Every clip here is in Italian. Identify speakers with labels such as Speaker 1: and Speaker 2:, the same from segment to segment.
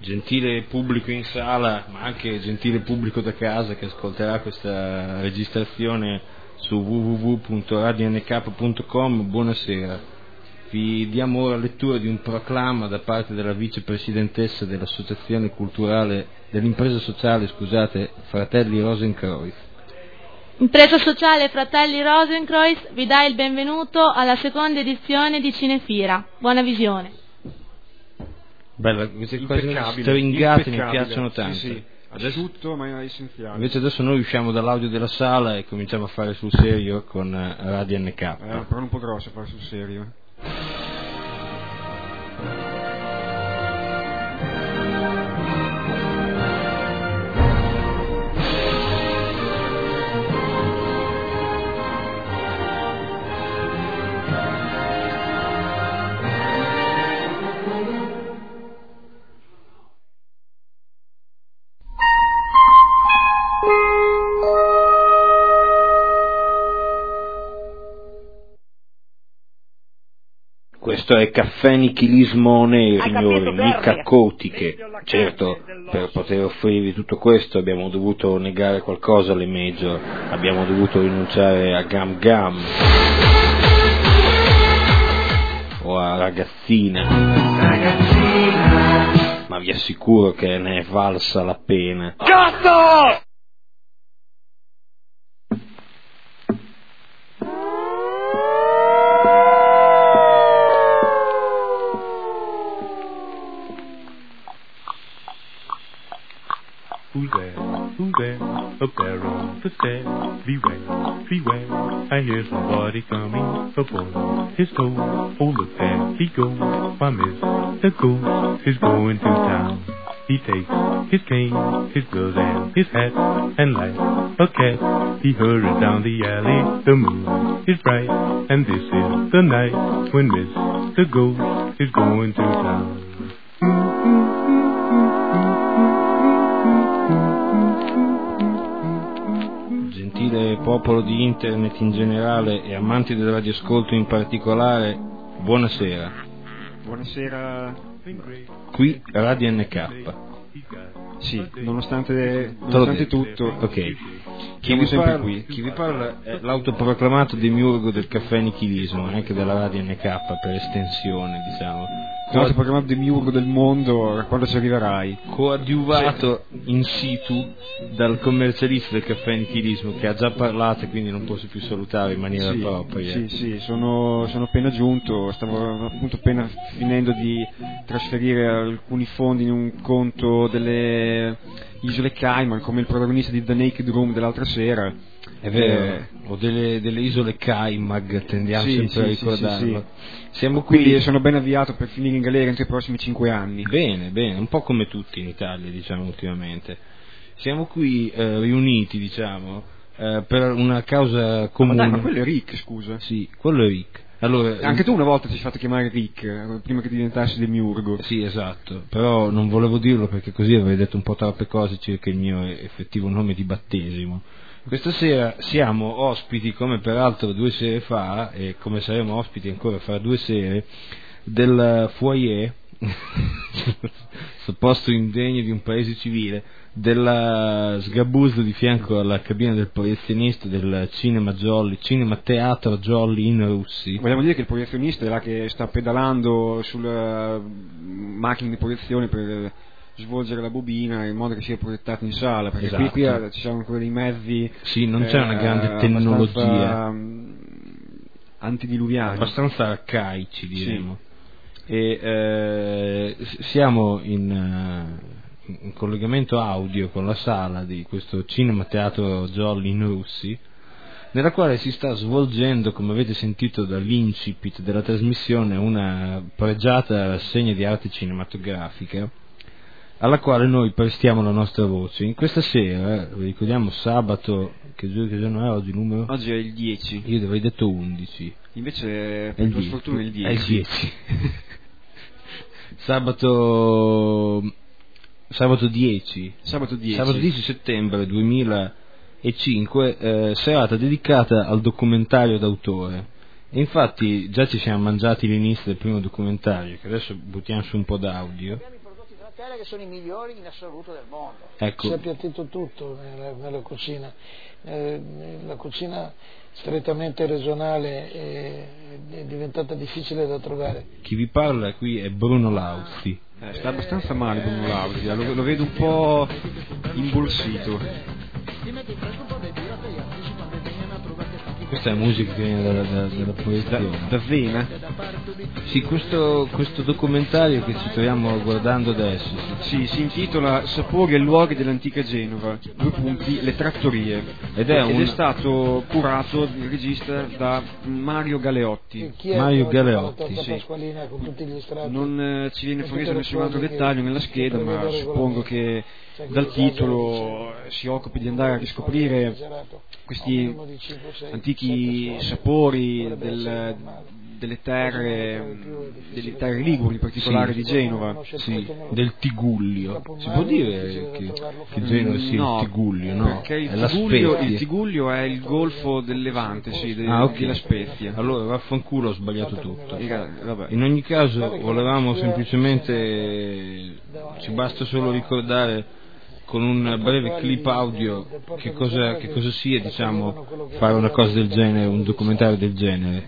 Speaker 1: Gentile pubblico in sala, ma anche gentile pubblico da casa che ascolterà questa registrazione su www.radionk.com, buonasera. Vi diamo ora lettura di un proclama da parte della vicepresidentessa dell'Associazione Culturale, dell'impresa sociale, Fratelli Rosenkreuz.
Speaker 2: Impresa sociale Fratelli Rosenkreuz vi dà il benvenuto alla seconda edizione di Cinefira. Buona visione.
Speaker 1: Bella, queste cose stringate mi piacciono tanto.
Speaker 3: Sì, asciutto ma essenziale.
Speaker 1: Invece adesso noi usciamo dall'audio della sala e cominciamo a fare sul serio con Radio NK.
Speaker 3: Però un po' grosso fare sul serio.
Speaker 1: Questo è caffè nichilismo on air, signori, mica cotiche. Certo, per poter offrirvi tutto questo abbiamo dovuto negare qualcosa alle major, abbiamo dovuto rinunciare a Gam Gam o a Ragazzina, ma vi assicuro che ne è valsa la pena.
Speaker 4: Cazzo!
Speaker 5: Who's there? Who's there? Up there on the stairs. Beware, beware. I hear somebody coming upon his toes. Oh, look there he goes. Why, Mr. Ghost is going to town. He takes his cane, his gloves and his hat, and like a cat, he hurries down the alley. The moon is bright, and this is the night when Mr. Ghost is going to town.
Speaker 1: Gentile popolo di internet in generale e amanti del radioascolto in particolare, buonasera.
Speaker 3: Buonasera.
Speaker 1: Qui Radio NK.
Speaker 3: Sì, nonostante tutto.
Speaker 1: Ok. Chi vi parla è l'autoproclamato demiurgo del caffè nichilismo, anche della Radio NK per estensione, diciamo.
Speaker 3: L'autoproclamato demiurgo del mondo, quando ci arriverai.
Speaker 1: Coadiuvato in situ dal commercialista del caffè nichilismo che ha già parlato e quindi non posso più salutare in maniera propria.
Speaker 3: Sì, sono appena giunto, stavo appunto appena finendo di trasferire alcuni fondi in un conto delle Isole Cayman, come il protagonista di The Naked Room dell'altra sera.
Speaker 1: È vero, o delle Isole Cayman, tendiamo sempre a ricordarlo. Siamo qui.
Speaker 3: Quindi sono ben avviato per finire in galera entro i prossimi 5 anni.
Speaker 1: Bene, un po' come tutti in Italia, diciamo, ultimamente. Siamo qui riuniti, diciamo, per una causa comune.
Speaker 3: Ma quello è Rick, scusa.
Speaker 1: Sì, quello è Rick. Allora,
Speaker 3: anche tu una volta ti sei fatto chiamare Rick, prima che diventassi demiurgo.
Speaker 1: Sì, esatto, però non volevo dirlo perché così avrei detto un po' troppe cose circa il mio effettivo nome di battesimo. Questa sera siamo ospiti, come peraltro 2 sere fa, e come saremo ospiti ancora fra 2 sere, del foyer, posto indegno di un paese civile, della sgabuzzo di fianco alla cabina del proiezionista del Cinema Teatro Jolly in Russi.
Speaker 3: Vogliamo dire che il proiezionista è là che sta pedalando sulla macchina di proiezione per svolgere la bobina in modo che sia proiettato in sala, perché
Speaker 1: esatto.
Speaker 3: qui ci sono ancora dei mezzi.
Speaker 1: Sì, non c'è una grande tecnologia,
Speaker 3: antidiluviani,
Speaker 1: abbastanza arcaici, diremo. Sì. E siamo in collegamento audio con la sala di questo Cinema Teatro Jolly in Russi, nella quale si sta svolgendo, come avete sentito dall'incipit della trasmissione, una pregiata rassegna di arte cinematografica alla quale noi prestiamo la nostra voce. In questa sera, vi ricordiamo, sabato, che giorno è oggi? Numero?
Speaker 3: Oggi è il 10.
Speaker 1: Io avrei detto 11.
Speaker 3: Invece per tua sfortuna è il 10.
Speaker 1: È il 10. Sabato 10.
Speaker 3: Sabato
Speaker 1: 10 settembre 2005, serata dedicata al documentario d'autore. E infatti già ci siamo mangiati l'inizio del primo documentario, che adesso buttiamo su un po' d'audio.
Speaker 4: terra che sono i migliori in assoluto del mondo.
Speaker 1: Ecco.
Speaker 6: Si è appiattito tutto nella cucina. La cucina strettamente regionale è diventata difficile da trovare.
Speaker 1: Chi vi parla qui è Bruno Lauzi.
Speaker 3: Sta abbastanza male Bruno Lauzi, lo vedo un po' imbolsito.
Speaker 1: Questa è la musica che viene dalla poesia.
Speaker 3: Da Vena?
Speaker 1: Sì, questo documentario che ci troviamo guardando adesso.
Speaker 3: Sì, si intitola Sapori e luoghi dell'antica Genova, le trattorie. Ed è stato curato, il regista, da Mario Galeotti.
Speaker 6: Mario
Speaker 1: Galeotti,
Speaker 6: sì. Pasqualina con tutti gli strati.
Speaker 3: Non ci viene fornito nessun altro dettaglio nella scheda, ma suppongo che dal titolo si occupi di andare a riscoprire questi antichi sapori delle terre liguri, in particolare di Genova,
Speaker 1: del Tigullio. Si può dire che Genova sia il Tigullio, no?
Speaker 3: Perché il Tigullio è il golfo del Levante, della Spezia.
Speaker 1: Allora, vaffanculo, ho sbagliato tutto. In ogni caso, volevamo semplicemente, ci basta solo ricordare con un breve clip audio che cosa sia, diciamo, fare una cosa del genere, un documentario del genere.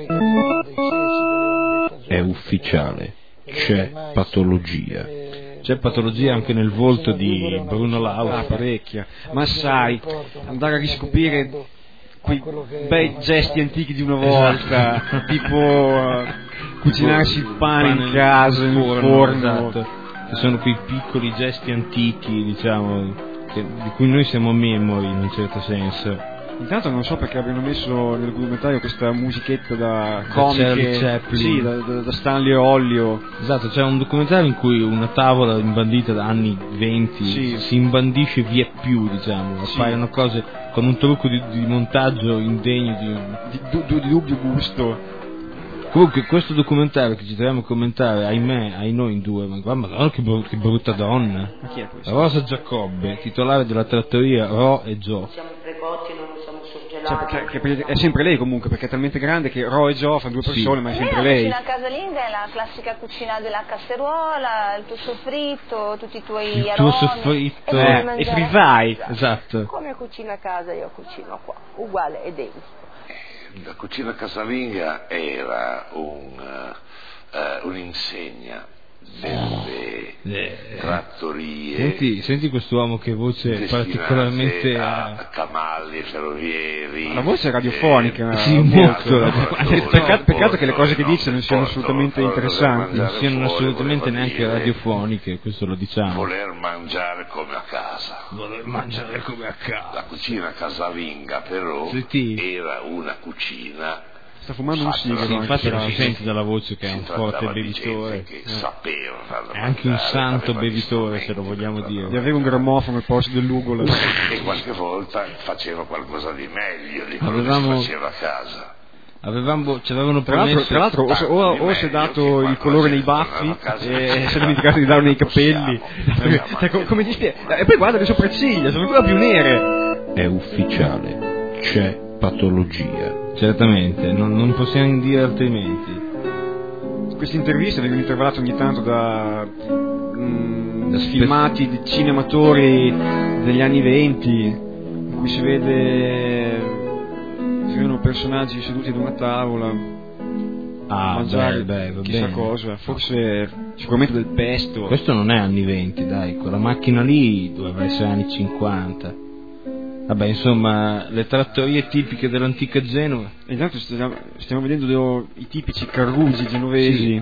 Speaker 1: È ufficiale, c'è patologia. C'è patologia anche nel volto di Bruno Lauzi.
Speaker 3: Parecchia. Ma sai, andare a riscoprire quei bei gesti antichi di una volta, tipo cucinarsi il pane in casa, nel forno.
Speaker 1: Esatto. Che sono quei piccoli gesti antichi, diciamo, di cui noi siamo memori in un certo senso.
Speaker 3: Intanto non so perché abbiano messo nel documentario questa musichetta da comiche, da Stanley Ollio.
Speaker 1: Esatto, c'è un documentario in cui una tavola imbandita da anni 20 si imbandisce via più, diciamo, appaiono cose con un trucco di montaggio indegno
Speaker 3: di dubbio gusto.
Speaker 1: Comunque questo documentario che ci troviamo a commentare, ahimè noi in due, ma madonna che brutta donna.
Speaker 3: Ma chi è questo?
Speaker 1: Rosa Giacobbe, titolare della trattoria Ro e Gio.
Speaker 7: Siamo precoci, non siamo surgelati.
Speaker 3: Perché è sempre lei comunque, perché è talmente grande che Ro e Gio fanno due persone, ma è sempre lei.
Speaker 7: La cucina casalinga è la classica cucina della casseruola, il tuo soffritto, tutti i tuoi
Speaker 1: Il
Speaker 7: aromi.
Speaker 1: tuo soffritto
Speaker 3: e frisai.
Speaker 1: Esatto.
Speaker 7: Come cucina a casa io cucino qua, uguale e identico.
Speaker 8: La cucina casalinga era un'insegna delle trattorie.
Speaker 1: Senti quest'uomo che voce particolarmente
Speaker 8: a camalli ferrovieri.
Speaker 3: La voce è radiofonica.
Speaker 1: Sì, molto.
Speaker 3: Peccato che le cose che dice non siano assolutamente interessanti,
Speaker 1: non siano assolutamente neanche radiofoniche, questo lo diciamo.
Speaker 8: Voler mangiare come a casa. La cucina casalinga però era una cucina.
Speaker 3: Sta fumando un sigaro.
Speaker 1: Infatti non si sente dalla voce che è un forte bevitore.
Speaker 8: Che sapeva
Speaker 1: è anche un santo bevitore, se lo vogliamo dire.
Speaker 3: Di avere un grammofono al posto dell'ugola.
Speaker 8: E qualche volta faceva qualcosa di meglio di quello che si faceva a casa.
Speaker 1: Ci avevano promesso.
Speaker 3: Tra l'altro o si è dato il colore nei baffi e si è dimenticato di darlo nei capelli. Come ti spiego? E poi guarda le sopracciglia, sono ancora più nere.
Speaker 1: È ufficiale, c'è patologia. Certamente, non possiamo dire altrimenti.
Speaker 3: Queste interviste vengono intervallate ogni tanto da filmati di cinematori degli anni 20 in cui si vedono personaggi seduti ad una tavola a mangiare chissà cosa, forse sicuramente del pesto.
Speaker 1: Questo non è anni 20, dai, quella macchina lì dovrebbe essere anni 50. Vabbè, insomma, le trattorie tipiche dell'antica Genova.
Speaker 3: E intanto stiamo vedendo i tipici carrugi genovesi.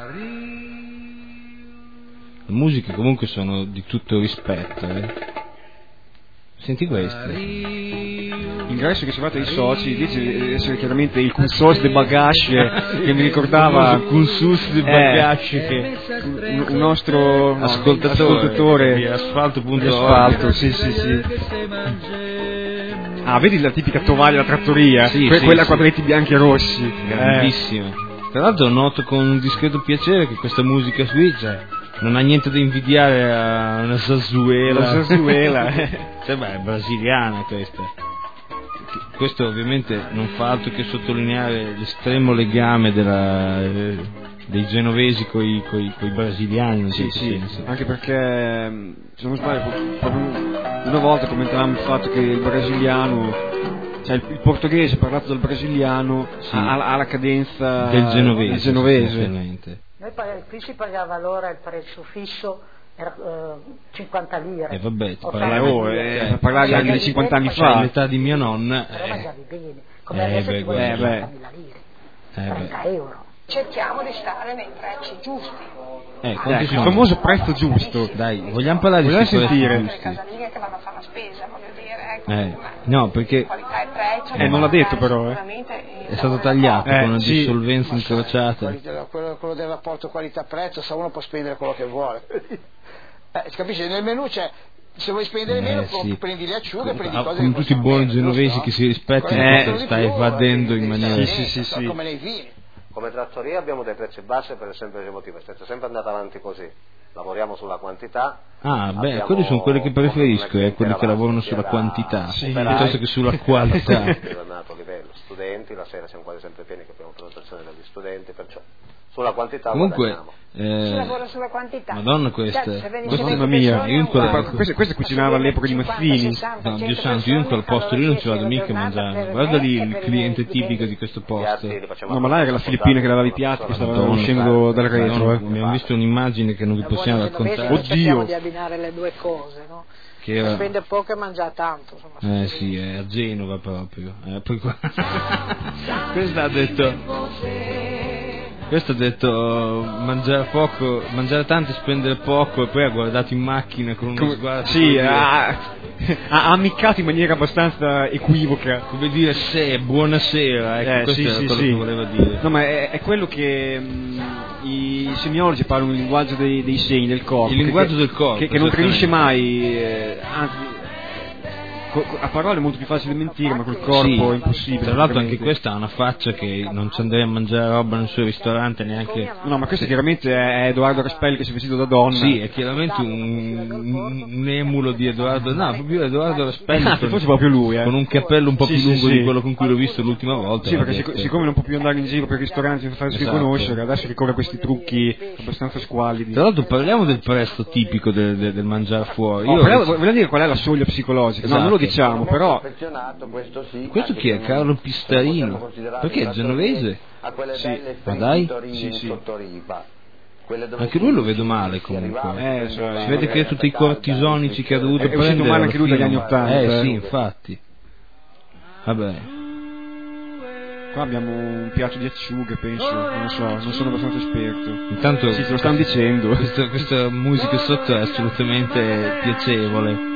Speaker 1: Le musiche comunque sono di tutto rispetto, Senti questo.
Speaker 3: L'ingresso che ci fate ai soci dice di essere chiaramente il Kunsos de Bagage che mi ricordava
Speaker 1: il Kunsos de Bagage che
Speaker 3: un nostro ascoltatore
Speaker 1: di asfalto.org.
Speaker 3: Asfalto, sì. Ah, vedi la tipica tovaglia da trattoria? Quella a quadretti bianchi e rossi.
Speaker 1: Grandissima. Tra l'altro noto con un discreto piacere che questa musica qui non ha niente da invidiare a una Zazzuela. È brasiliana questa. Questo ovviamente non fa altro che sottolineare l'estremo legame dei genovesi coi brasiliani, in
Speaker 3: sì,
Speaker 1: certo
Speaker 3: sì,
Speaker 1: senso.
Speaker 3: anche perché se non sbaglio proprio una volta commentavamo il fatto che il brasiliano, cioè il portoghese parlato dal brasiliano ha la cadenza
Speaker 1: del genovese.
Speaker 4: Noi qui si pagava allora il prezzo fisso, era 50 lire.
Speaker 1: Vabbè,
Speaker 3: parlavi anche di 50 anni fa.
Speaker 1: L'età di mia nonna.
Speaker 4: Però mangiavi bene, come adesso ti vuoi 50.000 lire, 30 euro.
Speaker 7: Cerchiamo di stare nei prezzi giusti.
Speaker 3: Il famoso prezzo giusto.
Speaker 1: Dai, vogliamo parlare di
Speaker 3: questi prezzi
Speaker 7: Le
Speaker 3: giusti?
Speaker 7: casalinghe che vanno a fare la spesa, voglio dire,
Speaker 1: no, perché
Speaker 7: qualità e prezzo.
Speaker 3: non l'ha detto però,
Speaker 1: è stato tagliato con una dissolvenza incrociata.
Speaker 4: Quello del rapporto qualità-prezzo, se uno può spendere quello che vuole. Capisci? Nel menù c'è, se vuoi spendere meno prendi le acciughe, prendi cose
Speaker 1: come tutti i buoni genovesi che si rispettano, stai evadendo in maniera
Speaker 4: sì. Come nei vini.
Speaker 9: Come trattoria abbiamo dei prezzi bassi per il semplice motivo, è sempre andata avanti così, lavoriamo sulla quantità.
Speaker 1: Quelli sono quelli che preferisco, quelli che lavorano sulla quantità, piuttosto che sulla qualità.
Speaker 9: A livello studenti, la sera siamo quasi sempre pieni che abbiamo prenotazione degli studenti, perciò sulla quantità
Speaker 1: comunque
Speaker 7: si lavora sulla quantità.
Speaker 1: Madonna questa
Speaker 3: mamma mia, questa cucinava all'epoca di Mazzini.
Speaker 1: No, Dio santo, io in quel posto lì non ci vado mica a mangiare. Guarda lì il cliente tipico di questo posto.
Speaker 3: No, ma là era la filippina che lavava i piatti, che stava uscendo dal retro.
Speaker 1: Abbiamo visto un'immagine che non vi possiamo raccontare.
Speaker 4: Oddio, di abbinare le due cose, no? Spende poco e mangia tanto, insomma.
Speaker 1: Sì, è a Genova proprio. Poi questo ha detto mangiare tanto e spendere poco, e poi ha guardato in macchina con uno sguardo.
Speaker 3: Sì, ha ammiccato in maniera abbastanza equivoca.
Speaker 1: Come dire, buonasera, questo è quello che voleva dire.
Speaker 3: No, ma è quello che i semiologi parlano il linguaggio dei segni del corpo.
Speaker 1: Il linguaggio del corpo.
Speaker 3: Che non tradisce mai, anzi, a parole è molto più facile mentire, ma col corpo è impossibile.
Speaker 1: Tra l'altro anche questa ha una faccia che non ci andrei a mangiare roba nel suo ristorante neanche.
Speaker 3: No, ma questo chiaramente è Edoardo Raspelli che si è vestito da donna.
Speaker 1: Sì, è chiaramente un emulo di Edoardo. No, proprio Edoardo Raspelli.
Speaker 3: Forse proprio lui,
Speaker 1: con un cappello un po' più lungo di quello con cui l'ho visto l'ultima volta.
Speaker 3: Sì, perché siccome non può più andare in giro per ristoranti per farsi riconoscere, adesso ricorre a questi trucchi abbastanza squallidi.
Speaker 1: Tra l'altro parliamo del prezzo tipico del mangiare fuori.
Speaker 3: Voglio dire qual è la soglia psicologica. No, non lo diciamo, però
Speaker 1: questo chi è? Carlo Pistarino, perché è genovese? Ma dai?
Speaker 3: Sì.
Speaker 1: Anche lui lo vedo male comunque. Si vede che ha tutti i cortisonici che ha dovuto prendere. È uscito
Speaker 3: male anche lui dagli anni 80.
Speaker 1: Sì, infatti. Vabbè.
Speaker 3: Qua abbiamo un piatto di acciughe, penso, non sono abbastanza esperto.
Speaker 1: Intanto
Speaker 3: sì, te lo stanno dicendo.
Speaker 1: Questa musica sotto è assolutamente piacevole.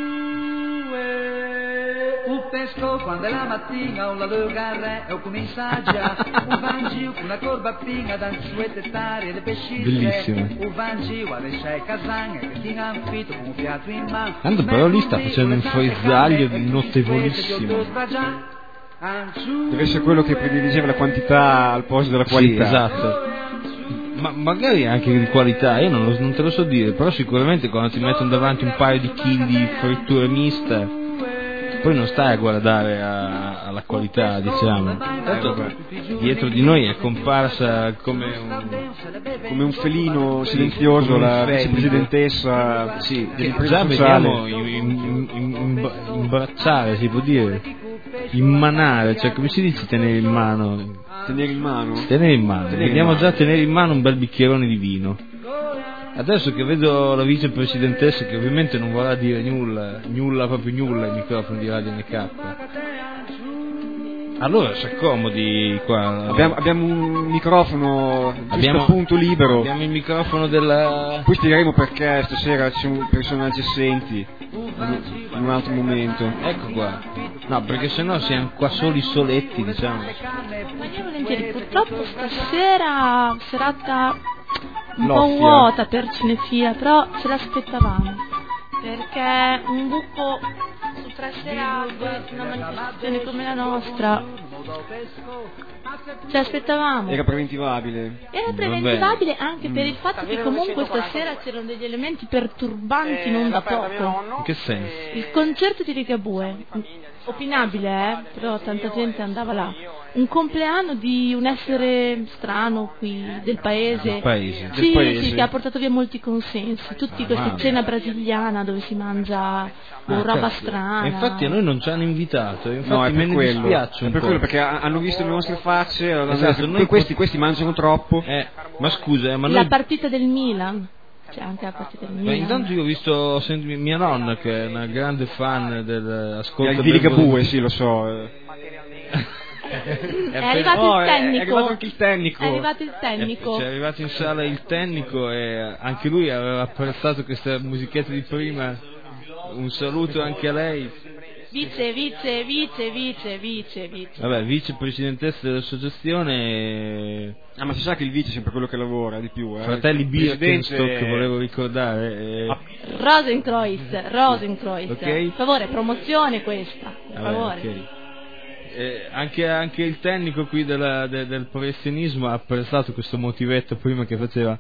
Speaker 10: Pesco quando è la mattina o la lugarre e comincia già un vangio una corba pinga da suetettare le pesci
Speaker 1: bellissimo
Speaker 10: un vangio guarda c'è casang che ti han fitto con un piatto in mano
Speaker 1: tanto però lì sta facendo un frizzaglio notevolissimo,
Speaker 3: deve essere quello che prediligeva la quantità al posto della qualità.
Speaker 1: Sì, esatto, ma magari anche di qualità, io non te lo so dire, però sicuramente quando ti mettono davanti un paio di chili di frittura mista poi non stai a guardare alla qualità, diciamo. Dietro di noi è comparsa come
Speaker 3: un felino silenzioso la vicepresidentessa
Speaker 1: già vediamo imbracciare, si può dire, immanare, cioè come si dice tenere in mano?
Speaker 3: Tenere in mano,
Speaker 1: vediamo già tenere in mano un bel bicchierone di vino. Adesso che vedo la vicepresidentessa, che ovviamente non vorrà dire proprio nulla il microfono di Radio NK, allora si accomodi qua.
Speaker 3: Abbiamo un microfono giusto appunto libero.
Speaker 1: Abbiamo il microfono della.
Speaker 3: Poi spiegheremo perché stasera ci sono personaggi assenti in un altro momento.
Speaker 1: Ecco qua. No, perché sennò siamo qua soli soletti, diciamo.
Speaker 2: Volentieri, purtroppo stasera serata un po' vuota per Cinefila, però ce l'aspettavamo, perché un buco su 3 serate, una manifestazione come la nostra, ce l'aspettavamo.
Speaker 3: Era preventivabile.
Speaker 2: Anche per il fatto che comunque stasera c'erano degli elementi perturbanti non da poco.
Speaker 1: In che senso?
Speaker 2: Il concerto di Ligabue, opinabile, però tanta gente andava là. un compleanno di un essere strano qui del paese.
Speaker 1: Del
Speaker 2: paese. Sì, che ha portato via molti consensi. Tutti questa cena brasiliana dove si mangia roba strana.
Speaker 1: Infatti a noi non ci hanno invitato, infatti
Speaker 3: no, è
Speaker 1: me
Speaker 3: per
Speaker 1: ne dispiace un po'.
Speaker 3: quello, perché hanno visto le nostre facce,
Speaker 1: esatto,
Speaker 3: noi questi mangiano troppo.
Speaker 1: Ma scusa, ma
Speaker 2: la partita del Milan. C'è anche la partita del Milan.
Speaker 1: Intanto io ho visto mia nonna, che è una grande fan dell'ascolto
Speaker 3: di Ligabue, sì, lo so.
Speaker 2: È arrivato il tecnico.
Speaker 3: È arrivato anche il tecnico.
Speaker 2: È arrivato il tecnico.
Speaker 1: È arrivato in sala il tecnico e anche lui aveva apprezzato questa musichetta di prima. Un saluto anche a lei.
Speaker 2: Vice.
Speaker 1: Vabbè, vicepresidentessa dell'associazione.
Speaker 3: Ma si sa che il vice è sempre quello che lavora di più.
Speaker 1: Fratelli Birkenstock, volevo ricordare.
Speaker 2: Rosenkreuz.
Speaker 1: Ok.
Speaker 2: Per favore, promozione questa. Per favore.
Speaker 1: Okay. Anche il tecnico qui del professionismo ha apprezzato questo motivetto prima che faceva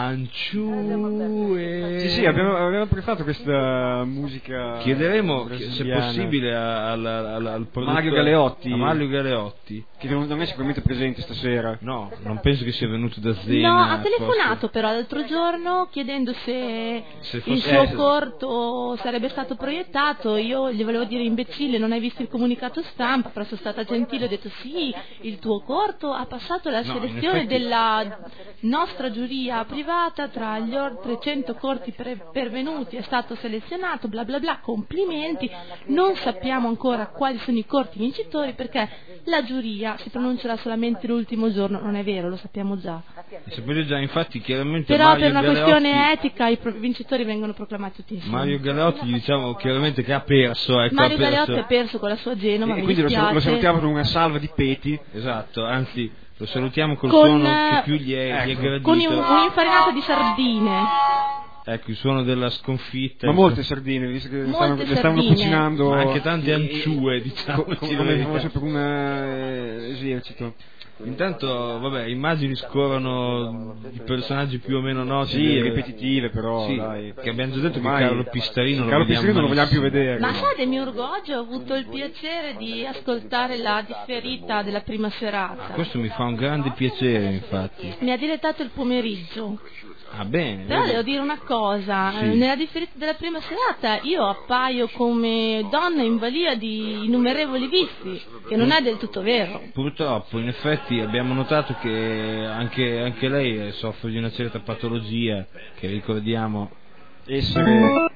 Speaker 1: Anciue.
Speaker 3: Sì, abbiamo apprezzato questa musica.
Speaker 1: Chiederemo se possibile al
Speaker 3: Mario
Speaker 1: Galeotti,
Speaker 3: che non è sicuramente presente stasera.
Speaker 1: No, non penso che sia venuto da Zena.
Speaker 2: No, ha telefonato però l'altro giorno chiedendo se il suo corto sarebbe stato proiettato. Io gli volevo dire: imbecille, non hai visto il comunicato stampa? Però sono stata gentile, ho detto sì, il tuo corto ha passato la selezione della nostra giuria privata tra gli oltre 100 corti pervenuti, è stato selezionato, bla bla bla, complimenti. Non sappiamo ancora quali sono i corti vincitori perché la giuria si pronuncerà solamente l'ultimo giorno. Non è vero, lo sappiamo già.
Speaker 1: Sapete già, infatti, chiaramente.
Speaker 2: Però
Speaker 1: Mario
Speaker 2: per una
Speaker 1: Galeotti,
Speaker 2: questione etica i vincitori vengono proclamati tutti insieme.
Speaker 1: Mario Galeotti, diciamo chiaramente che ha perso.
Speaker 2: Mario Galeotti ha perso con la sua Genova,
Speaker 3: e quindi lo salutiamo con una salva di peti.
Speaker 1: Esatto, anzi lo salutiamo col suono che più gli è gradito.
Speaker 2: Con un'infarinata di sardine.
Speaker 1: Ecco, il suono della sconfitta.
Speaker 3: Ma molte sardine, visto che le stavano cucinando.
Speaker 1: Ma anche tante anciue, diciamo.
Speaker 3: Come fosse per un esercito.
Speaker 1: Intanto, vabbè, immagini scorrono di personaggi più o meno noti.
Speaker 3: Sì, ripetitive però,
Speaker 1: sì,
Speaker 3: dai.
Speaker 1: Che abbiamo già detto che Carlo Pistarino
Speaker 3: non lo vogliamo più vedere.
Speaker 2: Ma sa, Demiurgo, oggi ho avuto il piacere di ascoltare la differita della prima serata.
Speaker 1: Questo mi fa un grande piacere, infatti.
Speaker 2: Mi ha dilettato il pomeriggio.
Speaker 1: Ah, bene.
Speaker 2: Però devo dire una cosa, nella differita della prima serata io appaio come donna in balia di innumerevoli vizi, che non è del tutto vero.
Speaker 1: Purtroppo, in effetti abbiamo notato che anche lei soffre di una certa patologia che ricordiamo essere...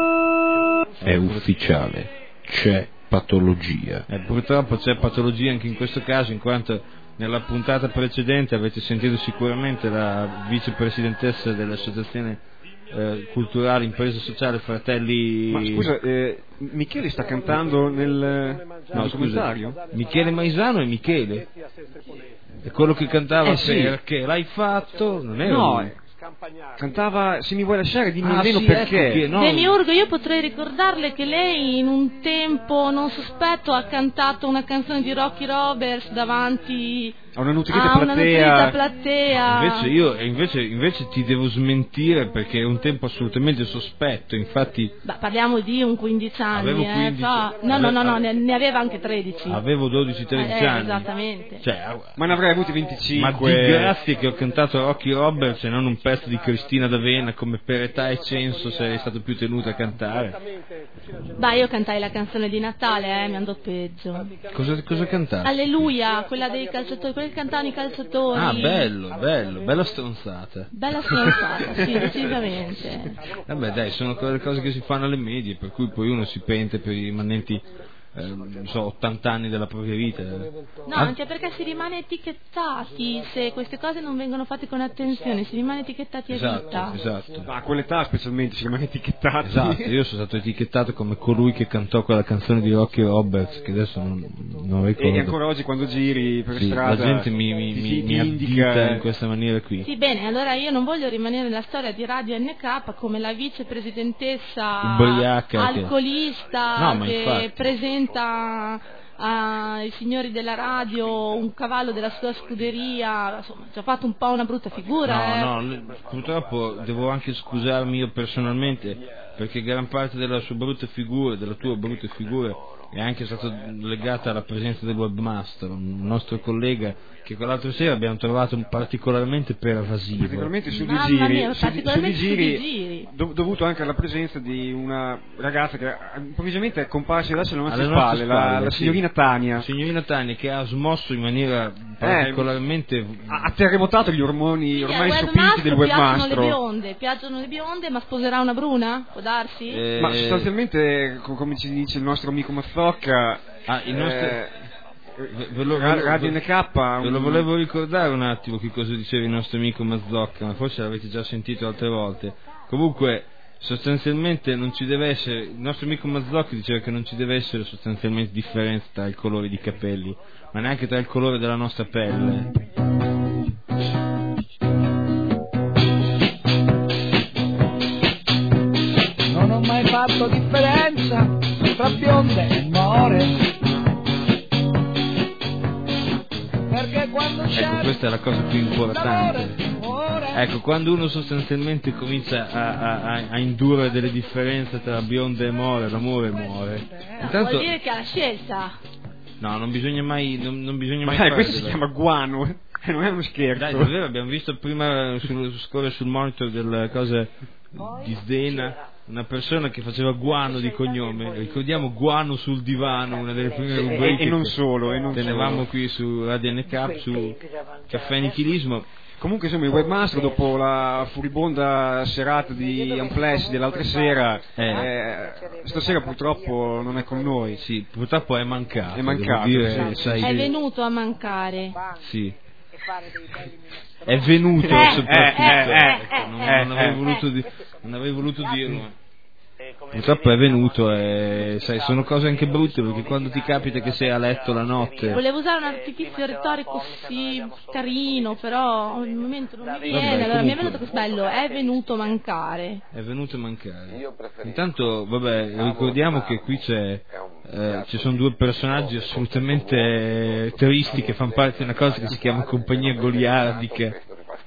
Speaker 11: È ufficiale, c'è patologia.
Speaker 1: Purtroppo c'è patologia anche in questo caso, in quanto nella puntata precedente avete sentito sicuramente la vicepresidentessa dell'associazione culturale impresa sociale Fratelli.
Speaker 3: Ma scusa, Michele sta cantando nel documentario?
Speaker 1: Scusa, Michele Maisano è Michele, è quello che cantava Perché l'hai fatto, non è
Speaker 3: cantava Se mi vuoi lasciare dimmi almeno perché.
Speaker 1: Ecco no.
Speaker 2: Demiurgo, io potrei ricordarle che lei in un tempo non sospetto ha cantato una canzone di Rocky Roberts davanti
Speaker 3: a una nutrita
Speaker 2: platea.
Speaker 1: Invece ti devo smentire, perché è un tempo assolutamente sospetto, infatti.
Speaker 2: Parliamo di un 15 anni.
Speaker 1: Avevo 15
Speaker 2: No, ne aveva anche 13.
Speaker 1: Avevo 12-13 anni.
Speaker 2: Esattamente.
Speaker 3: Ma ne avrei avuti 25.
Speaker 1: Ma di grazie che ho cantato Rocky Roberts e non un pezzo di Cristina D'Avena, come per età e censo sarei stato più tenuto a cantare.
Speaker 2: Io cantai la canzone di Natale, mi andò peggio.
Speaker 1: Cosa cantai?
Speaker 2: Alleluia, quella dei calciatori, quella che cantavano i calciatori.
Speaker 1: Ah, bello, bella stronzata.
Speaker 2: Bella stronzata, sì, decisamente.
Speaker 1: Vabbè, dai, sono quelle cose che si fanno alle medie, per cui poi uno si pente per i rimanenti 80 anni della propria vita.
Speaker 2: No, anche perché si rimane etichettati, se queste cose non vengono fatte con attenzione, si rimane etichettati a vita.
Speaker 1: Esatto.
Speaker 3: Ma a quell'età specialmente si rimane etichettati.
Speaker 1: Esatto, io sono stato etichettato come colui che cantò quella canzone di Rocky Roberts, che adesso non ricordo.
Speaker 3: E ancora oggi quando giri per strada
Speaker 1: la gente mi addita in questa maniera qui.
Speaker 2: Sì, bene, allora io non voglio rimanere nella storia di Radio NK come la vicepresidentessa
Speaker 1: ubriaca,
Speaker 2: alcolista che presenta ai signori della radio un cavallo della sua scuderia. Insomma, ci ha fatto un po' una brutta figura.
Speaker 1: No, purtroppo devo anche scusarmi io personalmente, perché gran parte della sua brutta figura, della tua brutta figura, è anche stata legata alla presenza del webmaster, un nostro collega che quell'altra sera abbiamo trovato particolarmente pervasivo.
Speaker 3: Particolarmente su due giri, dovuto anche alla presenza di una ragazza che improvvisamente è comparsa adesso alle nostre spalle, la signorina Tania.
Speaker 1: La signorina Tania, che ha smosso in maniera particolarmente...
Speaker 3: ha terremotato gli ormoni ormai sopiti del webmastro.
Speaker 2: Piacciono le bionde, ma sposerà una bruna? Può darsi?
Speaker 3: Ma sostanzialmente, come ci dice il nostro amico Mazzocca, Radio NK,
Speaker 1: ve lo volevo ricordare un attimo che cosa diceva il nostro amico Mazzocca, ma forse l'avete già sentito altre volte. Comunque sostanzialmente non ci deve essere, il nostro amico Mazzocca diceva che non ci deve essere sostanzialmente differenza tra il colore di capelli, ma neanche tra il colore della nostra pelle.
Speaker 10: Non ho mai fatto differenza tra bionde e more.
Speaker 1: Ecco, questa è la cosa più importante. Ecco, quando uno sostanzialmente comincia a indurre delle differenze tra bionde e more, l'amore muore. Intanto...
Speaker 2: vuol dire che ha la scelta.
Speaker 1: No, non bisogna mai fare.
Speaker 3: Questo si chiama guano, non è uno scherzo.
Speaker 1: Dai, davvero, abbiamo visto prima scorrere sul monitor delle cose di Sdena una persona che faceva Guano di cognome. Ricordiamo Guano sul divano, una delle prime rubriche
Speaker 3: e non solo,
Speaker 1: tenevamo qui su Radio NK, su Caffè Nichilismo.
Speaker 3: Comunque insomma il webmaster, dopo la furibonda serata di Amplex dell'altra sera, stasera purtroppo non è con noi.
Speaker 1: Sì, purtroppo è mancato.
Speaker 2: È venuto a mancare.
Speaker 1: Sì. È venuto soprattutto. Non avrei voluto dirlo. Purtroppo è venuto e sai, sono cose anche brutte, perché quando ti capita che sei a letto la notte.
Speaker 2: Volevo usare un artificio retorico così carino, però al momento non mi viene. Allora mi è venuto questo bello, è venuto a mancare.
Speaker 1: È venuto a mancare. Intanto, vabbè, ricordiamo che qui ci sono due personaggi assolutamente tristi che fanno parte di una cosa che si chiama compagnia goliardica.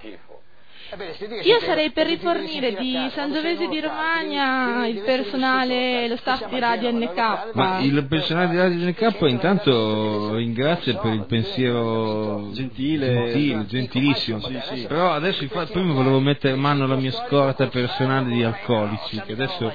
Speaker 2: Io sarei per rifornire di Sangiovese di Romagna il personale, lo staff di Radio NK.
Speaker 1: Ma il personale di Radio NK intanto ringrazia per il pensiero gentilissimo. Sì. Però adesso prima volevo mettere in mano alla mia scorta personale di alcolici, che adesso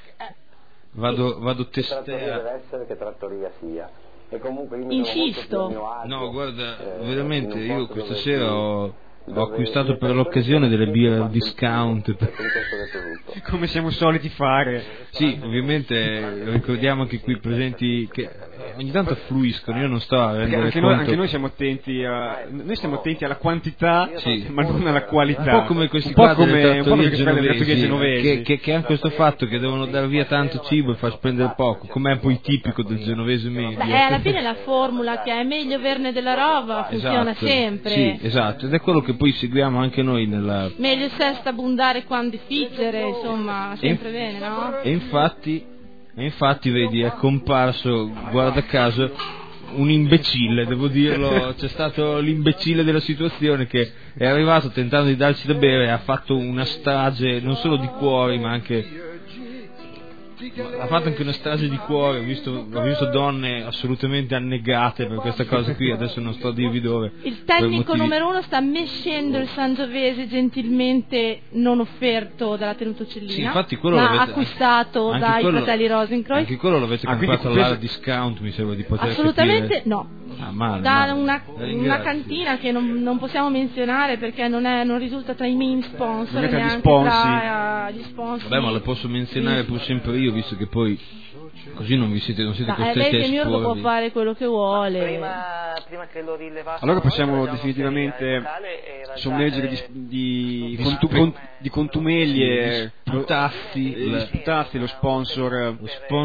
Speaker 1: vado a testare.
Speaker 9: Deve essere che trattoria sia. E comunque io
Speaker 2: insisto.
Speaker 1: No, guarda, veramente io questa sera ho acquistato per l'occasione delle birre al discount,
Speaker 3: come siamo soliti fare.
Speaker 1: Sì, ovviamente ricordiamo anche qui presenti che ogni tanto affluiscono, io non sto a rendere conto.
Speaker 3: Anche noi siamo attenti stiamo attenti alla quantità, ma non alla qualità.
Speaker 1: Un po' come questi qua delle trattorie genovesi, che hanno questo fatto che devono dar via tanto cibo e far spendere poco, come è poi tipico del genovese medio.
Speaker 2: Alla fine la formula che è meglio averne della roba funziona sempre.
Speaker 1: Sì, esatto, ed è quello che poi seguiamo anche noi nella...
Speaker 2: Meglio sesto abbondare quando difficile, insomma, sempre bene, no?
Speaker 1: E infatti vedi, è comparso, guarda caso, un imbecille, devo dirlo, c'è stato l'imbecille della situazione che è arrivato tentando di darci da bere e ha fatto una strage non solo di cuori ma anche... ha fatto anche una strage di cuore, ho visto donne assolutamente annegate per questa cosa qui, adesso non sto a dirvi dove.
Speaker 2: Il tecnico numero 1 sta mescendo il Sangiovese gentilmente non offerto dalla Tenuta Uccellina,
Speaker 1: sì, infatti quello
Speaker 2: ma acquistato dai fratelli Rosenkreuz.
Speaker 1: Anche quello l'avete comprato all'area discount, mi sembra di poter
Speaker 2: assolutamente
Speaker 1: capire.
Speaker 2: No, da una cantina che non possiamo menzionare perché non risulta tra i main sponsor, neanche tra gli sponsor.
Speaker 1: Vabbè, ma lo posso menzionare pur sempre io, visto che poi così non siete costretti a esporvi.
Speaker 2: Lei che può fare quello che vuole.
Speaker 9: Prima che lo rilevasse,
Speaker 3: allora possiamo definitivamente sommergere di contumelie, sputazzi lo sponsor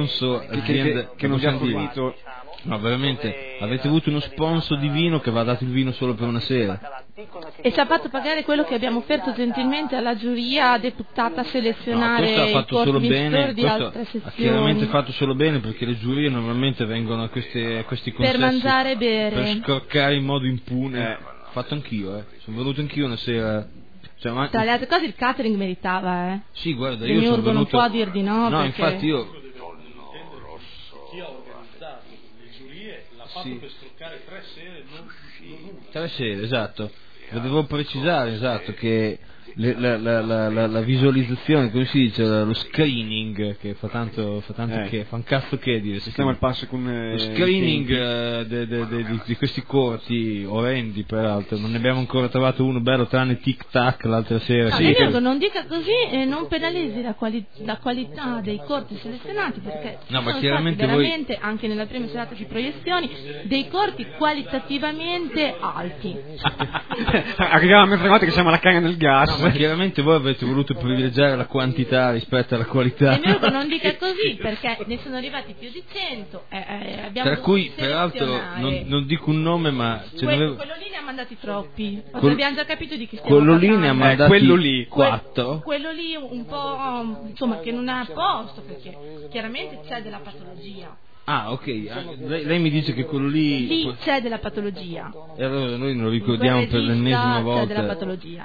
Speaker 3: che non vi ha fornito.
Speaker 1: No, veramente, avete avuto uno sponsor di vino che va dato il vino solo per una sera.
Speaker 2: E ci ha fatto pagare quello che abbiamo offerto gentilmente alla giuria deputata a selezionare i corpi vincitori di altre sezioni.
Speaker 1: Ha chiaramente fatto solo bene, perché le giurie normalmente vengono a questi consessi
Speaker 2: per mangiare e bere,
Speaker 1: per scorcare in modo impune. Ho fatto anch'io, sono venuto anch'io una sera Cioè, ma...
Speaker 2: Tra le altre cose il catering meritava,
Speaker 1: Sì, guarda,
Speaker 2: io sono venuto... non può dir di no.
Speaker 1: No,
Speaker 2: perché...
Speaker 1: infatti io...
Speaker 12: Chi ha organizzato le giurie l'ha fatto per stroccare 3 sere, non
Speaker 1: 3 sere, esatto. Lo devo precisare, esatto, che la visualizzazione, come si dice, lo screening, che fa tanto che fa un cazzo che dire.
Speaker 3: Stiamo al passo con
Speaker 1: lo screening di questi corti orrendi, peraltro non ne abbiamo ancora trovato uno bello tranne Tic Tac l'altra sera.
Speaker 2: No, sì, non dica così e non penalizzi la qualità dei corti selezionati, perché
Speaker 1: no, ma
Speaker 2: sono
Speaker 1: chiaramente
Speaker 2: stati veramente anche nella prima serata di proiezioni dei corti qualitativamente alti.
Speaker 3: Arriviamo a mezzanotte che siamo alla canna del gas.
Speaker 1: No, ma chiaramente voi avete voluto privilegiare la quantità rispetto alla qualità.
Speaker 2: E non dica così, perché ne sono arrivati più di 100. Abbiamo
Speaker 1: tra cui, peraltro, non dico un nome, ma
Speaker 2: quello lì ne ha mandati troppi. Abbiamo già capito di chi stiamo
Speaker 1: parlando.
Speaker 2: Quello
Speaker 1: lì ne ha mandati
Speaker 3: quello lì
Speaker 1: 4.
Speaker 2: Quello lì un po', insomma, che non ha posto, perché chiaramente c'è della patologia.
Speaker 1: Ah, ok, lei mi dice che quello lì
Speaker 2: c'è della patologia.
Speaker 1: E allora noi non lo ricordiamo per l'ennesima volta.
Speaker 2: C'è della patologia.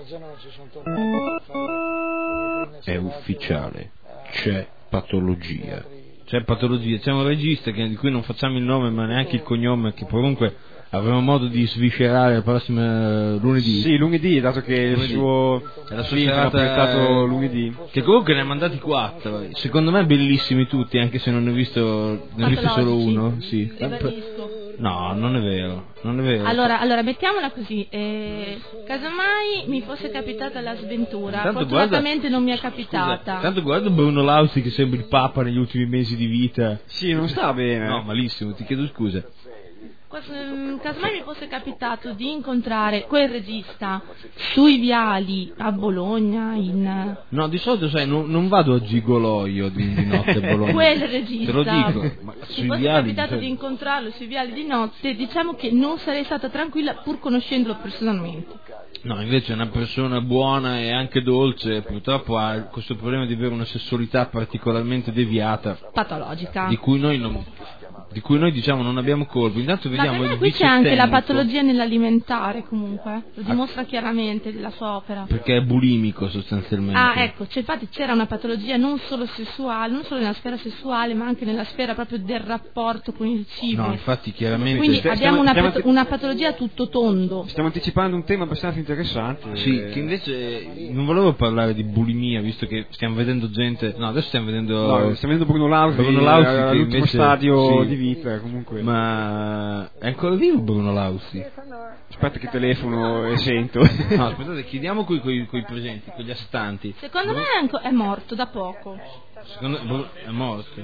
Speaker 11: È ufficiale, c'è patologia.
Speaker 1: C'è patologia, c'è un regista di cui non facciamo il nome ma neanche il cognome, che comunque avremo modo di sviscerare la prossima lunedì.
Speaker 3: Sì, lunedì, dato che il suo
Speaker 1: la sua serata
Speaker 3: portato lunedì.
Speaker 1: Che comunque ne ha mandati 4. Secondo me bellissimi tutti, anche se non ne ho visto solo uno. Sì. No, non è vero.
Speaker 2: Allora mettiamola così. Casomai mi fosse capitata la sventura.
Speaker 1: Tanto
Speaker 2: fortunatamente non mi è capitata.
Speaker 1: Scusa, tanto guarda Bruno Lauzi che sembra il Papa negli ultimi mesi di vita.
Speaker 3: Sì, non sta bene.
Speaker 1: No, malissimo, ti chiedo scusa.
Speaker 2: Casomai mi fosse capitato di incontrare quel regista sui viali a Bologna
Speaker 1: No, di solito sai, non vado a gigoloio di notte a Bologna.
Speaker 2: Quel regista,
Speaker 1: te lo dico, ma sui
Speaker 2: fosse
Speaker 1: viali
Speaker 2: capitato di incontrarlo sui viali di notte, diciamo che non sarei stata tranquilla pur conoscendolo personalmente.
Speaker 1: No, invece è una persona buona e anche dolce, purtroppo ha questo problema di avere una sessualità particolarmente deviata,
Speaker 2: patologica,
Speaker 1: di cui noi diciamo non abbiamo colpo. Intanto vediamo
Speaker 2: ma qui c'è anche la patologia nell'alimentare, comunque lo dimostra chiaramente la sua opera,
Speaker 1: perché è bulimico sostanzialmente.
Speaker 2: Ecco, infatti c'era una patologia non solo sessuale, non solo nella sfera sessuale, ma anche nella sfera proprio del rapporto con il cibo.
Speaker 1: No, infatti chiaramente
Speaker 2: quindi abbiamo una patologia a tutto tondo.
Speaker 3: Stiamo anticipando un tema abbastanza interessante.
Speaker 1: Sì, che invece non volevo parlare di bulimia, visto che stiamo vedendo gente. No, adesso stiamo vedendo
Speaker 3: Bruno Lauzi all'ultimo
Speaker 1: invece,
Speaker 3: stadio
Speaker 1: sì,
Speaker 3: di vita, comunque.
Speaker 1: Ma è ancora vivo Bruno Lauzi?
Speaker 3: Aspetta che telefono e sento.
Speaker 1: No, aspettate, chiediamo coi presenti, con gli astanti.
Speaker 2: Secondo me è morto da poco.
Speaker 1: Secondo è morto.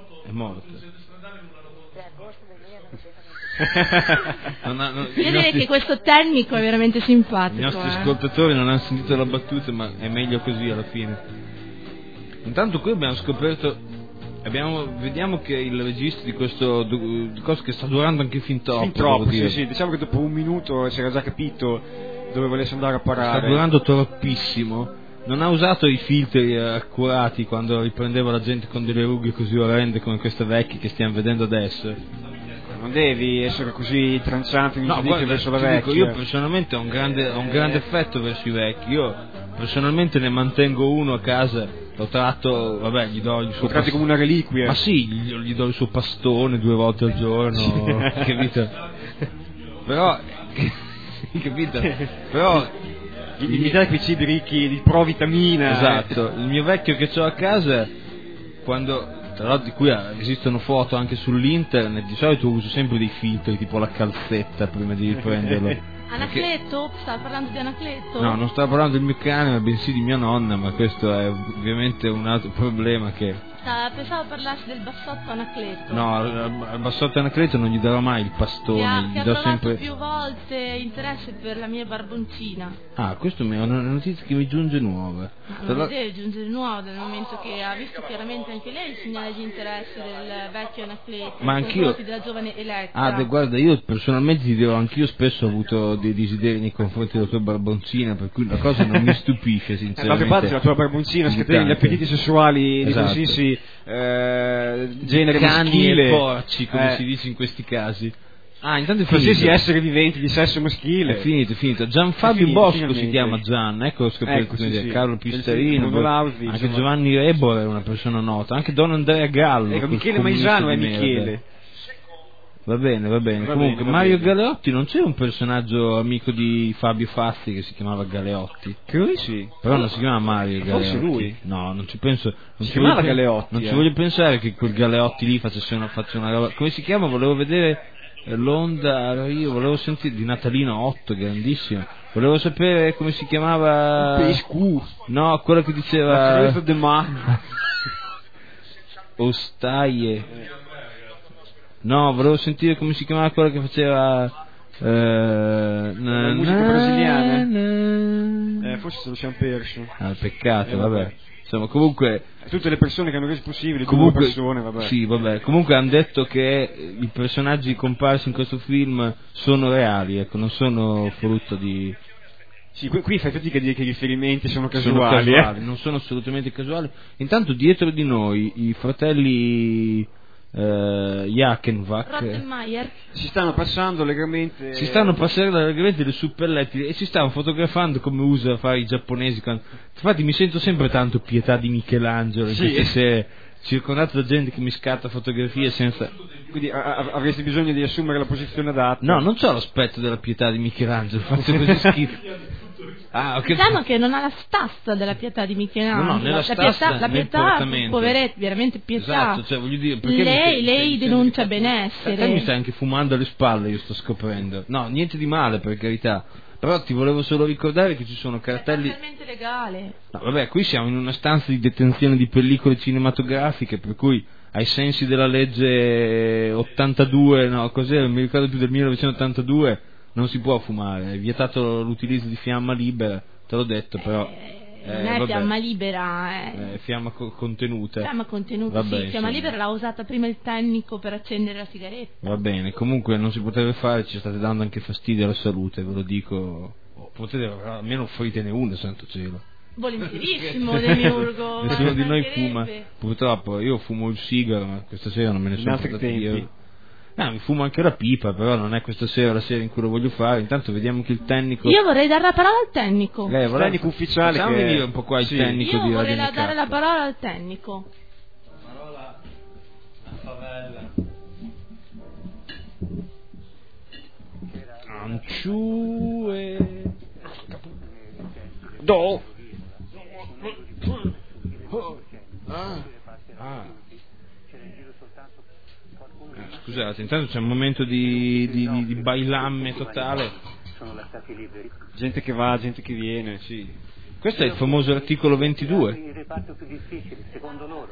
Speaker 2: Io direi che questo tecnico è veramente simpatico.
Speaker 1: I nostri ascoltatori non hanno sentito la battuta, ma è meglio così alla fine. Intanto qui abbiamo scoperto. Vediamo che il regista di questo cosa che sta durando anche fin troppo.
Speaker 3: Sì, diciamo che dopo un minuto si era già capito dove volesse andare a parare.
Speaker 1: Sta durando troppissimo. Non ha usato i filtri accurati quando riprendeva la gente con delle rughe così orrende come queste vecchie che stiamo vedendo adesso.
Speaker 3: Non devi essere così tranciante in giudizio verso la vecchia.
Speaker 1: Io personalmente ho un grande affetto verso i vecchi. Io personalmente ne mantengo uno a casa. Lo tratto, gli do il suo
Speaker 3: come una reliquia.
Speaker 1: Ma sì, gli do il suo pastone 2 volte al giorno, capito? Però, capito? Però
Speaker 3: mi dai quei cibi ricchi di provitamina.
Speaker 1: Esatto, il mio vecchio che ho a casa, quando, tra l'altro di cui esistono foto anche sull'internet, di solito uso sempre dei filtri tipo la calzetta prima di riprenderlo.
Speaker 2: Anacleto? Stava parlando di Anacleto?
Speaker 1: No, non stavo parlando del mio cane, ma bensì di mia nonna, ma questo è ovviamente un altro problema che...
Speaker 2: Pensavo parlassi del bassotto Anacleto.
Speaker 1: No, al bassotto Anacleto non gli darò mai il pastone,
Speaker 2: gli do sempre più volte interesse per la mia barboncina.
Speaker 1: Questa è una notizia che mi giunge nuova.
Speaker 2: Non deve giungere nuova dal momento che ha visto chiaramente anche lei il segnale di interesse del vecchio Anacleto,
Speaker 1: ma anch'io
Speaker 2: della giovane Elettra.
Speaker 1: Guarda, io personalmente ti dirò, anch'io spesso ho avuto dei desideri nei confronti della tua barboncina, per cui la cosa non mi stupisce sinceramente.
Speaker 3: D'altra parte la tua barboncina scatena gli appetiti sessuali di qualsiasi genere
Speaker 1: cani
Speaker 3: maschile
Speaker 1: e porci, come si dice in questi casi. Intanto è
Speaker 3: qualsiasi essere vivente di sesso maschile.
Speaker 1: È finito. Gianfabio Bosco si chiama Gian, ecco scoperto,
Speaker 3: sì.
Speaker 1: Carlo Pistarino, anche Giovanni Rebora è una persona nota, anche Don Andrea Gallo.
Speaker 3: Ecco, Michele Maisano è Michele.
Speaker 1: Va bene. Comunque Mario Galeotti, non c'è un personaggio amico di Fabio Fazzi che si chiamava Galeotti?
Speaker 3: Credo di sì.
Speaker 1: Però non si chiama Mario Galeotti.
Speaker 3: Forse lui.
Speaker 1: No, non ci penso.
Speaker 3: Si chiamava Galeotti.
Speaker 1: Non ci voglio pensare che quel Galeotti lì faccia una roba. Come si chiama? Volevo vedere l'onda, io volevo sentire di Natalino 8, grandissimo. Volevo sapere come si chiamava.
Speaker 3: Pescu.
Speaker 1: No, quello che diceva
Speaker 3: de Ma.
Speaker 1: Ostaie. No, volevo sentire come si chiamava quello che faceva
Speaker 3: la musica brasiliana. Forse se lo siamo perso.
Speaker 1: Peccato, vabbè. Insomma, comunque
Speaker 3: tutte le persone che hanno reso possibile, due persone, vabbè.
Speaker 1: Sì, vabbè. Comunque hanno detto che i personaggi comparsi in questo film sono reali, ecco, non sono frutto di.
Speaker 3: Sì, qui fai fatica a dire che i riferimenti sono casuali.
Speaker 1: Non sono assolutamente casuali. Intanto dietro di noi i fratelli Jackenbach
Speaker 3: si stanno passando allegramente
Speaker 1: le suppelletti e si stanno fotografando come usa fare i giapponesi. Infatti mi sento sempre tanto Pietà di Michelangelo in queste serie, circondato da gente che mi scatta fotografie senza.
Speaker 3: Quindi avresti bisogno di assumere la posizione adatta.
Speaker 1: No, non c'ho l'aspetto della Pietà di Michelangelo, faccio così schifo.
Speaker 2: Diciamo che non ha la stazza della Pietà di Michelangelo. La pietà poveretti, veramente pietà.
Speaker 1: Esatto, cioè, voglio dire,
Speaker 2: lei denuncia benessere.
Speaker 1: Te mi stai anche fumando alle spalle, io sto scoprendo. No, niente di male, per carità. Però ti volevo solo ricordare che ci sono cartelli.
Speaker 2: È totalmente legale.
Speaker 1: No, vabbè, qui siamo in una stanza di detenzione di pellicole cinematografiche, per cui ai sensi della legge 82, no, cos'era, non mi ricordo più, del 1982, non si può fumare, è vietato l'utilizzo di fiamma libera, te l'ho detto, però
Speaker 2: non è fiamma libera,
Speaker 1: fiamma contenuta.
Speaker 2: Fiamma contenuta,
Speaker 1: vabbè,
Speaker 2: sì, fiamma libera l'ha usata prima il tecnico per accendere la sigaretta.
Speaker 1: Va bene, comunque non si poteva fare, ci state dando anche fastidio alla salute, ve lo dico. Potete almeno offritene uno, santo cielo.
Speaker 2: Volentierissimo, Demiurgo.
Speaker 1: Nessuno di noi fuma, purtroppo. Io fumo il sigaro, ma questa sera non me ne sono portato via. No, mi fumo anche la pipa, però non è questa sera la sera in cui lo voglio fare. Intanto vediamo che il tecnico.
Speaker 2: Io vorrei dare la parola al tecnico.
Speaker 3: Il tecnico ufficiale.
Speaker 1: Facciamo venire un po' qua il tecnico di Radio
Speaker 2: Io vorrei dare la parola al tecnico.
Speaker 12: La parola a favella.
Speaker 1: Anciue.
Speaker 3: Do.
Speaker 1: Scusate, intanto c'è un momento di bailamme totale.
Speaker 3: Gente che va, gente che viene, sì.
Speaker 1: Questo è il famoso articolo 22.
Speaker 9: Il reparto più difficile, secondo loro.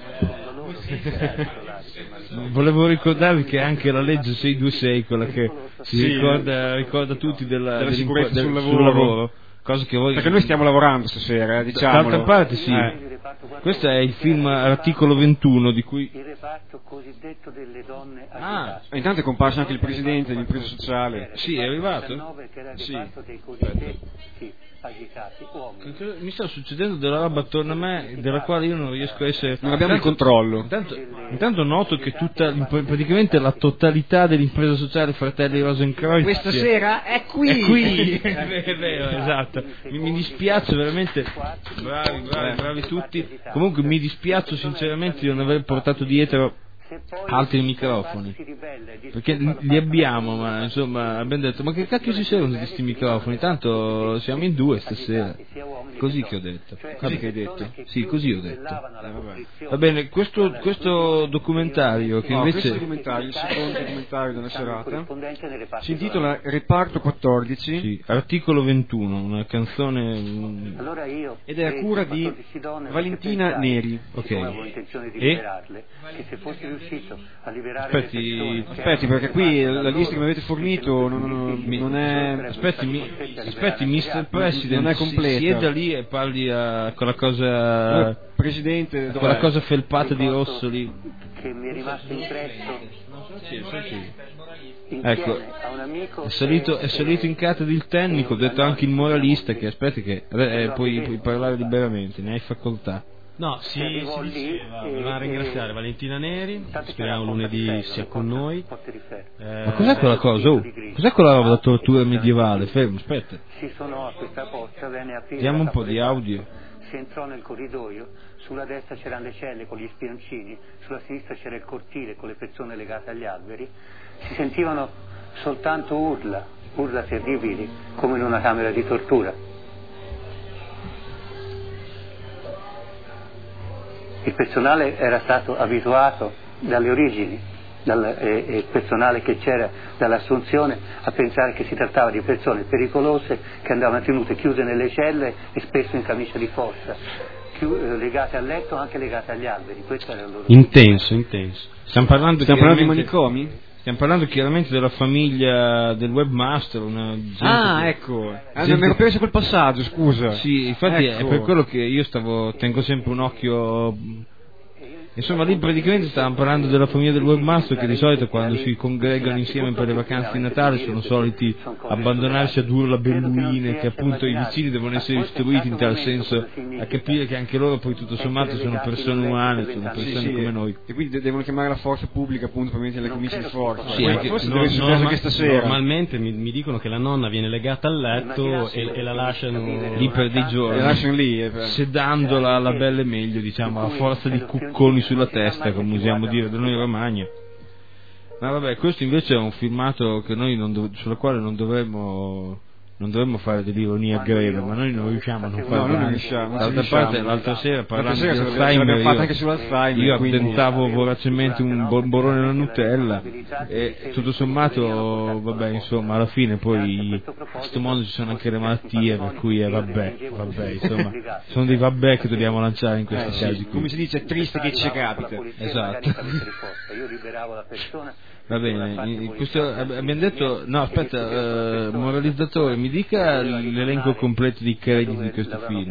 Speaker 1: Volevo ricordarvi che anche la legge 626, quella che si ricorda tutti della
Speaker 3: sicurezza sul lavoro.
Speaker 1: Cosa che voi...
Speaker 3: Perché noi stiamo lavorando stasera, diciamolo.
Speaker 1: D'altra parte sì. Questo è il film articolo 21 di cui...
Speaker 9: Il reparto cosiddetto delle donne agitate.
Speaker 3: Intanto è comparso anche il presidente dell'impresa sociale.
Speaker 1: Sì, è arrivato?
Speaker 9: Che era il reparto dei cosiddetti agitati uomini.
Speaker 1: Mi sta succedendo della roba attorno a me della quale io non riesco a essere.
Speaker 3: Non abbiamo il controllo.
Speaker 1: Intanto noto che praticamente la totalità dell'impresa sociale Fratelli Rosenkreuz
Speaker 3: questa sera è qui.
Speaker 1: È vero, esatto. Mi dispiace veramente. Bravi tutti. Comunque mi dispiace sinceramente di non aver portato dietro altri microfoni, perché li abbiamo, ma insomma abbiamo detto ma che cacchio ci servono di questi microfoni, tanto siamo in due stasera, così che ho detto.
Speaker 3: Così che hai detto?
Speaker 1: Sì, così ho detto. Va bene, questo documentario che invece
Speaker 3: questo documentario, il secondo documentario della serata, si intitola Reparto 14,
Speaker 1: sì, articolo 21, una canzone
Speaker 3: ed è a cura di Valentina Neri.
Speaker 1: Ok.
Speaker 9: E se fosse riuscito a liberare
Speaker 1: aspetti,
Speaker 3: perché qui la lista che mi avete fornito non è.
Speaker 1: Aspetti, Mr. President,
Speaker 3: non è completa.
Speaker 1: Sieda lì e parli con la cosa.
Speaker 3: Presidente,
Speaker 1: con la cosa felpata di rosso lì.
Speaker 9: Che mi è rimasto impresso.
Speaker 1: Ecco, è salito in cattedra il tecnico, ho detto anche il moralista che aspetti che puoi parlare liberamente, ne hai facoltà.
Speaker 13: No, si diceva, voleva ringraziare Valentina Neri, speriamo lunedì sia con noi.
Speaker 1: Ma cos'è quella cosa? Cos'è quella roba da tortura medievale? Fermo, aspetta.
Speaker 14: Si suonò a questa porta, venne aprire.
Speaker 1: Diamo un po' di audio.
Speaker 14: Si entrò nel corridoio, sulla destra c'erano le celle con gli spioncini, sulla sinistra c'era il cortile con le persone legate agli alberi. Si sentivano soltanto urla terribili, come in una camera di tortura. Il personale era stato abituato dalle origini, il personale che c'era dall'assunzione, a pensare che si trattava di persone pericolose che andavano tenute chiuse nelle celle e spesso in camicia di forza, legate al letto, anche legate agli alberi. Questo era il loro
Speaker 13: intenso.
Speaker 1: Stiamo parlando
Speaker 3: di manicomi?
Speaker 1: Stiamo parlando chiaramente della famiglia del webmaster.
Speaker 3: Ecco. Non ero preso quel passaggio, scusa.
Speaker 1: Sì, infatti è per quello che io tengo sempre un occhio. Insomma, lì praticamente stavamo parlando della famiglia del webmaster, che di solito quando si congregano insieme per le vacanze di Natale sono soliti abbandonarsi a urla belluine, che appunto i vicini devono essere istruiti in tal senso a capire che anche loro poi tutto sommato sono persone umane, sono persone come noi.
Speaker 3: E quindi devono chiamare la forza pubblica appunto per mettere le camicie di forza.
Speaker 1: Sì, anche
Speaker 3: forse deve succedere questa sera.
Speaker 13: Normalmente mi dicono che la nonna viene legata al letto e la lasciano
Speaker 1: lì per dei giorni,
Speaker 3: la lasciano lì,
Speaker 1: sedandola alla belle meglio, diciamo, a forza di cucconi sulla testa, come usiamo dire da noi in Romagna. Ma vabbè, questo invece è un filmato che noi sulla quale non dovremmo fare dell'ironia greve, ma noi non riusciamo a non farlo.
Speaker 3: Non riusciamo.
Speaker 1: D'altra parte, l'altra sera parlando di Alzheimer, io tentavo voracemente un bombolone alla Nutella e tutto sommato, vabbè, insomma, alla fine poi in questo mondo ci sono anche le malattie, per cui vabbè, insomma, sono dei vabbè che dobbiamo lanciare in questi casi qui.
Speaker 3: Come si dice, è triste che ci capita.
Speaker 1: Esatto.
Speaker 14: Io liberavo la persona.
Speaker 1: Va bene, abbiamo detto, no aspetta, moralizzatore, mi dica l'elenco completo di crediti di questo film.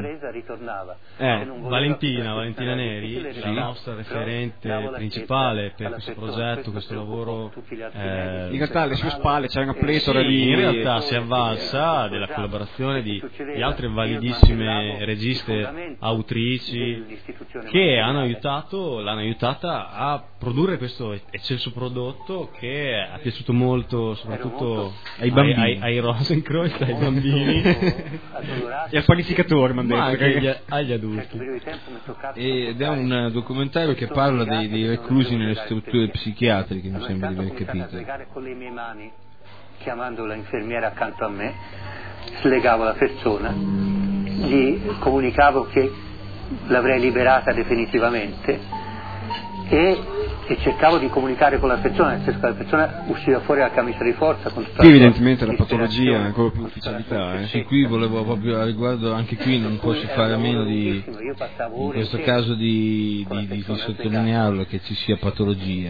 Speaker 13: Valentina Neri, la nostra referente principale per questo progetto, questo lavoro.
Speaker 3: In realtà alle sue spalle c'è una pletora di...
Speaker 13: In realtà si è avvalsa della collaborazione di altre validissime registe, autrici, che l'hanno aiutata a produrre questo eccelso prodotto che è piaciuto molto soprattutto
Speaker 1: ai bambini,
Speaker 13: ai Rosenkreuz, ai bambini
Speaker 3: e al panificatore,
Speaker 13: ma anche agli adulti.
Speaker 1: Ed è un documentario che parla dei reclusi nelle strutture psichiatriche, mi sembra di aver capito.
Speaker 14: Con le mie mani, chiamando l'infermiera accanto a me, slegavo la persona, gli comunicavo che l'avrei liberata definitivamente e cercavo di comunicare con la persona, nel senso che la persona usciva fuori dalla camicia di forza con tutta
Speaker 3: evidentemente la patologia ha ancora più ufficialità.
Speaker 1: Sì, qui volevo proprio a riguardo, anche qui non posso fare a meno di in questo caso di sottolinearlo, che ci sia patologia.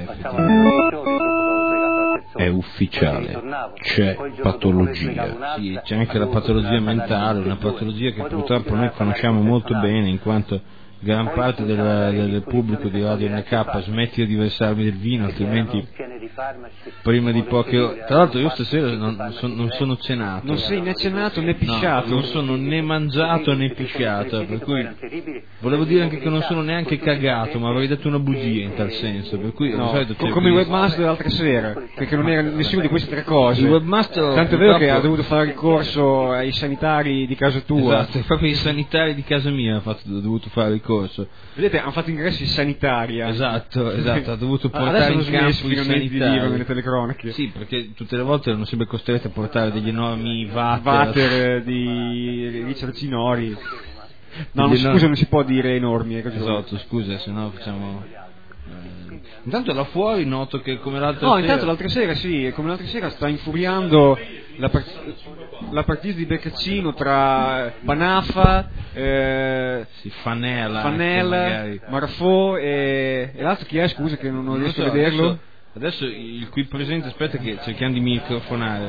Speaker 11: È ufficiale, c'è patologia.
Speaker 1: Sì, c'è anche la patologia mentale, una patologia che purtroppo noi conosciamo molto bene, in quanto gran parte del pubblico di Radio NK smetti di versarmi del vino, altrimenti prima di poche ore. Tra l'altro io stasera non sono cenato.
Speaker 3: Non sei né cenato né pisciato?
Speaker 1: No, non sono né mangiato né pisciato, per cui volevo dire anche che non sono neanche cagato, ma avrei detto una bugia in tal senso, per cui
Speaker 3: no, come il webmaster l'altra sera, perché non era nessuna di queste tre cose.
Speaker 1: Il webmaster,
Speaker 3: tanto è vero che ha dovuto fare ricorso ai sanitari di casa tua.
Speaker 1: Esatto, proprio i sanitari di casa mia ha dovuto fare ricorso.
Speaker 3: Vedete, hanno fatto ingressi sanitaria.
Speaker 1: Esatto, ha dovuto portare in campo i sanitari
Speaker 3: nelle telecronache.
Speaker 1: Sì, perché tutte le volte erano sempre costretti a portare degli enormi
Speaker 3: water di Richard Cinori. No, scusa, non si può dire enormi.
Speaker 1: Esatto, scusa, se no facciamo... Intanto là fuori noto che come l'altra
Speaker 3: sera... No, intanto l'altra sera sì, come l'altra sera sta infuriando la partita di Beccaccino tra Banafa,
Speaker 1: Fanella,
Speaker 3: Marafò e l'altro chi è, scusa che non riesco a vederlo.
Speaker 1: Adesso il qui presente, aspetta che cerchiamo di microfonare.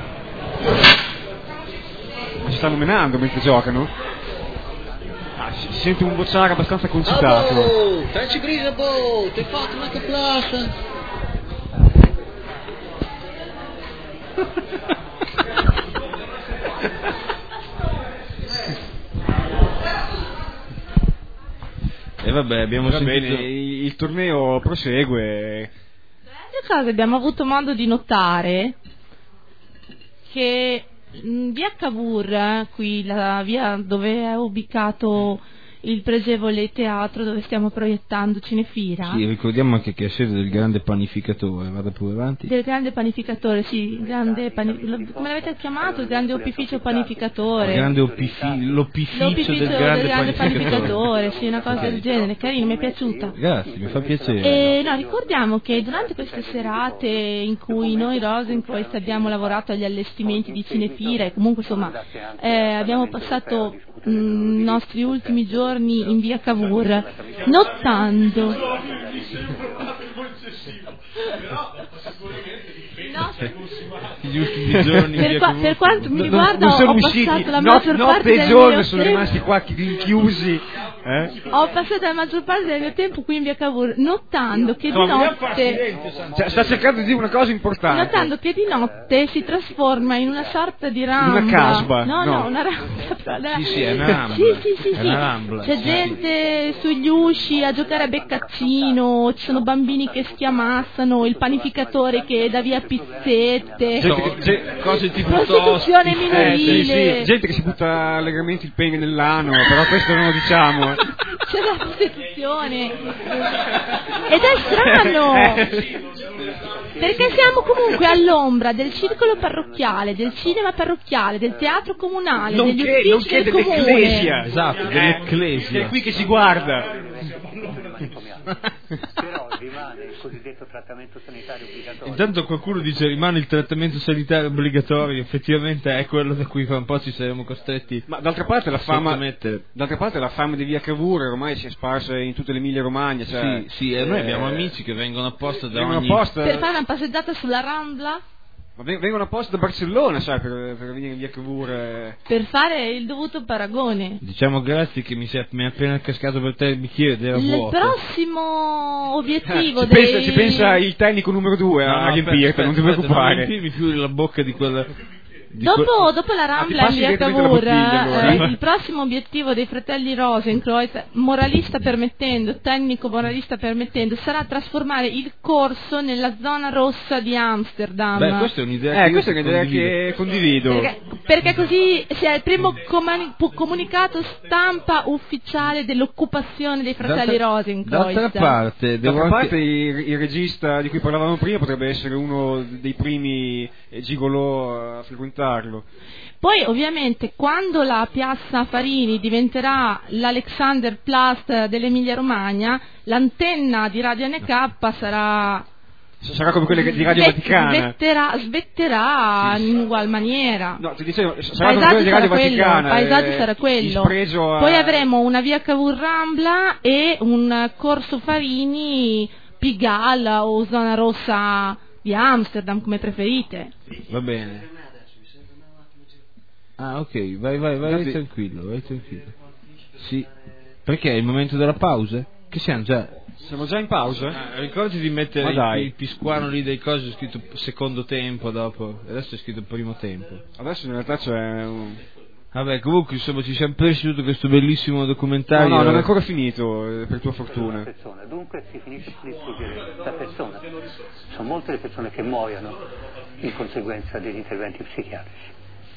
Speaker 3: Ci stanno menando mentre giocano? Si sente un bocciare abbastanza concitato.
Speaker 15: Oh, treci grisa, boh, ti hai fatto una caplassa.
Speaker 1: vabbè, abbiamo sentito...
Speaker 3: bene, il torneo prosegue.
Speaker 2: Cosa abbiamo avuto modo di notare che via Cavour, qui la via dove è ubicato il pregevole teatro dove stiamo proiettando Cinefira.
Speaker 1: Sì, ricordiamo anche che è sede del grande panificatore, vada pure avanti.
Speaker 2: Del grande panificatore, sì, il grande come l'avete chiamato? Il grande opificio panificatore.
Speaker 1: Il grande l'opificio del grande
Speaker 2: panificatore, sì, una cosa del genere, carino, mi è piaciuta.
Speaker 1: Grazie, mi fa piacere.
Speaker 2: E no, ricordiamo che durante queste serate in cui noi Rosenkreuz abbiamo lavorato agli allestimenti di Cinefira e comunque insomma abbiamo passato i nostri ultimi giorni in via Cavour nottando
Speaker 1: gli ultimi giorni
Speaker 2: per quanto mi riguarda
Speaker 3: non sono
Speaker 2: ho
Speaker 3: usciti,
Speaker 2: passato la maggior parte
Speaker 3: notte
Speaker 2: del
Speaker 3: e giorno
Speaker 2: mio
Speaker 3: sono
Speaker 2: tempo.
Speaker 3: rimasti qua rinchiusi.
Speaker 2: Ho passato la maggior parte del mio tempo qui in via Cavour notando che di notte
Speaker 3: sta cercando di dire una cosa importante,
Speaker 2: notando che di notte si trasforma in una sorta di rambla,
Speaker 3: una casba,
Speaker 2: no, una rambla.
Speaker 1: Sì, è una rambla.
Speaker 2: Sì.
Speaker 1: È una rambla.
Speaker 2: C'è gente sugli usci a giocare a beccaccino, ci sono bambini che schiamazzano, il panificatore che dà via pizzette,
Speaker 1: cose tipo
Speaker 2: prostituzione minorile,
Speaker 3: sì. Gente che si butta allegramente il pene nell'ano, però questo non lo diciamo.
Speaker 2: C'è la prostituzione ed è strano perché siamo comunque all'ombra del circolo parrocchiale, del cinema parrocchiale, del teatro comunale, degli uffici del comune,
Speaker 3: dell'ecclesia,
Speaker 1: esatto, dell'ecclesia,
Speaker 3: è qui che si guarda.
Speaker 14: Però rimane il cosiddetto trattamento sanitario obbligatorio.
Speaker 1: Intanto qualcuno dice rimane il trattamento sanitario obbligatorio, effettivamente è quello da cui fra un po' ci saremo costretti.
Speaker 3: Ma d'altra parte la fama di via Cavour ormai si è sparsa in tutte le Emilia Romagna, cioè,
Speaker 1: sì, e noi abbiamo amici che vengono apposta da
Speaker 2: per fare una passeggiata sulla Rambla.
Speaker 3: Ma vengono apposta da Barcellona, sai, per venire in via Cavour.
Speaker 2: Per fare il dovuto paragone.
Speaker 1: Diciamo grazie che mi è appena cascato per te il bicchiere ed era vuoto.
Speaker 2: Il prossimo obiettivo
Speaker 3: ci pensa il tecnico numero 2 a riempirti, non ti preoccupare.
Speaker 1: Non riempirmi più la bocca di quella...
Speaker 2: Dopo la Rambla in via Cavour, il prossimo obiettivo dei fratelli Rosenkreuz, moralista permettendo, tecnico moralista permettendo, sarà trasformare il corso nella zona rossa di Amsterdam.
Speaker 1: Beh, questa è un'idea
Speaker 3: che condivido.
Speaker 2: Perché così sia il primo comunicato stampa ufficiale dell'occupazione dei fratelli Rosenkreuz.
Speaker 1: D'altra parte
Speaker 3: il regista di cui parlavamo prima potrebbe essere uno dei primi gigolò a frequentarlo.
Speaker 2: Poi ovviamente quando la piazza Farini diventerà l'Alexanderplatz dell'Emilia Romagna, l'antenna di Radio NK sarà
Speaker 3: come quelle di Radio Vaticana,
Speaker 2: svetterà in ugual maniera.
Speaker 3: No, ti dicevo, sarà come quelle di Radio Vaticana,
Speaker 2: il paesaggio sarà quello. Poi avremo una via Cavour Rambla e un corso Farini Pigalle o zona rossa di Amsterdam, come preferite.
Speaker 1: Va bene. Ah, ok, vai tranquillo. Sì. Perché è il momento della pausa? Che siamo già
Speaker 3: in pausa?
Speaker 1: Ricordati di mettere il pisquano lì dei cosi, scritto secondo tempo dopo. Adesso è scritto primo tempo.
Speaker 3: Adesso in realtà c'è un...
Speaker 1: Vabbè, comunque insomma ci siamo presi tutto questo bellissimo documentario.
Speaker 3: No, non è ancora finito, per tua fortuna.
Speaker 14: Dunque si finisce di distruggere la persona. Sono molte le persone che muoiono in conseguenza degli interventi psichiatrici.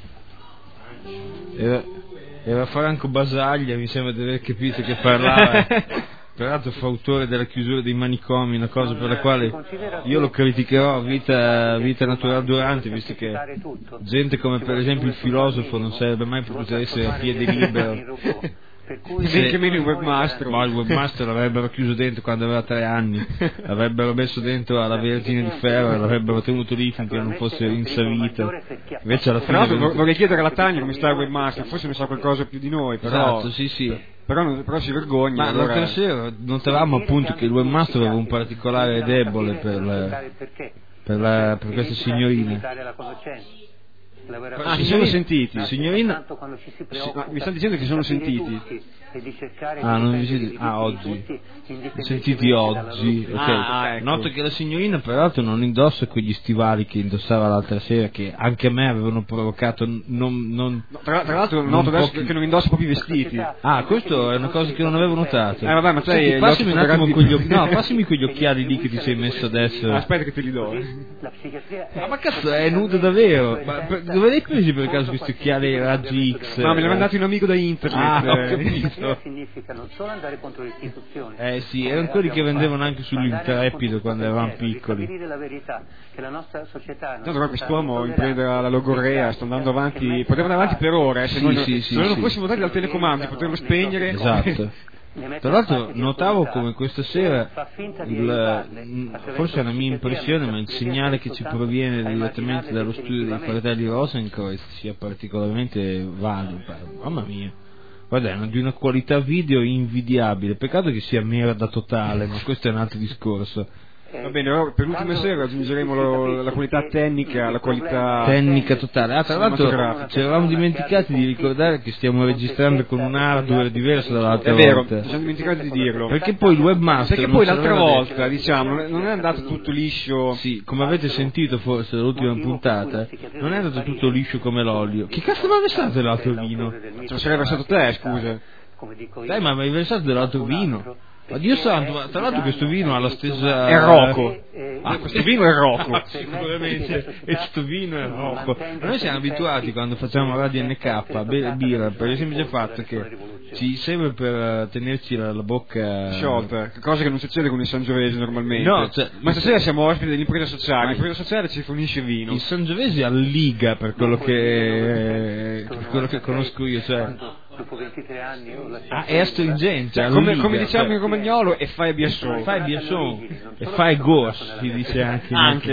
Speaker 1: Era Franco Basaglia, mi sembra di aver capito che parlava. Peraltro fautore della chiusura dei manicomi, una cosa per la quale io lo criticherò vita naturale durante, visto che gente come per esempio il filosofo non sarebbe mai potuto essere a piede libero.
Speaker 3: Neanche meno il webmaster.
Speaker 1: Ma il webmaster l'avrebbero chiuso dentro quando aveva 3 anni, l'avrebbero messo dentro alla Vergine di Ferro e l'avrebbero tenuto lì finché non fosse insavito. Invece alla fine
Speaker 3: vorrei chiedere alla Tania come sta il webmaster, forse ne sa qualcosa più di noi, però
Speaker 1: esatto, sì.
Speaker 3: Però si vergogna.
Speaker 1: Ma l'altra sera notavamo appunto che il webmaster aveva un particolare debole per questa signorina.
Speaker 3: Si sono sentiti,
Speaker 1: signorina.
Speaker 3: Mi sta dicendo che si sono sentiti.
Speaker 14: e di cercare
Speaker 1: non vi siete... oggi sentiti oggi, ok.
Speaker 3: Ecco.
Speaker 1: Noto che la signorina peraltro non indossa quegli stivali che indossava l'altra sera, che anche a me avevano provocato
Speaker 3: tra l'altro noto adesso che non indossa proprio i vestiti.
Speaker 1: Questo è una cosa che non avevo notato.
Speaker 3: Vabbè, ma sai,
Speaker 1: passami un attimo passami quegli occhiali lì che ti sei messo adesso.
Speaker 3: Aspetta che te li do.
Speaker 1: Ma cazzo, è nudo davvero? Ma dove l'hai presi per caso questi occhiali raggi X?
Speaker 3: No, me li ha mandati un amico da internet.
Speaker 1: Ho capito.
Speaker 14: Significa non solo andare contro le istituzioni.
Speaker 1: Sì, erano quelli che vendevano anche sull'Intrepido quando eravamo piccoli.
Speaker 14: Stabilire la verità che la nostra società
Speaker 3: tanto però quest'uomo in preda alla logorrea sta andando avanti, poteva andare avanti per ore, se noi non fossimo dati dal telecomando potremmo spegnere.
Speaker 1: Esatto. Tra l'altro notavo come questa sera forse è una mia impressione, ma il segnale che ci proviene direttamente dallo studio dei fratelli Rosenkreuz sia particolarmente valido. Mamma mia, guarda, è di una qualità video invidiabile. Peccato che sia merda totale, ma questo è un altro discorso.
Speaker 3: Va bene, per l'ultima sera aggiungeremo la qualità tecnica, la qualità
Speaker 1: tecnica totale. Tra l'altro ci eravamo dimenticati di ricordare che stiamo registrando con un hardware diverso dall'altra volta.
Speaker 3: È vero, ci siamo dimenticati di dirlo.
Speaker 1: Perché poi il webmaster,
Speaker 3: perché poi l'altra volta, diciamo, non è andato tutto liscio.
Speaker 1: Sì, come avete sentito forse dall'ultima puntata, non è andato tutto liscio come l'olio. Che cazzo mi ha versato dell'altro vino?
Speaker 3: Ce lo sarei versato te, scusa.
Speaker 1: Dai, ma mi hai versato dell'altro vino? Ma Dio santo, ma tra l'altro questo vino ha la stessa...
Speaker 3: È Rocco. Questo vino è Rocco.
Speaker 1: Sicuramente, e questo vino è Rocco. Ma noi siamo abituati quando facciamo Radio NK a bere birra per il semplice fatto che ci serve per tenerci la bocca
Speaker 3: sciolta, cosa che non succede con il Sangiovese normalmente.
Speaker 1: No,
Speaker 3: ma stasera siamo ospiti dell'impresa sociale. L'impresa sociale ci fornisce vino.
Speaker 1: Il Sangiovese alliga per quello che conosco io, cioè...
Speaker 14: Dopo 23 anni
Speaker 1: è astringente,
Speaker 3: come diciamo in romagnolo, e fai biasson.
Speaker 1: E fai gos, si dice anche.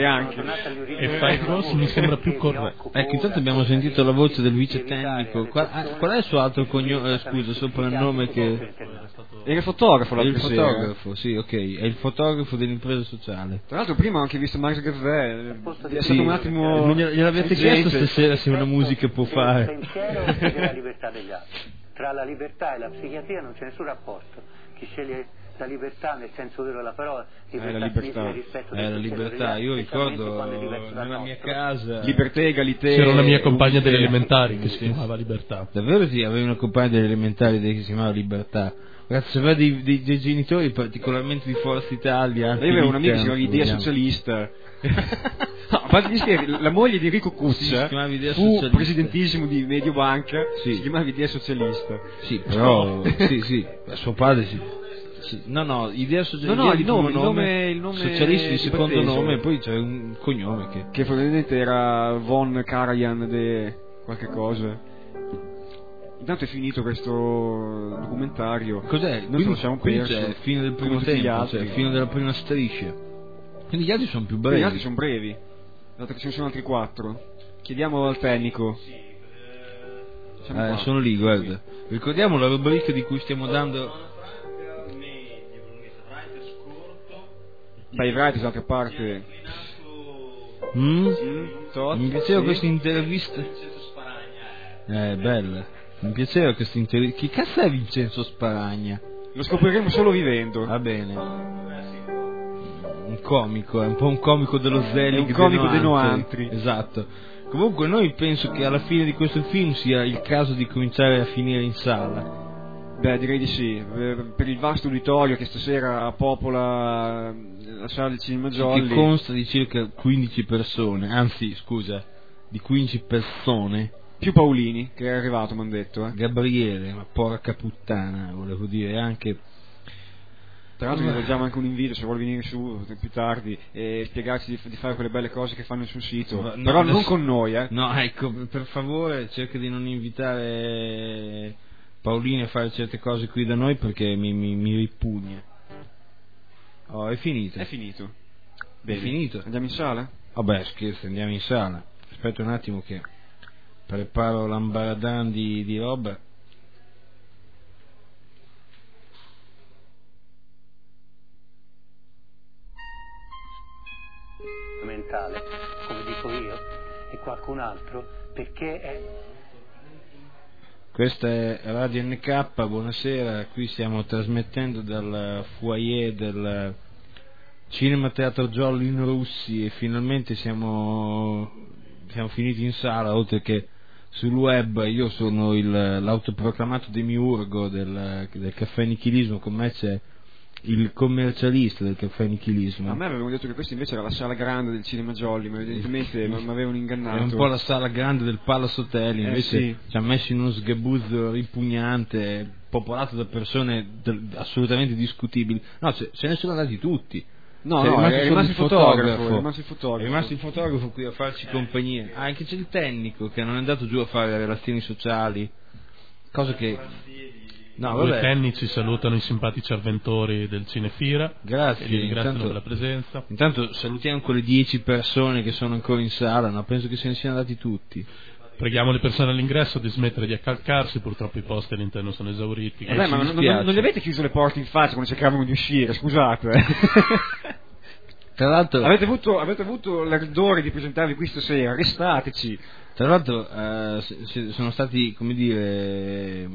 Speaker 13: E fai gos mi sembra più corretto.
Speaker 1: Ecco, intanto abbiamo sentito la voce del vice tecnico. Qual è il suo altro cognome, scusa, soprannome che...
Speaker 3: È il fotografo,
Speaker 1: il fotografo, sì, ok, è il fotografo dell'impresa sociale.
Speaker 3: Tra l'altro prima ho anche visto Max Gazzè, è stato un attimo...
Speaker 1: Gliel'avete chiesto stasera se una musica può fare?
Speaker 14: La libertà degli altri. Tra la libertà e la psichiatria non c'è nessun rapporto. Chi sceglie la libertà nel senso vero della parola,
Speaker 1: la libertà. Io ricordo nella mia casa
Speaker 3: libertà e egalité.
Speaker 13: C'era una mia compagna delle elementari che si chiamava Libertà.
Speaker 1: Davvero sì, avevi una compagna delle elementari che si chiamava Libertà. Ragazzi, se aveva dei genitori particolarmente di Forza Italia.
Speaker 3: Io avevo un amico che si chiamava Idea Socialista. La moglie di Enrico Cuccia fu presidentissimo di Mediobanca, si chiamava Idea Socialista.
Speaker 1: Sì, però sì, suo padre sì. No, Idea Socialista,
Speaker 3: il nome
Speaker 1: socialisti di secondo nome, e poi c'è un cognome
Speaker 3: che probabilmente era Von Karajan de qualche cosa. Intanto è finito questo documentario.
Speaker 1: Cos'è?
Speaker 3: Noi ce lo siamo perso.
Speaker 1: C'è il fine del primo tempo, cioè il fine della prima striscia. Quindi gli altri sono più brevi.
Speaker 3: Gli altri sono brevi, dato che ce ne sono altri 4. Chiediamo al tecnico.
Speaker 1: Sono lì, guarda. Ricordiamo la rubrica di cui stiamo dando.
Speaker 3: Dai, Wright d'altra parte.
Speaker 1: Mi piaceva questa intervista. Bella. Mi piaceva questa intervista. Chi cazzo è Vincenzo Sparagna?
Speaker 3: Lo scopriremo solo vivendo.
Speaker 1: Va bene. Un comico, è un po' un comico dello Zelig.
Speaker 3: È un comico dei Noantri.
Speaker 1: Esatto. Comunque noi penso che alla fine di questo film sia il caso di cominciare a finire in sala.
Speaker 3: Beh, direi di sì, per il vasto uditorio che stasera popola la sala del Cinema Jolly,
Speaker 1: che consta di circa 15 persone, anzi scusa, di 15 persone.
Speaker 3: Più Paolini, che è arrivato, mi hanno detto.
Speaker 1: Gabriele, ma porca puttana, volevo dire, anche...
Speaker 3: Tra l'altro gli leggiamo anche un invito se vuole venire su più tardi e spiegarci di fare quelle belle cose che fanno sul sito, però non con noi,
Speaker 1: No, ecco, per favore cerca di non invitare Paolini a fare certe cose qui da noi perché mi ripugna. Oh, è finito.
Speaker 3: È finito.
Speaker 1: Bene. È finito.
Speaker 3: Andiamo in sala?
Speaker 1: Vabbè, scherzo, andiamo in sala. Aspetta un attimo che preparo l'ambaradan di roba.
Speaker 14: Mentale, come dico io, e qualcun altro, perché è...
Speaker 1: Questa è Radio NK, buonasera, qui stiamo trasmettendo dal foyer del Cinema Teatro Jolly in Russi e finalmente siamo finiti in sala, oltre che sul web. Io sono l'autoproclamato demiurgo del caffè nichilismo, con me c'è il commercialista del caffè nichilismo.
Speaker 3: A me avevano detto che questa invece era la sala grande del Cinema Jolly, ma evidentemente mi avevano ingannato.
Speaker 1: È un po' la sala grande del Palace Hotel, invece
Speaker 3: sì.
Speaker 1: Ci ha messo in uno sgabuzzo ripugnante, popolato da persone assolutamente discutibili. No, se ne sono andati tutti.
Speaker 3: No, è rimasto il fotografo
Speaker 1: qui a farci compagnia. Anche c'è il tecnico che non è andato giù a fare le relazioni sociali, cosa che...
Speaker 12: No, due tecnici salutano i simpatici avventori del Cinefira.
Speaker 1: Grazie,
Speaker 12: li ringraziano per la presenza.
Speaker 1: Intanto salutiamo quelle 10 persone che sono ancora in sala, no? Penso che se ne siano andati tutti.
Speaker 12: Preghiamo le persone all'ingresso di smettere di accalcarsi, purtroppo i posti all'interno sono esauriti.
Speaker 3: Ma non gli avete chiuso le porte in faccia quando cercavano di uscire, scusate.
Speaker 1: Tra l'altro
Speaker 3: avete avuto l'ardire di presentarvi qui stasera, restateci.
Speaker 1: Tra l'altro sono stati, come dire,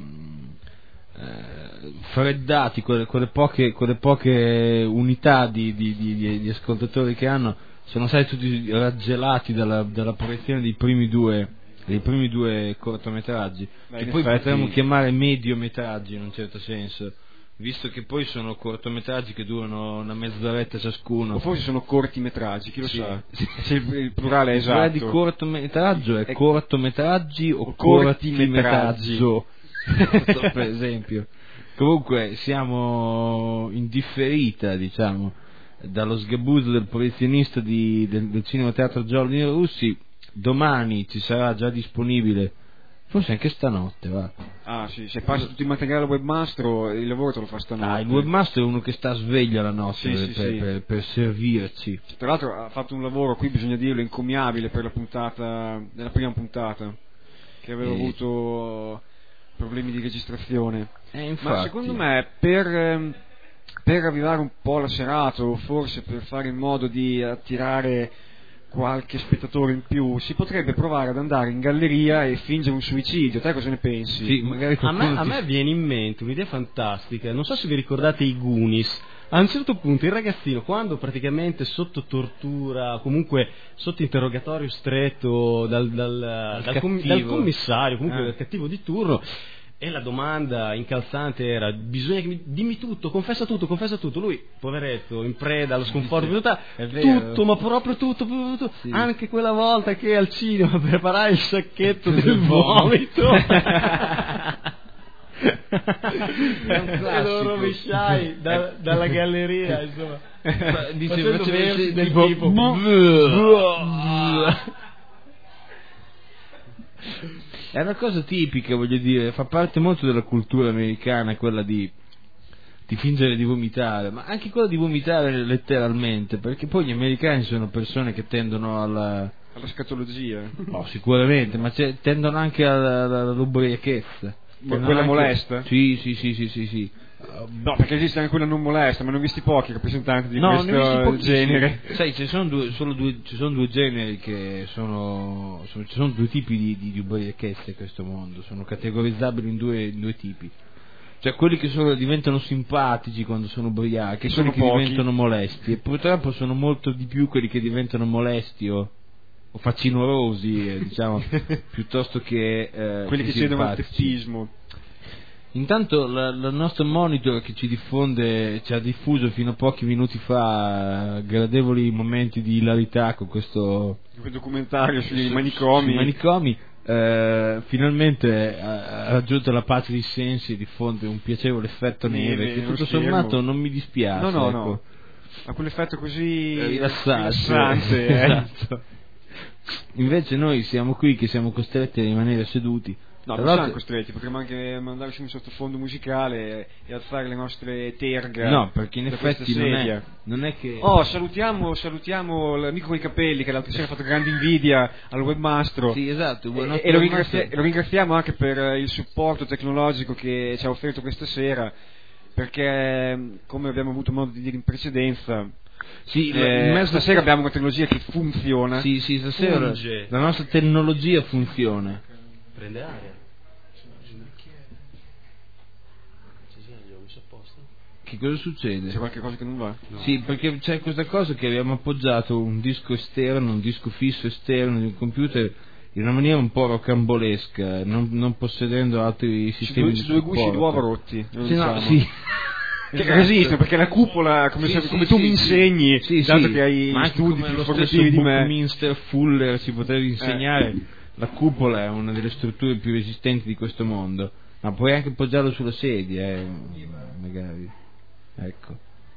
Speaker 1: freddati quelle poche unità di ascoltatori che hanno, sono stati tutti raggelati dalla proiezione dei primi due cortometraggi, che poi potremmo chiamare mediometraggi in un certo senso, visto che poi sono cortometraggi che durano una mezz'oretta ciascuno.
Speaker 3: O forse sono cortimetraggi, chi lo sa? Se il plurale è esatto.
Speaker 1: Il plurale di cortometraggio è cortometraggi o cortimetraggio, per esempio. Comunque siamo in differita, diciamo, dallo sgabuzzo del professionista del Cinema Teatro Jolly Russi. Domani ci sarà già disponibile, forse anche stanotte, va.
Speaker 3: Ah sì, se passa tutto il materiale al webmastro, il lavoro te lo fa stanotte.
Speaker 1: Il webmaster è uno che sta sveglio la notte per servirci.
Speaker 3: Tra l'altro ha fatto un lavoro, qui bisogna dirlo, encomiabile per la prima puntata, che aveva avuto problemi di registrazione. Ma secondo me per avvivare un po' la serata, o forse per fare in modo di attirare qualche spettatore in più, si potrebbe provare ad andare in galleria e fingere un suicidio. Te cosa ne pensi?
Speaker 1: Sì, magari
Speaker 13: a me viene in mente un'idea fantastica, non so se vi ricordate i Goonies. A un certo punto il ragazzino, quando praticamente sotto tortura, comunque sotto interrogatorio stretto dal commissario, comunque dal cattivo di turno, e la domanda incalzante era: bisogna che dimmi tutto, confessa tutto. Lui, poveretto, in preda allo sconforto, tutto, ma proprio tutto. Sì. Anche quella volta che al cinema preparai il sacchetto del vomito e lo rovesciai dalla galleria, insomma.
Speaker 1: Dice
Speaker 13: del tipo
Speaker 1: è una cosa tipica, voglio dire, fa parte molto della cultura americana quella di fingere di vomitare, ma anche quella di vomitare letteralmente, perché poi gli americani sono persone che tendono alla
Speaker 3: scatologia.
Speaker 1: No, sicuramente, ma tendono anche all'ubriachezza.
Speaker 3: Quella molesta?
Speaker 1: Sì.
Speaker 3: No, perché esiste anche quella non molesta, ma ne ho visti pochi rappresentanti di questo genere.
Speaker 1: Sai, ci sono due generi che ci sono due tipi di ubriachezza in questo mondo, sono categorizzabili in due tipi. Cioè quelli che diventano simpatici quando sono ubriachi, e quelli che diventano molesti, e purtroppo sono molto di più quelli che diventano molesti o facinorosi, diciamo, piuttosto che
Speaker 3: quelli che cedono al teppismo.
Speaker 1: Intanto il nostro monitor che ci ha diffuso fino a pochi minuti fa gradevoli momenti di ilarità con questo
Speaker 3: documentario sui manicomi.
Speaker 1: Finalmente ha raggiunto la pace dei sensi e diffonde un piacevole effetto neve che tutto sommato non mi dispiace.
Speaker 3: No. Ha quell'effetto così
Speaker 1: rilassante. Esatto. Invece noi siamo qui che siamo costretti a rimanere seduti.
Speaker 3: No, non siamo costretti, potremmo anche mandare su un sottofondo musicale e alzare le nostre terga.
Speaker 1: No, perché in effetti non è che...
Speaker 3: salutiamo l'amico con i capelli che l'altra sera ha fatto grande invidia al webmastro.
Speaker 1: Sì, esatto.
Speaker 3: E lo ringraziamo anche per il supporto tecnologico che ci ha offerto questa sera, perché, come abbiamo avuto modo di dire in precedenza, stasera abbiamo una tecnologia che funziona.
Speaker 1: Sì, stasera la nostra tecnologia funziona.
Speaker 13: Prende aria.
Speaker 1: Che cosa succede?
Speaker 3: C'è qualche cosa che non va?
Speaker 1: No. Sì, perché c'è questa cosa che abbiamo appoggiato un disco esterno, un disco fisso esterno di un computer in una maniera un po' rocambolesca, non possedendo altri sistemi di supporto.
Speaker 3: 2 gusci d'uovo rotti.
Speaker 1: Sì.
Speaker 3: Che resistono, perché la cupola, come tu mi insegni, dato che hai studi più formativi di me.
Speaker 1: Buckminster Fuller ci potevi insegnare, la cupola è una delle strutture più resistenti di questo mondo, ma puoi anche appoggiarlo sulla sedia, magari. Ecco.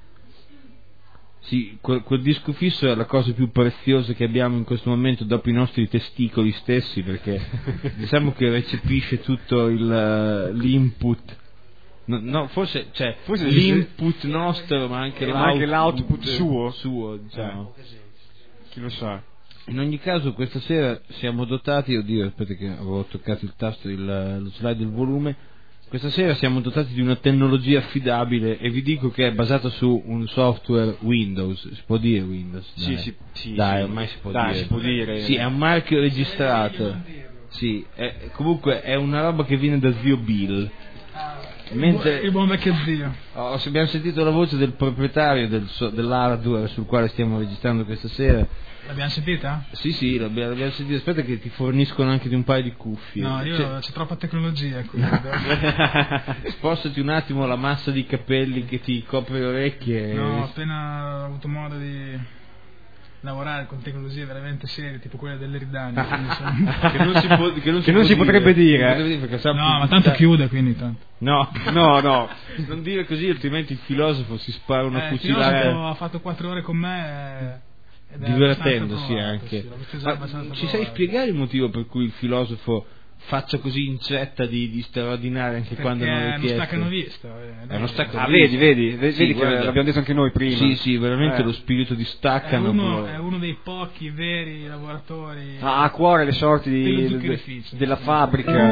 Speaker 1: Sì, quel disco fisso è la cosa più preziosa che abbiamo in questo momento dopo i nostri testicoli stessi, perché diciamo che recepisce tutto l'input. No, forse l'input nostro, ma anche
Speaker 3: l'output suo,
Speaker 1: diciamo.
Speaker 3: Chi lo sa.
Speaker 1: In ogni caso questa sera siamo dotati, aspetta che avevo toccato il tasto lo slide del volume. Questa sera siamo dotati di una tecnologia affidabile e vi dico che è basata su un software Windows. Si può dire Windows? Dai, ormai si può dire.
Speaker 3: Si può dire.
Speaker 1: Sì, è un marchio registrato. Sì, comunque è una roba che viene da zio Bill. Mentre
Speaker 16: il buon vecchio zio.
Speaker 1: Abbiamo sentito la voce del proprietario dell'hardware sul quale stiamo registrando questa sera.
Speaker 16: L'abbiamo sentita?
Speaker 1: Sì, l'abbiamo sentita. Aspetta che ti forniscono anche di un paio di cuffie.
Speaker 16: No, c'è troppa tecnologia qui.
Speaker 1: Spostati un attimo la massa di capelli che ti copre le orecchie.
Speaker 16: No, ho appena avuto modo di lavorare con tecnologie veramente serie, tipo quella dell'Eridani.
Speaker 1: che
Speaker 3: non si potrebbe dire.
Speaker 16: No, ma tanto chiude, quindi tanto.
Speaker 1: No, non dire così, altrimenti il filosofo si spara una fucilata.
Speaker 16: Il filosofo ha fatto 4 ore con me
Speaker 1: divertendosi anche. Ci sai spiegare il motivo per cui il filosofo faccia così incetta di straordinario anche quando non è chiesto?
Speaker 16: Non staccano
Speaker 3: vista. Vedi che l'abbiamo detto anche noi prima.
Speaker 1: Sì, veramente lo spirito di staccano.
Speaker 16: È uno dei pochi veri lavoratori.
Speaker 3: Ha a cuore le sorti della fabbrica.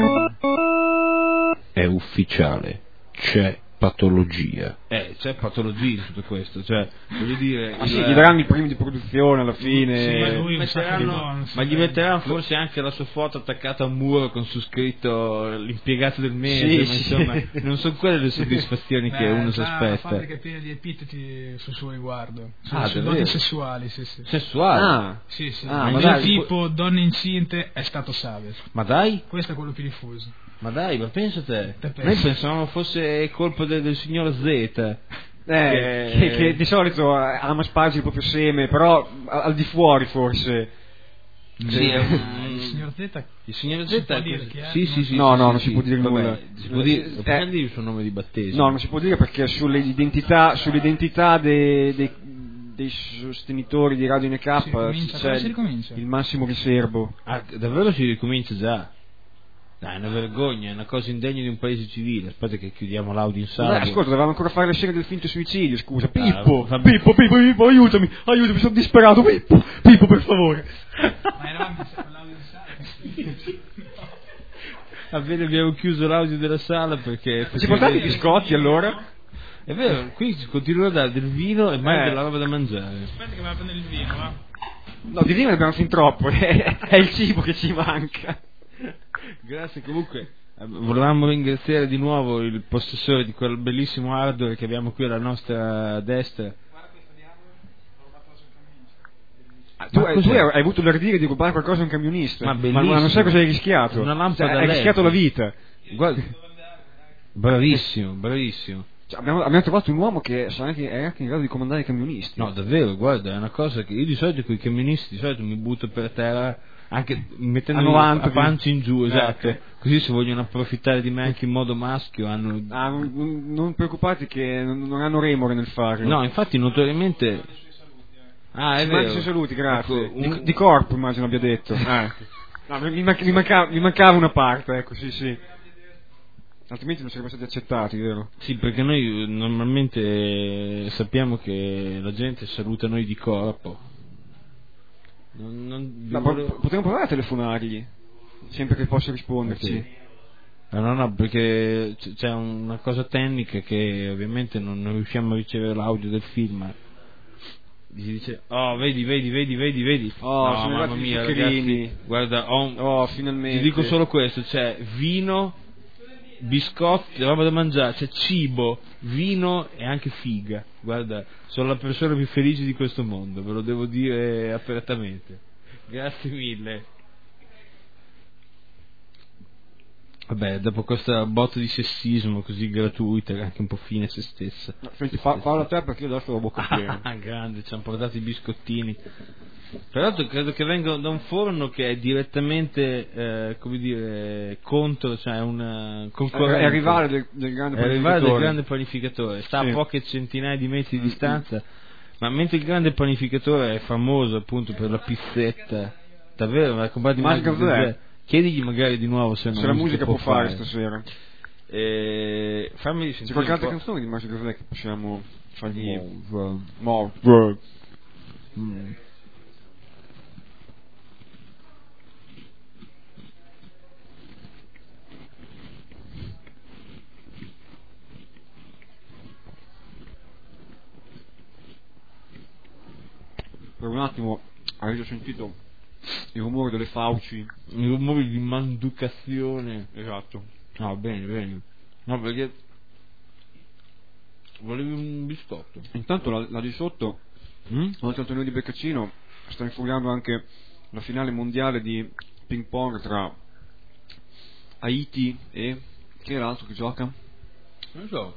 Speaker 11: È ufficiale, c'è patologia.
Speaker 1: C'è patologia in tutto questo, cioè, voglio dire.
Speaker 3: Gli daranno i primi di produzione alla fine.
Speaker 1: Ma gli metteranno forse anche la sua foto attaccata a un muro con su scritto l'impiegato del mese, ma insomma, non sono quelle le soddisfazioni che uno si aspetta. La
Speaker 16: fabbrica è piena di epiteti sul suo riguardo. Su
Speaker 1: donne
Speaker 16: sessuali, sì.
Speaker 1: Sessuali?
Speaker 16: Sì. Ma tipo donne incinte è stato Savage.
Speaker 1: Ma dai?
Speaker 16: Questo è quello più diffuso.
Speaker 1: Ma dai, ma pensa te. Noi pensavamo fosse colpa del signor Z.
Speaker 3: Che di solito ama spargere il proprio seme, però al di fuori forse.
Speaker 1: Sì,
Speaker 16: il signor Z.
Speaker 1: Il signor Z
Speaker 16: può dire chi è?
Speaker 3: Sì. No, non si può dire nulla.
Speaker 1: Si può dire il suo nome di battesimo.
Speaker 3: No, non si può dire perché sull'identità dei sostenitori di Radio NK c'è il massimo riservo.
Speaker 1: Davvero si ricomincia già? Dai, è una vergogna, è una cosa indegna di un paese civile. Aspetta che chiudiamo l'audio in sala.
Speaker 3: Ascolta, dovevamo ancora fare la scena del finto suicidio, scusa. Pippo, aiutami, sono disperato. Pippo, per favore.
Speaker 16: Ma eravamo l'audio in sala?
Speaker 1: Va bene, abbiamo chiuso l'audio della sala perché...
Speaker 3: Ci portate i biscotti allora?
Speaker 1: È vero, qui si continuano a dare del vino e mai della roba da mangiare.
Speaker 16: Aspetta che vado a prendere il vino, va?
Speaker 3: No, di vino ne abbiamo fin troppo, è il cibo che ci manca.
Speaker 1: Grazie, comunque volevamo ringraziare di nuovo il possessore di quel bellissimo hardware che abbiamo qui alla nostra destra.
Speaker 3: Tu hai avuto l'ardire di rubare qualcosa a un camionista, ma non sai cosa hai rischiato.
Speaker 1: Una lampada
Speaker 3: hai rischiato la vita.
Speaker 1: Guarda. Bravissimo.
Speaker 3: Abbiamo trovato un uomo che è anche in grado di comandare i camionisti.
Speaker 1: No, davvero, guarda, è una cosa che io di solito con i camionisti mi butto per terra, anche mettendo a pancia in giù, esatto. Così se vogliono approfittare di me anche in modo maschio
Speaker 3: non preoccupate che non hanno remore nel farlo.
Speaker 1: No, infatti notoriamente è vero.
Speaker 3: I suoi saluti, grazie. Ecco, di corpo immagino abbia detto. No, mi mancava una parte, ecco, sì. Altrimenti non sarebbe stati accettati, vero?
Speaker 1: Sì, perché noi normalmente sappiamo che la gente saluta noi di corpo.
Speaker 3: Potremmo provare a telefonargli, sempre che possa risponderci.
Speaker 1: No, perché c'è una cosa tecnica che ovviamente non riusciamo a ricevere l'audio del film. Si dice, vedi.
Speaker 3: Oh, no, mamma mia,
Speaker 1: ragazzi, guarda,
Speaker 3: finalmente.
Speaker 1: ti dico solo questo, c'è vino biscotti, roba da mangiare, c'è cibo, vino e anche figa. Guarda, sono la persona più felice di questo mondo, ve lo devo dire apertamente. Grazie mille. Vabbè, dopo questa botta di sessismo così gratuita, anche un po' fine a se stessa.
Speaker 3: No, senti, parla te perché io adesso ho la bocca piena.
Speaker 1: Ah, grande, ci hanno portato i biscottini. Peraltro credo che vengano da un forno che è direttamente, come dire, contro, cioè un concorrente.
Speaker 3: È rivale del grande
Speaker 1: panificatore. Sta a poche centinaia di metri di distanza, ma mentre il grande panificatore è famoso appunto per la pizzetta, davvero, ma comprate di chiedigli magari di nuovo se
Speaker 3: la musica può fare stasera.
Speaker 1: Fammi sentire.
Speaker 3: C'è qualche altra canzone di Magic Gazzè che possiamo fargli? Per un attimo avete sentito il rumore delle fauci,
Speaker 1: i rumori di manducazione.
Speaker 3: Esatto.
Speaker 1: No, bene. No, perché volevi un biscotto.
Speaker 3: Intanto là di sotto, oltre al torneo di Beccaccino, sta infuriando anche la finale mondiale di ping pong tra Haiti e chi è l'altro che gioca?
Speaker 1: Non so.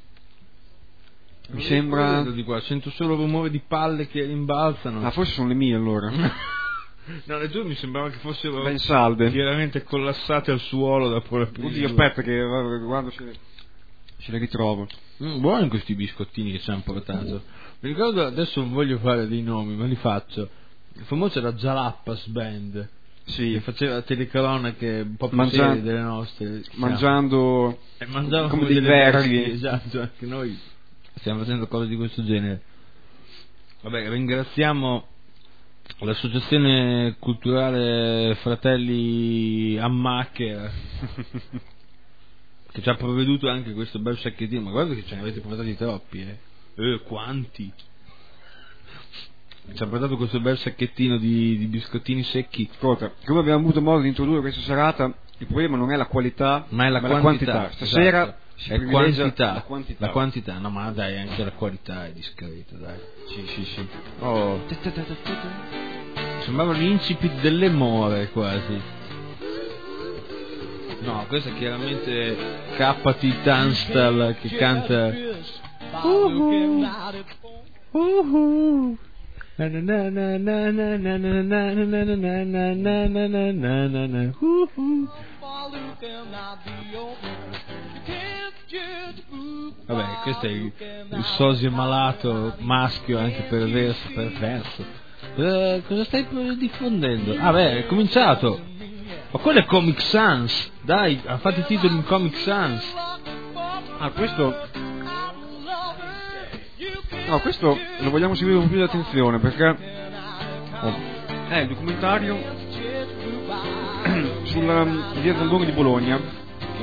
Speaker 3: Mi sembra
Speaker 1: di qua, sento solo il rumore di palle che rimbalzano.
Speaker 3: Ah, forse sono le mie allora.
Speaker 1: No, le tue mi sembrava che fossero
Speaker 3: ben salde,
Speaker 1: chiaramente collassate al suolo dopo la prima.
Speaker 3: Oddio, aspetta che guardo se le ritrovo.
Speaker 1: Buoni questi biscottini che ci hanno portato. Mi ricordo, adesso non voglio fare dei nomi, ma li faccio. Il famoso era Jalappas Band.
Speaker 3: Sì.
Speaker 1: Che faceva telecronache un po' più serie delle nostre.
Speaker 3: Mangiando
Speaker 1: come
Speaker 3: dei verri.
Speaker 1: Esatto, anche noi stiamo facendo cose di questo genere. Vabbè, ringraziamo l'associazione culturale Fratelli Ammacchera che ci ha provveduto anche questo bel sacchettino. Ma guarda che ce ne avete portati troppi, quanti? Ci ha portato questo bel sacchettino di biscottini secchi.
Speaker 3: Ascolta, come abbiamo avuto modo di introdurre questa serata, il problema non è la qualità,
Speaker 1: ma è la quantità.
Speaker 3: Stasera
Speaker 1: esatto.
Speaker 3: Si privilegia
Speaker 1: la quantità, no, ma dai, anche la qualità è discreta, dai. Sì. Oh. Sembrava l'incipit delle more quasi. No, questo è chiaramente K.T. Tunstall che canta Vabbè, questo è il sosia malato maschio anche perverso. Cosa stai diffondendo? Ah beh, è cominciato. Ma quello è Comic Sans. Dai, ha fatto i titoli in Comic Sans.
Speaker 3: Ah, questo lo vogliamo seguire con più di attenzione perché è il documentario sulla via Zamboni di Bologna.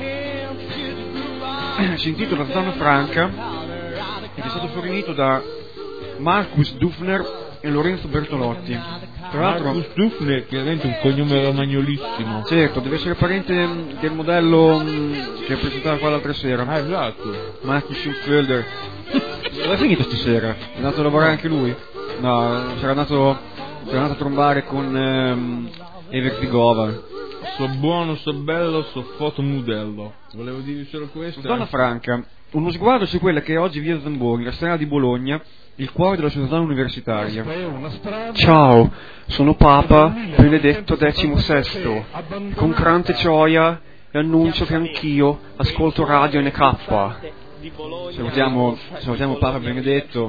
Speaker 3: Si intitola Zona Franca ed è stato fornito da Marcus Dufner e Lorenzo Bertolotti. Tra l'altro
Speaker 1: Marcus Dufner, chiaramente un cognome romagnolissimo.
Speaker 3: Certo, deve essere parente del modello che presentava qua l'altra sera.
Speaker 1: Ah, esatto.
Speaker 3: Marcus Schumfelder. Dove è finito stasera? È andato a lavorare anche lui? No, c'era andato a trombare con Evert Vigova.
Speaker 1: So buono, so bello, so fotomodello. Volevo dire solo questo.
Speaker 3: Zona Franca, uno sguardo su quella che è oggi via Zamboni, la strada di Bologna, il cuore della società universitaria. Ciao, sono Papa Benedetto XVI. Con grande gioia annuncio che anch'io ascolto Radio NK. Salutiamo Papa Benedetto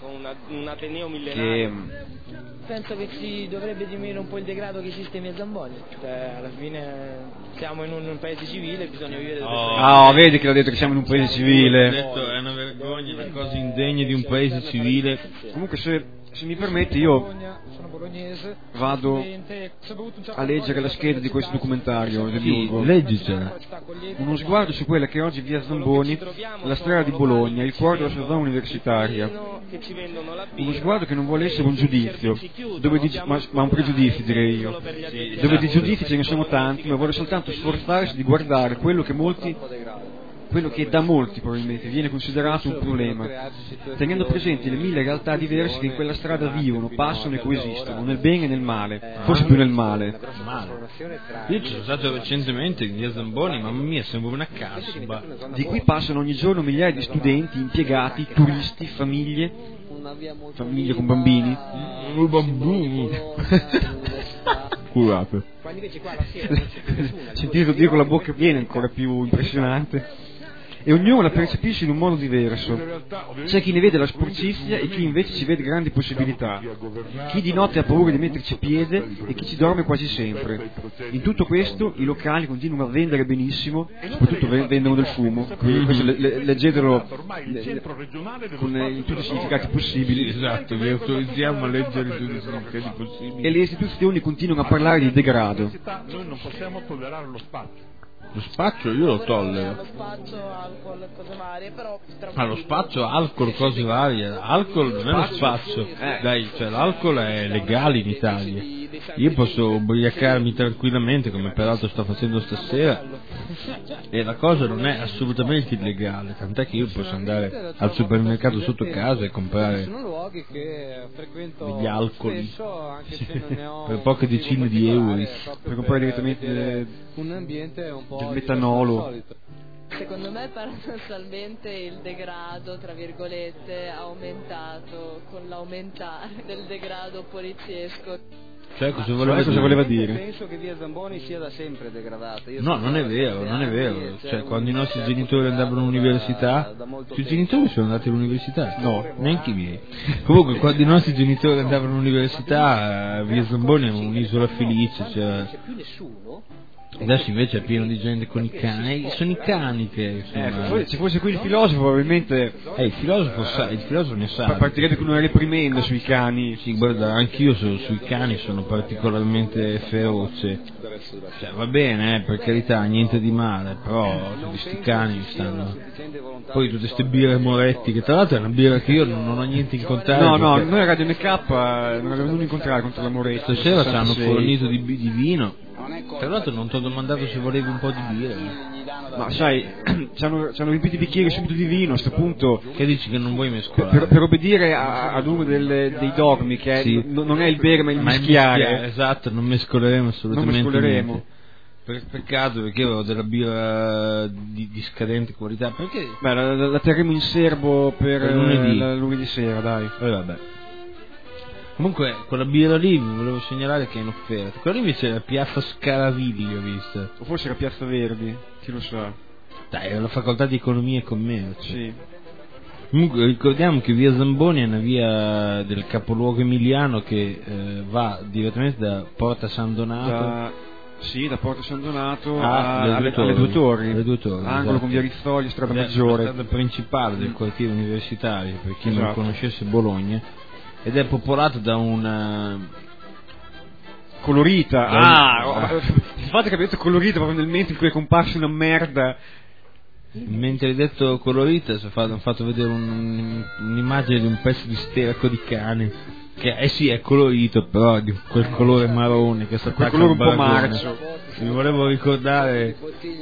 Speaker 3: che
Speaker 17: penso che si dovrebbe diminuire un po' il degrado che esiste in Zamboni, cioè alla fine siamo in un paese civile, bisogna vivere
Speaker 3: vedi che l'ha detto che siamo in un paese civile.
Speaker 1: È una vergogna, una cosa indegna di un paese civile.
Speaker 3: Comunque se mi permetti io vado a leggere la scheda di questo documentario.
Speaker 1: Leggicela.
Speaker 3: Uno sguardo su quella che oggi via Zamboni, la strada di Bologna, il cuore della società universitaria. Uno sguardo che non vuole essere un giudizio, ma un pregiudizio, direi io, dove di giudizi ce ne sono tanti, ma vuole soltanto sforzarsi di guardare quello che molti quello che da molti probabilmente viene considerato un problema, tenendo presenti le mille realtà diverse che in quella strada vivono, passano e coesistono, nel bene e nel male, forse più nel male.
Speaker 1: Io ci sono stato recentemente in via Zamboni, mamma mia, sembra una casba.
Speaker 3: Di qui passano ogni giorno migliaia di studenti, impiegati, turisti, famiglie con bambini.
Speaker 1: Curate.
Speaker 3: Sentirlo dire con la bocca piena è ancora più impressionante. E ognuno la percepisce in un modo diverso. C'è chi ne vede la sporcizia e chi invece ci vede grandi possibilità. Chi di notte ha paura di metterci piede e chi ci dorme quasi sempre. In tutto questo i locali continuano a vendere benissimo, soprattutto vendono del fumo. Questo leggetelo in tutti i significati possibili.
Speaker 1: Esatto, vi autorizziamo a leggere tutti i significati possibili.
Speaker 3: E le istituzioni continuano a parlare di degrado.
Speaker 8: Noi non possiamo tollerare lo spazio.
Speaker 1: Lo spaccio io lo tollero.
Speaker 2: Lo spaccio, alcol, cose varie, però...
Speaker 1: Lo spaccio, alcol, cose varie. Alcol non è lo spaccio. Dai, cioè l'alcol è legale in Italia. Io posso ubriacarmi tranquillamente, come peraltro sto facendo stasera, e la cosa non è assolutamente illegale, tant'è che io posso andare al supermercato sotto casa e comprare degli alcoli per poche decine di euro,
Speaker 3: per comprare direttamente del metanolo.
Speaker 2: Secondo me paradossalmente il degrado, tra virgolette, è aumentato con l'aumentare del degrado poliziesco.
Speaker 1: Cioè, cosa voleva dire?
Speaker 9: Penso che via Zamboni sia da sempre degradata.
Speaker 1: No, non è vero, non è vero. Cioè, quando i nostri genitori andavano all'università, i genitori sono andati all'università? No, neanche i miei. Comunque, quando i nostri genitori andavano all'università, via Zamboni è un'isola felice, cioè... Adesso invece è pieno di gente con i cani, sono i cani che
Speaker 3: se fosse qui il filosofo probabilmente
Speaker 1: il filosofo ne sa,
Speaker 3: partirebbe con una reprimenda sui cani.
Speaker 1: Sì, guarda, anch'io sui cani sono particolarmente feroce, cioè va bene, per carità, niente di male, però questi cani stanno, poi tutte queste birre Moretti, che tra l'altro è una birra che io non ho niente in contrario.
Speaker 3: No, noi a Radio NK non abbiamo nulla in contrario contro la Moretti.
Speaker 1: Stasera ci hanno fornito di vino. Tra l'altro non ti ho domandato se volevi un po' di birra.
Speaker 3: Ma sai, ci hanno riempito i bicchieri subito di vino, a questo punto.
Speaker 1: Che dici che non vuoi mescolare?
Speaker 3: Per obbedire ad uno dei dogmi, che è, non è il bere ma il mischiare.
Speaker 1: Esatto, non mescoleremo assolutamente niente. Peccato, perché avevo della birra di scadente qualità. Perché?
Speaker 3: Beh, la terremo in serbo per lunedì sera, dai.
Speaker 1: Vabbè. Comunque, quella birra lì vi volevo segnalare che è in offerta. Quella lì invece era Piazza Scaravilli, ho visto.
Speaker 3: O forse era Piazza Verdi, chi lo sa.
Speaker 1: Dai, era la facoltà di economia e commercio.
Speaker 3: Sì.
Speaker 1: Comunque ricordiamo che via Zamboni è una via del capoluogo emiliano che va direttamente da Porta San Donato.
Speaker 3: Da Porta San Donato
Speaker 1: alle
Speaker 3: due torri.
Speaker 1: Angolo
Speaker 3: esatto. Con via Rizzoli, strada maggiore.
Speaker 1: La strada principale del quartiere universitario, per chi non conoscesse Bologna. Ed è popolato da una
Speaker 3: colorita. Il fatto che abbia detto colorita proprio nel momento in cui è comparsa una merda.
Speaker 1: Mentre hai detto colorita hanno fatto vedere un'immagine di un pezzo di sterco di cane che sì è colorito, però di quel colore marrone che si attacca
Speaker 3: quel colore
Speaker 1: al
Speaker 3: un po'
Speaker 1: bragone.
Speaker 3: marcio.
Speaker 1: Mi volevo ricordare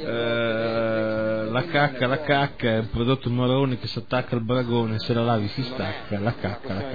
Speaker 1: la cacca è un prodotto marrone che si attacca al bragone, se la lavi si stacca. La cacca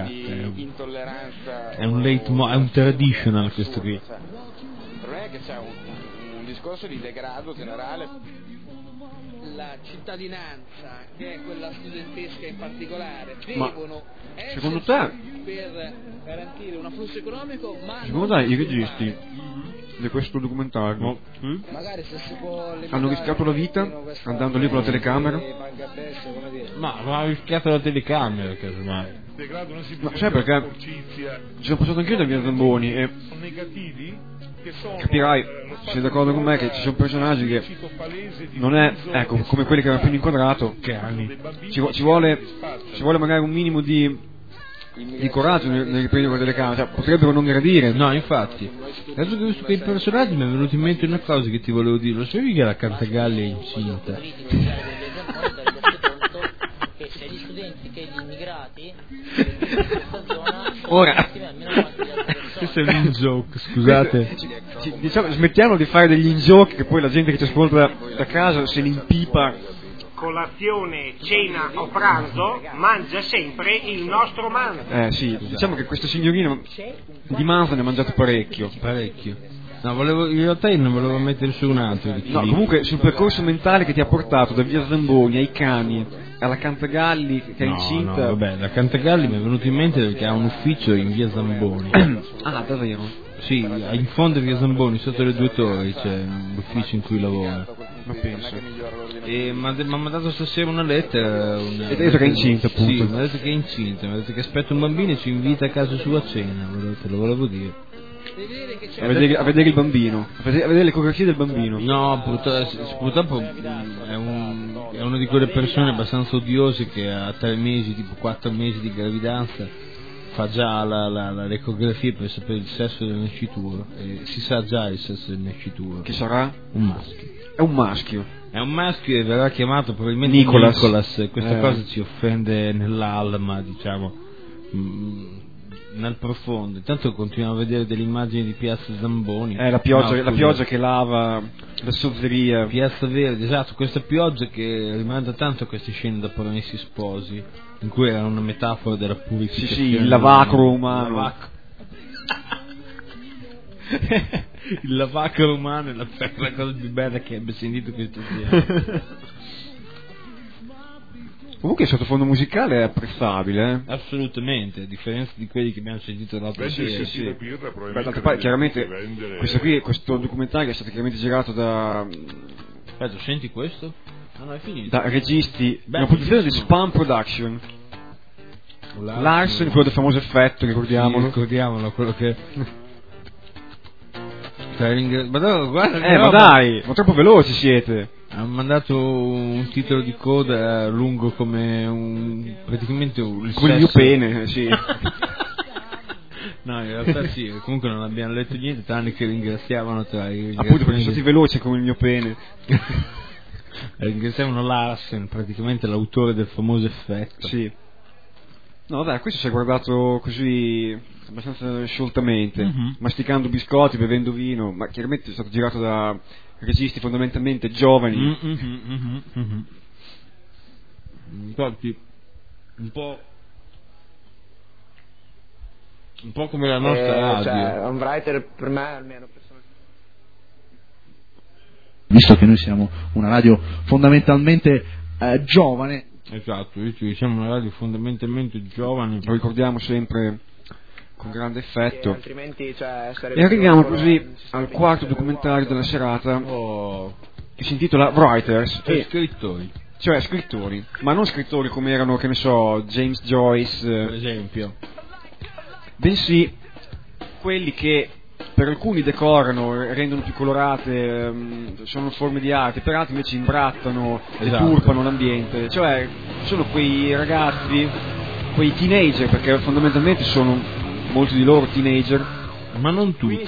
Speaker 1: è un traditional questo qui.
Speaker 9: Il problema è che c'è un discorso di degrado generale.
Speaker 17: La cittadinanza, che è quella studentesca in particolare,
Speaker 3: devono secondo te
Speaker 17: per garantire un afflusso economico, ma
Speaker 3: secondo te i registi di questo documentario
Speaker 17: magari se si può
Speaker 3: hanno rischiato la vita andando lì con la telecamera?
Speaker 1: Ma ha rischiato la telecamera, casomai.
Speaker 3: Ma sai perché ci sono passato anch'io da via Zamboni e capirai, sei d'accordo con me che ci sono personaggi che non è, ecco, come quelli che avevano appena inquadrato, ci vuole magari un minimo di coraggio nel riprendere delle camere, cioè, potrebbero non gradire.
Speaker 1: No, infatti, adesso che ho visto quei personaggi mi è venuto in mente una cosa che ti volevo dire. Lo sapevi che la Cantagalli è incinta?
Speaker 18: Che sia gli studenti che gli immigrati
Speaker 3: ora
Speaker 1: questo è un in-joke, scusate.
Speaker 3: Diciamo, smettiamo di fare degli in-joke che poi la gente che ci ascolta da casa se ne impipa
Speaker 19: colazione, cena o pranzo, mangia sempre il nostro manzo.
Speaker 3: Sì, diciamo che questo signorino di manzo ne ha mangiato parecchio.
Speaker 1: No, in realtà io non volevo mettere su un altro.
Speaker 3: No, comunque sul percorso mentale che ti ha portato da via Zamboni ai cani alla Cantagalli che è incinta.
Speaker 1: No, vabbè, la Cantagalli mi è venuto in mente perché ha un ufficio in via Zamboni.
Speaker 3: Ah, davvero?
Speaker 1: Sì, in fondo a via Zamboni, sotto le 2 torri c'è l'ufficio in cui lavora.
Speaker 3: Ma penso.
Speaker 1: E mi ha mandato stasera una lettera.
Speaker 3: E ti ha detto che è incinta, appunto.
Speaker 1: Sì, mi ha detto che è incinta, mi ha detto che aspetta un bambino e ci invita a casa sua a cena, te lo volevo dire.
Speaker 3: A vedere il bambino, a vedere l'ecografia del bambino.
Speaker 1: No, purtroppo è una di quelle persone abbastanza odiose che a 3 mesi, tipo 4 mesi di gravidanza fa già l'ecografia per sapere il sesso del nascituro, e si sa già il sesso del nascituro.
Speaker 3: Che sarà?
Speaker 1: Un maschio.
Speaker 3: È un maschio.
Speaker 1: È un maschio e verrà chiamato probabilmente Nicolas. Questa cosa ci offende nell'alma, diciamo, nel profondo. Intanto continuiamo a vedere delle immagini di Piazza Zamboni.
Speaker 3: La pioggia che lava la sozzeria.
Speaker 1: Piazza Verde, esatto, questa pioggia che rimanda tanto a queste scene da Promessi Sposi, in cui era una metafora della purificazione.
Speaker 3: Sì, il lavacro umano.
Speaker 1: Il lavacro umano è la cosa più bella che abbia sentito questa sera.
Speaker 3: Comunque il sottofondo musicale è apprezzabile,
Speaker 1: Assolutamente, a differenza di quelli che abbiamo sentito l'altra sera.
Speaker 3: Sì. Chiaramente questo documentario è stato chiaramente girato da...
Speaker 1: Aspetta, senti questo? No, è finito.
Speaker 3: Da registi, una produzione di Spam Production. Larsen, quello del famoso effetto, ricordiamolo.
Speaker 1: Ricordiamolo, quello che... Ma guarda,
Speaker 3: ma dai, ma troppo veloci siete.
Speaker 1: Ha mandato un titolo di coda lungo come praticamente il
Speaker 3: mio pene, sì.
Speaker 1: No, in realtà sì, comunque non abbiamo letto niente, tranne che ringraziavano
Speaker 3: appunto perché sono stati veloci come il mio pene.
Speaker 1: Ringraziavano Larsen, praticamente l'autore del famoso effetto.
Speaker 3: Sì. No, dai, questo si è guardato così abbastanza scioltamente, masticando biscotti, bevendo vino, ma chiaramente è stato girato da registi fondamentalmente giovani.
Speaker 1: Infatti, un po' come la nostra radio.
Speaker 17: Cioè, un writer per me almeno
Speaker 20: visto che noi siamo una radio fondamentalmente giovane.
Speaker 1: Esatto, siamo una radio fondamentalmente giovane,
Speaker 3: lo ricordiamo sempre con grande effetto.
Speaker 17: Altrimenti, cioè,
Speaker 3: e arriviamo così al quarto documentario della serata, che si intitola Writers,
Speaker 1: scrittori,
Speaker 3: ma non scrittori come erano, che ne so, James Joyce
Speaker 1: per esempio,
Speaker 3: bensì quelli che per alcuni decorano, rendono più colorate, sono forme di arte, per altri invece imbrattano, deturpano l'ambiente. Cioè sono quei ragazzi, quei teenager, perché fondamentalmente sono molti di loro teenager,
Speaker 1: ma non tutti,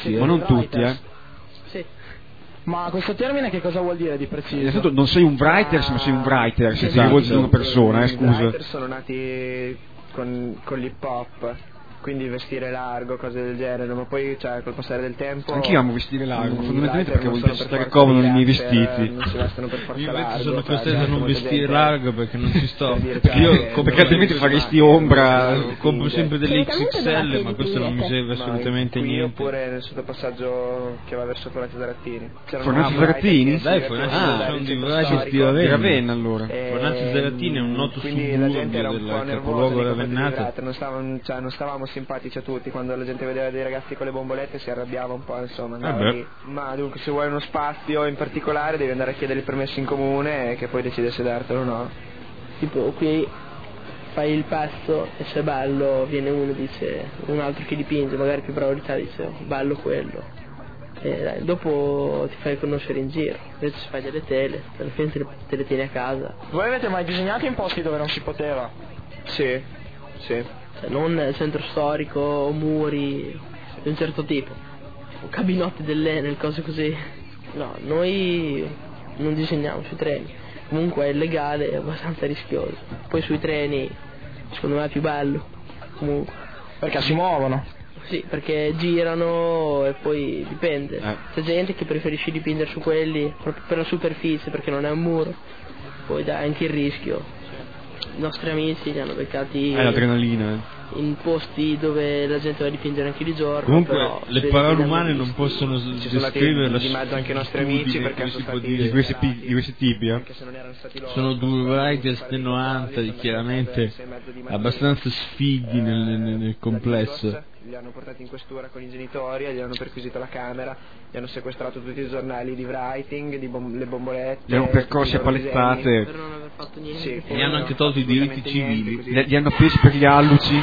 Speaker 17: Sì. Ma questo termine che cosa vuol dire di preciso?
Speaker 3: Innanzitutto non sei un writer, ma sei un writer, se ti rivolgi a una persona, scusa.
Speaker 17: I writer sono nati con l'hip hop, quindi vestire largo, cose del genere, ma poi, cioè, col passare del tempo...
Speaker 3: Anch'io amo vestire largo, fondamentalmente perché voglio stare comodo nei miei vestiti.
Speaker 17: Non si vestono per forza largo.
Speaker 1: Io sono costretto a non vestire largo perché non ci sto.
Speaker 3: Perché altrimenti faresti ombra.
Speaker 1: Compro sempre delle XXL, ma questo non mi serve assolutamente niente.
Speaker 17: Oppure nel sottopassaggio che va verso Fornaci Zarattini.
Speaker 3: Fornaci Zarattini?
Speaker 1: Dai, Fornaci di
Speaker 3: Ravenna allora.
Speaker 1: Fornaci Zarattini è un noto suburbio del capoluogo ravennate.
Speaker 17: Non stavamo simpatici a tutti, quando la gente vedeva dei ragazzi con le bombolette si arrabbiava un po', insomma, lì. Ma dunque, se vuoi uno spazio in particolare devi andare a chiedere il permesso in comune e che poi decide se dartelo o no.
Speaker 18: Tipo qui fai il passo e se ballo viene uno e dice, un altro che dipinge magari più bravo di te dice ballo quello, e dai, dopo ti fai conoscere in giro, invece si fai delle tele, alla fine te le tieni a casa.
Speaker 17: Voi avete mai disegnato in posti dove non si poteva? Sì.
Speaker 18: Cioè, non centro storico o muri di un certo tipo, o cabinotti dell'Enel, cose così. No, noi non disegniamo sui treni, comunque è illegale, è abbastanza rischioso. Poi sui treni secondo me è più bello, comunque.
Speaker 17: Perché si muovono?
Speaker 18: Sì, perché girano e poi dipende. C'è gente che preferisce dipingere su quelli proprio per la superficie, perché non è un muro. poi dai anche il rischio. I nostri amici li hanno beccati
Speaker 3: l'adrenalina
Speaker 18: in posti dove la gente va a dipingere anche di giorno.
Speaker 1: Comunque
Speaker 18: però
Speaker 1: le parole umane non possono descrivere la
Speaker 17: di mezzo anche i nostri amici, perché sono stati
Speaker 3: di questi tipi
Speaker 1: sono due writers del 90 chiaramente abbastanza sfighi nel complesso.
Speaker 17: Li hanno portati in questura con i genitori, gli hanno perquisito la camera, gli hanno sequestrato tutti i giornali di writing, le bombolette,
Speaker 3: li hanno percorsi a palettate,
Speaker 18: per non aver fatto niente.
Speaker 17: Sì,
Speaker 1: gli hanno anche tolto i diritti civili,
Speaker 3: li hanno appesi per gli alluci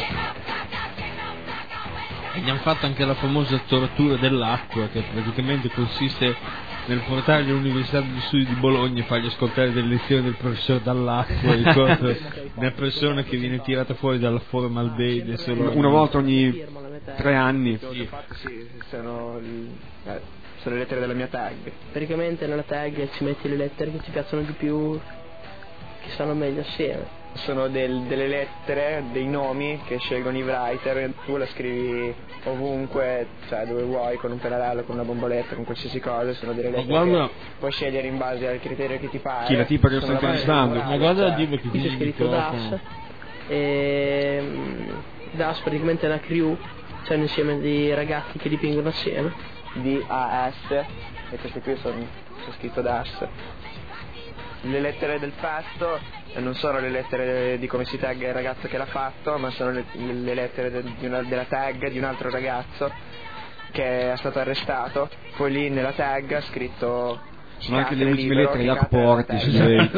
Speaker 1: e gli hanno fatto anche la famosa tortura dell'acqua, che praticamente consiste nel portarli all'Università degli Studi di Bologna e fargli ascoltare delle lezioni del professore dall'acqua, ricordo una persona che viene tirata fuori dalla formaldeide
Speaker 3: una volta ogni 3 anni.
Speaker 17: Sì, sono le lettere della mia tag.
Speaker 18: Praticamente nella tag ci metti le lettere che ti piacciono di più, che stanno meglio assieme.
Speaker 17: Sono delle lettere, dei nomi che scelgono i writer, tu la scrivi ovunque, cioè dove vuoi, con un pennarello, con una bomboletta, con qualsiasi cosa, sono delle lettere che puoi scegliere in base al criterio che ti pare.
Speaker 3: Chi la tipa che sto intervistando?
Speaker 1: Ma guarda, che
Speaker 18: qui c'è scritto DAS, e DAS praticamente è una crew, cioè un insieme di ragazzi che dipingono assieme.
Speaker 17: DAS, e queste qui c'è scritto DAS. Le lettere del pasto non sono le lettere di come si tagga il ragazzo che l'ha fatto, ma sono le lettere della tag di un altro ragazzo che è stato arrestato. Poi lì nella tag ha scritto,
Speaker 3: sono anche le ultime lettere di Jacopo Orti,
Speaker 1: mi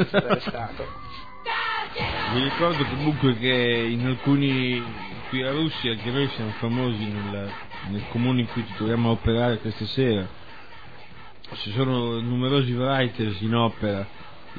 Speaker 1: ricordo comunque che in alcuni, qui a Russia, anche noi siamo famosi nel comune in cui ci troviamo a operare questa sera, ci sono numerosi writers in opera.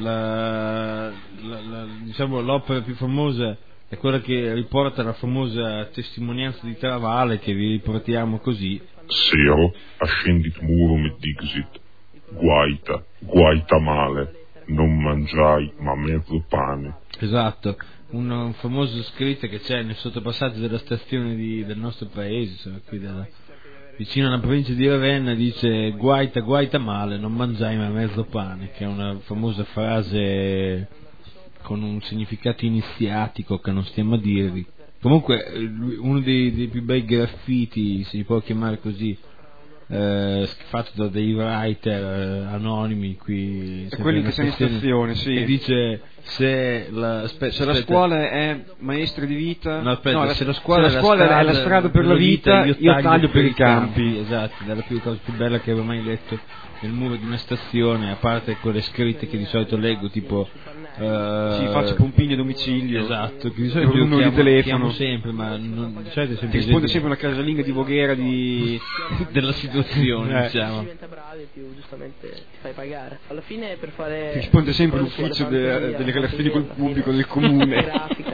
Speaker 1: Diciamo l'opera più famosa è quella che riporta la famosa testimonianza di Travale, che vi riportiamo così:
Speaker 21: Sero ascendit murum e dixit, guaita male, non mangiai ma mezzo pane.
Speaker 1: Esatto, un famoso scritto che c'è nel sottopassaggio della stazione del nostro paese, insomma, qui vicino alla provincia di Ravenna, dice guaita male, non mangiai ma mezzo pane, che è una famosa frase con un significato iniziatico che non stiamo a dirvi. Comunque uno dei più bei graffiti, si può chiamare così, fatto da dei writer anonimi qui,
Speaker 3: e quelli che sono in stazione, sì,
Speaker 1: e dice se la
Speaker 3: scuola è maestra di vita,
Speaker 1: se la scuola
Speaker 3: è la strada per la vita, io taglio per i campi.
Speaker 1: Esatto, è la cosa più bella che avevo mai letto nel muro di una stazione, a parte quelle scritte che di solito leggo, tipo
Speaker 3: faccio pompini a domicilio,
Speaker 1: esatto, che di solito
Speaker 3: il numero di telefono
Speaker 1: sempre, ma non, di solito
Speaker 3: ti risponde sempre una casalinga di Voghera
Speaker 1: della situazione, diciamo.
Speaker 18: Più diventa bravi, più giustamente ti fai pagare. Alla fine per fare
Speaker 3: ti risponde sempre l'ufficio delle relazioni col pubblico del comune.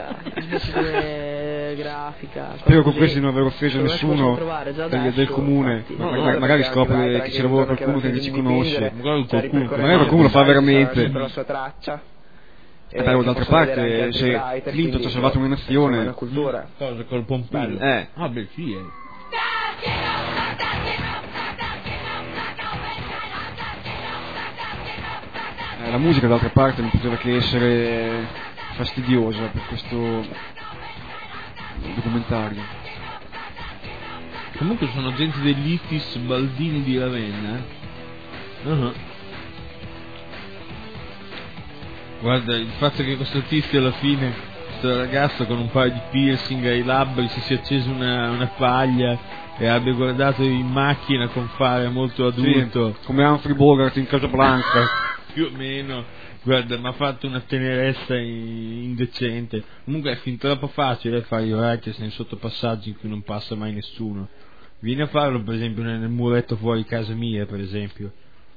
Speaker 18: grafica.
Speaker 3: Spero con questi non aver offeso nessuno del comune. Magari scopre che ci lavora qualcuno che ci conosce, magari qualcuno lo fa veramente.
Speaker 17: Per la sua traccia.
Speaker 3: D'altra parte, se Clinton ci ha salvato una nazione,
Speaker 17: una cultura.
Speaker 1: Cosa col pompino? Ah, beh, sì,
Speaker 3: la musica d'altra parte non poteva che essere fastidiosa per questo documentario.
Speaker 1: Comunque sono gente dell'Itis Baldini di Ravenna. Guarda, il fatto che questo tizio alla fine, questo ragazzo con un paio di piercing ai labbri, si sia acceso una paglia e abbia guardato in macchina con fare molto adulto,
Speaker 3: sì, come Humphrey Bogart in Casablanca.
Speaker 1: Più o meno, guarda, mi ha fatto una tenerezza indecente. Comunque è fin troppo facile fare i writers nei sottopassaggi in cui non passa mai nessuno. Vieni a farlo per esempio nel muretto fuori casa mia, per esempio.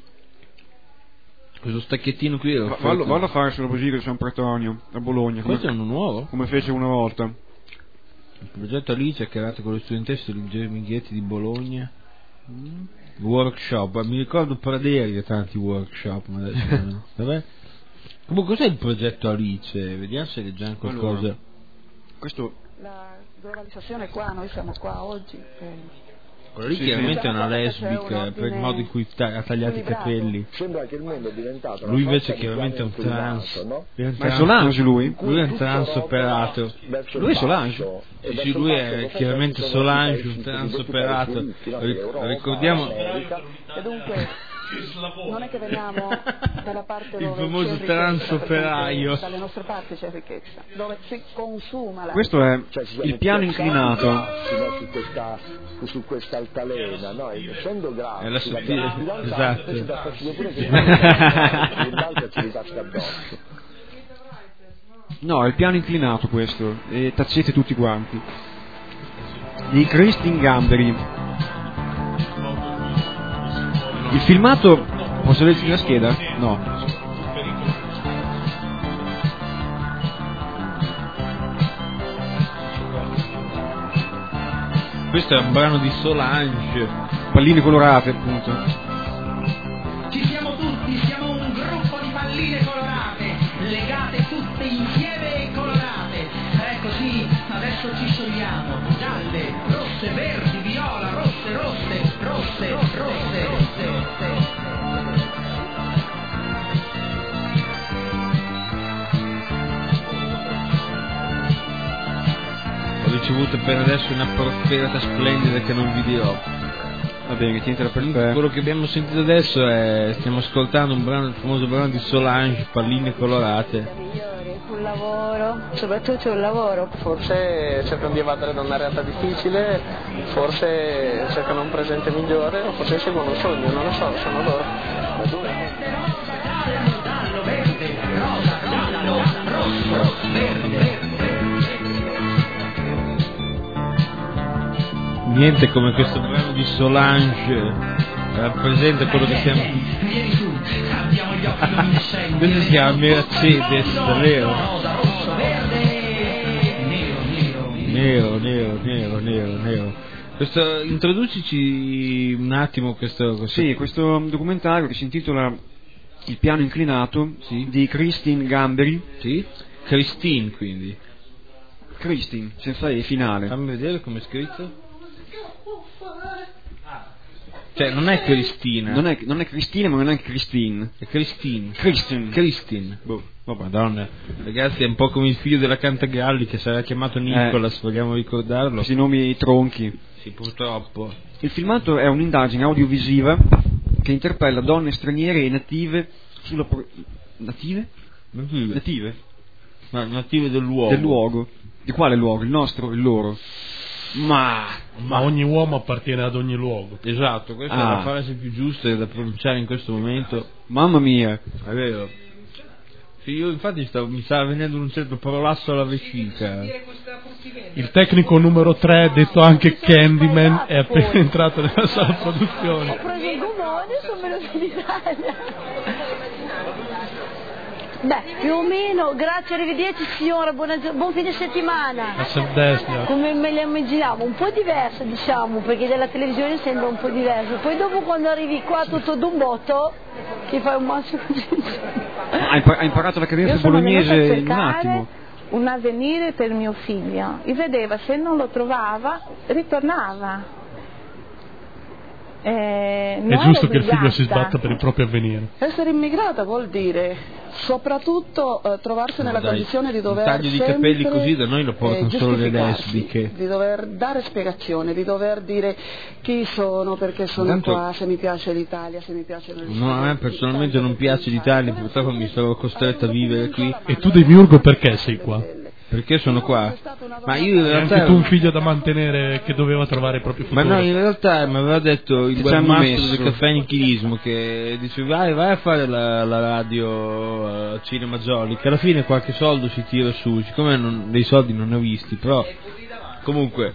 Speaker 1: Questo stacchettino qui
Speaker 3: vallo a fare sulla Basilica di San Pretronio a Bologna.
Speaker 1: Questo è uno nuovo?
Speaker 3: Come fece una volta
Speaker 1: il progetto Alice, creato con le studentesse del Minghetti di Bologna. Workshop, mi ricordo Praderi da tanti workshop, ma adesso vabbè. Comunque cos'è il progetto Alice? Vediamo se leggiamo qualcosa.
Speaker 3: Allora, questo
Speaker 22: la globalizzazione qua, noi siamo qua oggi
Speaker 1: Quello lì chiaramente è una lesbica per il modo in cui ha tagliato i capelli.
Speaker 5: Sembra che il mondo è diventato.
Speaker 1: Lui invece chiaramente è un trans.
Speaker 3: Ma è Solange lui?
Speaker 1: Lui è un trans operato.
Speaker 3: Lui è Solange?
Speaker 1: Sì, lui è chiaramente Solange, un trans operato. Ricordiamo.
Speaker 2: E dunque non è che veniamo dalla parte
Speaker 1: il
Speaker 2: dove
Speaker 1: famoso
Speaker 2: c'è
Speaker 1: trans operaio.
Speaker 2: dalle nostre parti c'è ricchezza, dove si consuma la
Speaker 3: Questo è il piano inclinato.
Speaker 5: Su questa altalena, no? Essendo grassi,
Speaker 1: è la sottile, esatto.
Speaker 5: Ci dà fastidio pure che l'altra ci ricasca addosso.
Speaker 3: No, è il piano inclinato questo, e tacete tutti quanti. Di Christine Gamberi. Il filmato, posso leggerti la scheda? No.
Speaker 1: Questo è un brano di Solange.
Speaker 3: Palline colorate, appunto.
Speaker 10: Ci siamo tutti, siamo un gruppo di palline colorate, legate tutte insieme e colorate. Così, adesso ci sciogliamo. Gialle, rosse, verdi, viola, rosse, rosse, rosse, rosse, rosse.
Speaker 1: Ho ricevuto per adesso una prosperata splendida che non vi dirò.
Speaker 3: Va bene, tientela per te.
Speaker 1: Quello che abbiamo sentito adesso è, stiamo ascoltando un brano, il famoso brano di Solange, Palline colorate.
Speaker 2: Un lavoro, soprattutto un lavoro.
Speaker 17: Forse cercano di evadere da una realtà difficile, forse cercano un presente migliore, o forse seguono un sogno, non lo so, sono loro.
Speaker 1: Niente come questo brano di Solange rappresenta quello che siamo. Questo si chiama Mercedes, davvero? Nero. Questo, introducici un attimo questo.
Speaker 3: Sì, questo documentario che si intitola Il piano inclinato, sì, di Christine Gamberi.
Speaker 1: Sì? Christine, quindi.
Speaker 3: Christine, senza E finale.
Speaker 1: Fammi vedere come è scritto. Cioè, non è Cristina.
Speaker 3: Non è Cristina, ma non è neanche Christine.
Speaker 1: È Christine.
Speaker 3: Christine.
Speaker 1: Boh, madonna. Ragazzi, è un po' come il figlio della Cantagalli che sarà chiamato Nicolas, vogliamo ricordarlo.
Speaker 3: Questi nomi tronchi.
Speaker 1: Sì, purtroppo.
Speaker 3: Il filmato è un'indagine audiovisiva che interpella donne straniere e native sulla Native?
Speaker 1: Ma native del luogo.
Speaker 3: Del luogo. Di quale luogo? Il nostro? Il loro? Ma
Speaker 12: ogni uomo appartiene ad ogni luogo.
Speaker 1: Esatto, questa è la frase più giusta da pronunciare in questo momento.
Speaker 3: Mamma mia,
Speaker 1: è vero. Sì, io infatti mi stava venendo un certo prolasso alla vescica.
Speaker 12: Il tecnico numero 3, detto anche Candyman, è appena entrato nella sala produzione.
Speaker 2: Ho preso il gomone e sono venuto in Italia. Beh, più o meno, grazie, arrivederci signora, buon fine settimana. Come me la immaginavo, un po' diverso diciamo, perché dalla televisione sembra un po' diverso. Poi dopo quando arrivi qua tutto d'un botto, ti fai un massimo di...
Speaker 3: Ha imparato la cadenza bolognese in un attimo.
Speaker 2: Un avvenire per mio figlio, e vedeva se non lo trovava, ritornava.
Speaker 12: È giusto che il figlio si sbatta per il proprio avvenire.
Speaker 2: Essere immigrata vuol dire soprattutto trovarsi nella condizione di dover
Speaker 1: taglio di capelli così da noi lo portano solo le lesbiche,
Speaker 2: di dover dare spiegazione, di dover dire chi sono, perché sono qua, se mi piace l'Italia, se mi piace
Speaker 1: no, a me personalmente non piace l'Italia, purtroppo mi sono costretto a vivere qui.
Speaker 12: E tu Demiurgo perché sei qua?
Speaker 1: Perché sono qua? Ma io in realtà
Speaker 12: anche tu un figlio da mantenere che doveva trovare il proprio futuro.
Speaker 1: Ma no, in realtà mi aveva detto il webmaster del caffè nichilismo che dice vai a fare la radio Cinema Jolly, che alla fine qualche soldo si tira su, siccome dei soldi non ne ho visti, però comunque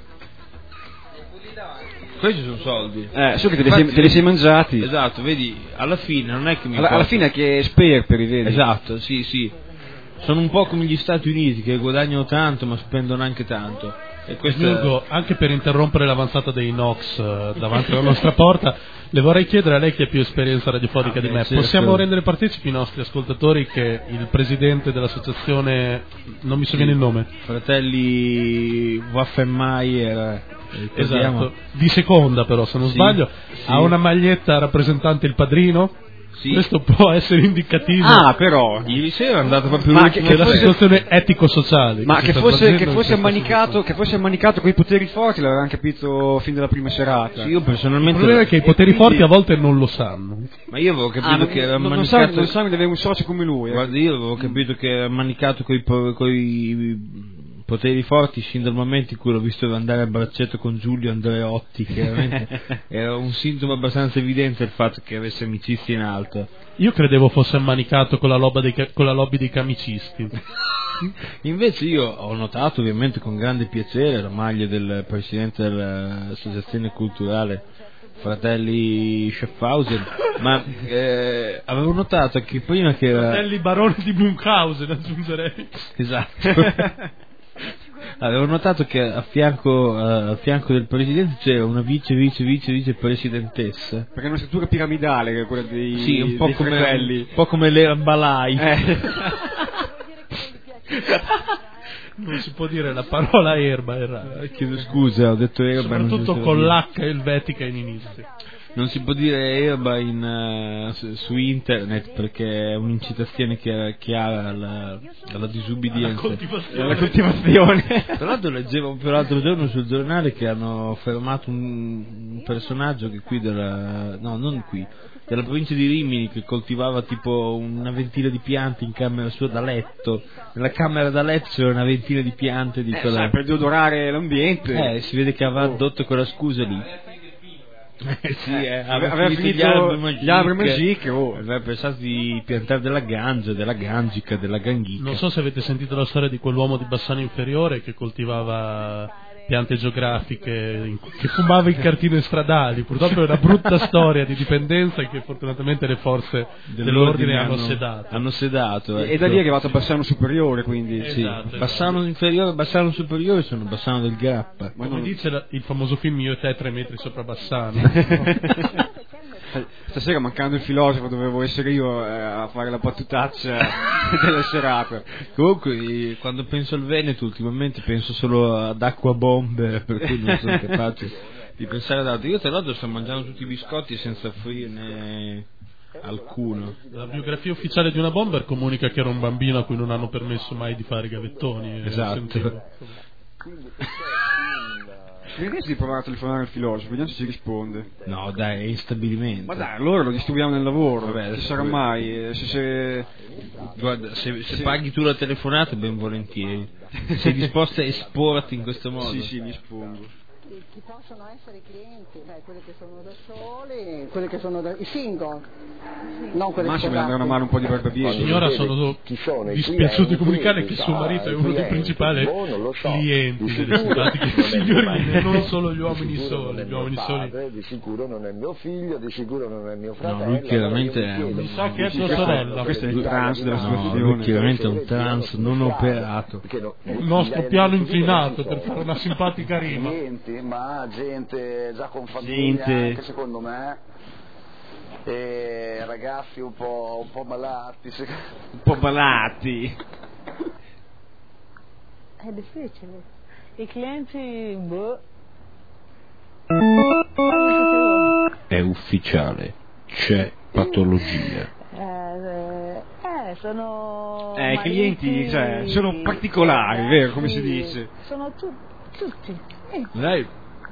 Speaker 1: questi sono soldi.
Speaker 3: So che te li sei mangiati.
Speaker 1: Esatto, vedi, alla fine non è che
Speaker 3: alla fine è che è sperperi, vedi?
Speaker 1: Esatto, sì. Sono un po' come gli Stati Uniti che guadagnano tanto ma spendono anche tanto. E questo
Speaker 12: anche per interrompere l'avanzata dei Nox davanti alla nostra porta, Le vorrei chiedere a lei che ha più esperienza radiofonica di me,
Speaker 1: certo.
Speaker 12: possiamo rendere partecipi i nostri ascoltatori che il presidente dell'associazione, non mi sovviene il nome,
Speaker 1: Fratelli Waffenmeier,
Speaker 12: esatto, di seconda però se non sbaglio, ha una maglietta rappresentante il padrino. Sì. Questo può essere indicativo.
Speaker 3: Però
Speaker 1: ieri sera è andato proprio
Speaker 12: della situazione etico-sociale.
Speaker 3: Ma che fosse ammanicato con i poteri forti l'avevamo capito fin dalla prima serata.
Speaker 1: Sì, io personalmente.
Speaker 12: Il problema è che i poteri forti a volte non lo sanno.
Speaker 1: Ma io avevo capito che era ammanicato.
Speaker 3: Non sa di avere un socio come lui.
Speaker 1: Guarda, io avevo capito che era ammanicato coi poteri forti sin dal momento in cui l'ho visto andare a braccetto con Giulio Andreotti. Chiaramente era un sintomo abbastanza evidente il fatto che avesse amicizie in alto.
Speaker 12: Io credevo fosse ammanicato con la lobby dei camicisti.
Speaker 1: Invece io ho notato ovviamente con grande piacere la maglia del presidente dell'associazione culturale Fratelli Schaffhausen, ma avevo notato che prima che era...
Speaker 12: Fratelli Baroni di Munchausen, aggiungerei.
Speaker 1: Esatto. Avevo notato che a fianco del presidente c'era una vice presidentessa.
Speaker 3: Perché è una struttura piramidale che è quella dei
Speaker 1: sì, un po' come
Speaker 3: fratelli.
Speaker 1: Un po' come l'era Balai.
Speaker 12: Non si può dire la parola erba, era.
Speaker 1: Chiedo scusa, ho detto erba.
Speaker 12: Soprattutto con l'H elvetica in inizio.
Speaker 1: Non si può dire erba su internet perché è un'incitazione chiara alla disubbidienza,
Speaker 3: alla coltivazione.
Speaker 1: Tra l'altro leggevo per l'altro giorno sul giornale che hanno fermato un personaggio che qui della provincia di Rimini, che coltivava tipo una ventina di piante in camera sua da letto. Nella camera da letto c'era una ventina di piante di quella...
Speaker 3: per deodorare l'ambiente.
Speaker 1: Si vede che aveva addotto quella scusa lì.
Speaker 3: Aveva finito gli alberi magiche,
Speaker 1: aveva pensato di piantare della ganja, della gangica, della ganghica.
Speaker 12: Non so se avete sentito la storia di quell'uomo di Bassano Inferiore che coltivava piante geografiche, che fumava in cartine stradali. Purtroppo è una brutta storia di dipendenza che fortunatamente le forze dell'ordine hanno sedato.
Speaker 3: E da lì è arrivato a Bassano Superiore, quindi
Speaker 1: esatto. Bassano Inferiore e Bassano Superiore sono Bassano del Grappa.
Speaker 12: Come dice il famoso film Io e te 3 metri sopra Bassano.
Speaker 3: Stasera, mancando il filosofo, dovevo essere io a fare la battutaccia della serata.
Speaker 1: Comunque, quando penso al Veneto ultimamente penso solo ad acqua bombe, per cui non sono capace di pensare ad altro. Io tra l'altro sto mangiando tutti i biscotti senza offrirne alcuno.
Speaker 12: La biografia ufficiale di una bomber comunica che era un bambino a cui non hanno permesso mai di fare gavettoni.
Speaker 1: Esatto.
Speaker 3: Vedete di provare a telefonare al filosofo, vediamo se ci risponde.
Speaker 1: No dai, è in stabilimento.
Speaker 3: Ma dai, allora lo disturbiamo nel lavoro.
Speaker 1: Vabbè,
Speaker 3: ci sarà mai.
Speaker 1: Guarda, se paghi tu la telefonata, ben volentieri. Sei disposto a esporti in questo modo?
Speaker 3: Sì, mi espongo.
Speaker 6: Chi possono essere clienti? Quelli che sono da soli, quelli che sono i single, non quelli
Speaker 3: che sono andare a male un po' di barbabieri.
Speaker 12: Signora, sono dispiaciuto di comunicare che suo marito è uno dei principali clienti delle simpatiche signorine, non solo gli uomini soli. Gli uomini soli.
Speaker 5: Di sicuro non è mio figlio, di sicuro non è mio fratello.
Speaker 1: No, lui chiaramente è
Speaker 12: mi sa che è tua sorella.
Speaker 3: Questo è il trans della situazione.
Speaker 1: Lui chiaramente è un trans non operato.
Speaker 12: Il nostro piano inclinato per fare una simpatica rima.
Speaker 5: Ma gente già con famiglia, anche secondo me, e ragazzi un po' malati.
Speaker 3: Un po' malati.
Speaker 6: È difficile. I clienti,
Speaker 11: È ufficiale, c'è patologia.
Speaker 6: Sono
Speaker 3: i clienti, sono particolari, vero, come si dice?
Speaker 6: Sono tutti.
Speaker 1: Lei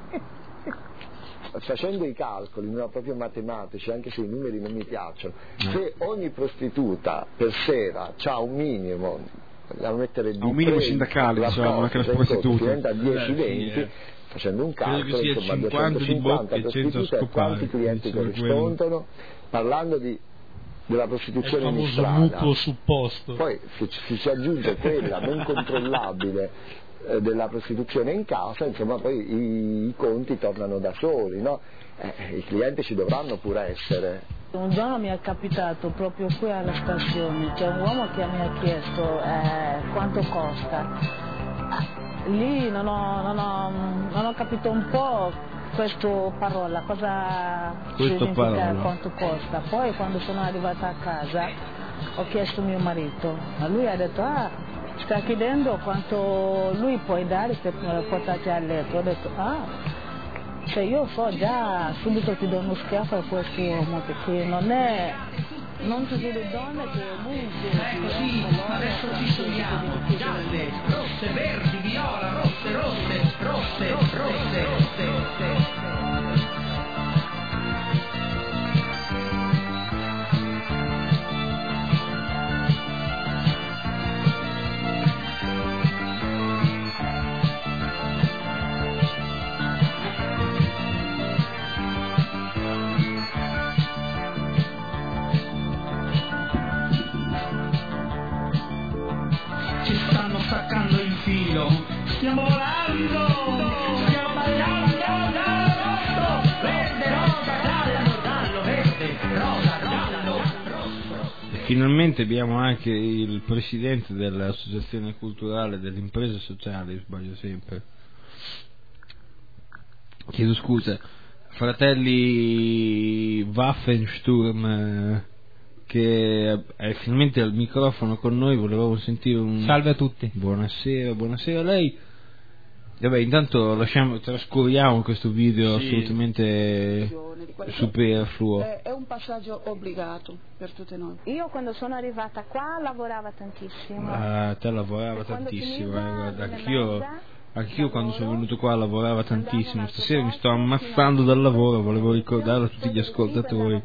Speaker 5: facendo i calcoli proprio matematici, anche se i numeri non mi piacciono, se ogni prostituta per sera ha un minimo da mettere di
Speaker 3: un minimo sindacale, diciamo, anche la prostituta
Speaker 5: diventa 10-20, facendo un calcolo,
Speaker 1: credo che sia 50 di bocca e 100 scopare,
Speaker 5: quanti clienti corrispondono, parlando della prostituzione in strada.
Speaker 12: Il famoso mutuo supposto.
Speaker 5: Poi se ci aggiunge quella non controllabile della prostituzione in casa, insomma poi i conti tornano da soli, no? I clienti ci dovranno pure essere.
Speaker 6: Un giorno mi è capitato proprio qui alla stazione, c'è un uomo che mi ha chiesto quanto costa. Lì non ho capito un po', questo parola, cosa
Speaker 1: questo
Speaker 6: significa,
Speaker 1: parola.
Speaker 6: quanto costa. Poi quando sono arrivata a casa ho chiesto a mio marito, ma lui ha detto sta chiedendo quanto lui può dare per portarti a letto. Ho detto cioè io so già, subito ti do uno schiaffo a questo uomo, perché non tutte le donne che lui
Speaker 10: così, adesso ci sognamo, gialle, rosse, verdi, viola, rosse, rosse, rosse, rosse, rosse. Stiamo volando, stiamo ballando, rosso, verde, rosa, giallo, verde, rosa, giallo, rosso.
Speaker 1: Finalmente abbiamo anche il presidente dell'associazione culturale delle imprese sociali, sbaglio sempre. Chiedo scusa, fratelli Waffensturm, che è finalmente al microfono con noi. Volevamo sentire un
Speaker 7: salve a tutti.
Speaker 1: Buonasera a lei. Vabbè, intanto trascuriamo questo video assolutamente superfluo.
Speaker 6: È un passaggio obbligato per tutte noi. Io quando sono arrivata qua lavorava tantissimo.
Speaker 1: Te lavorava tantissimo, guarda, anch'io quando sono venuto qua lavorava tantissimo. Stasera mi sto ammazzando dal lavoro, volevo ricordarlo a tutti gli ascoltatori.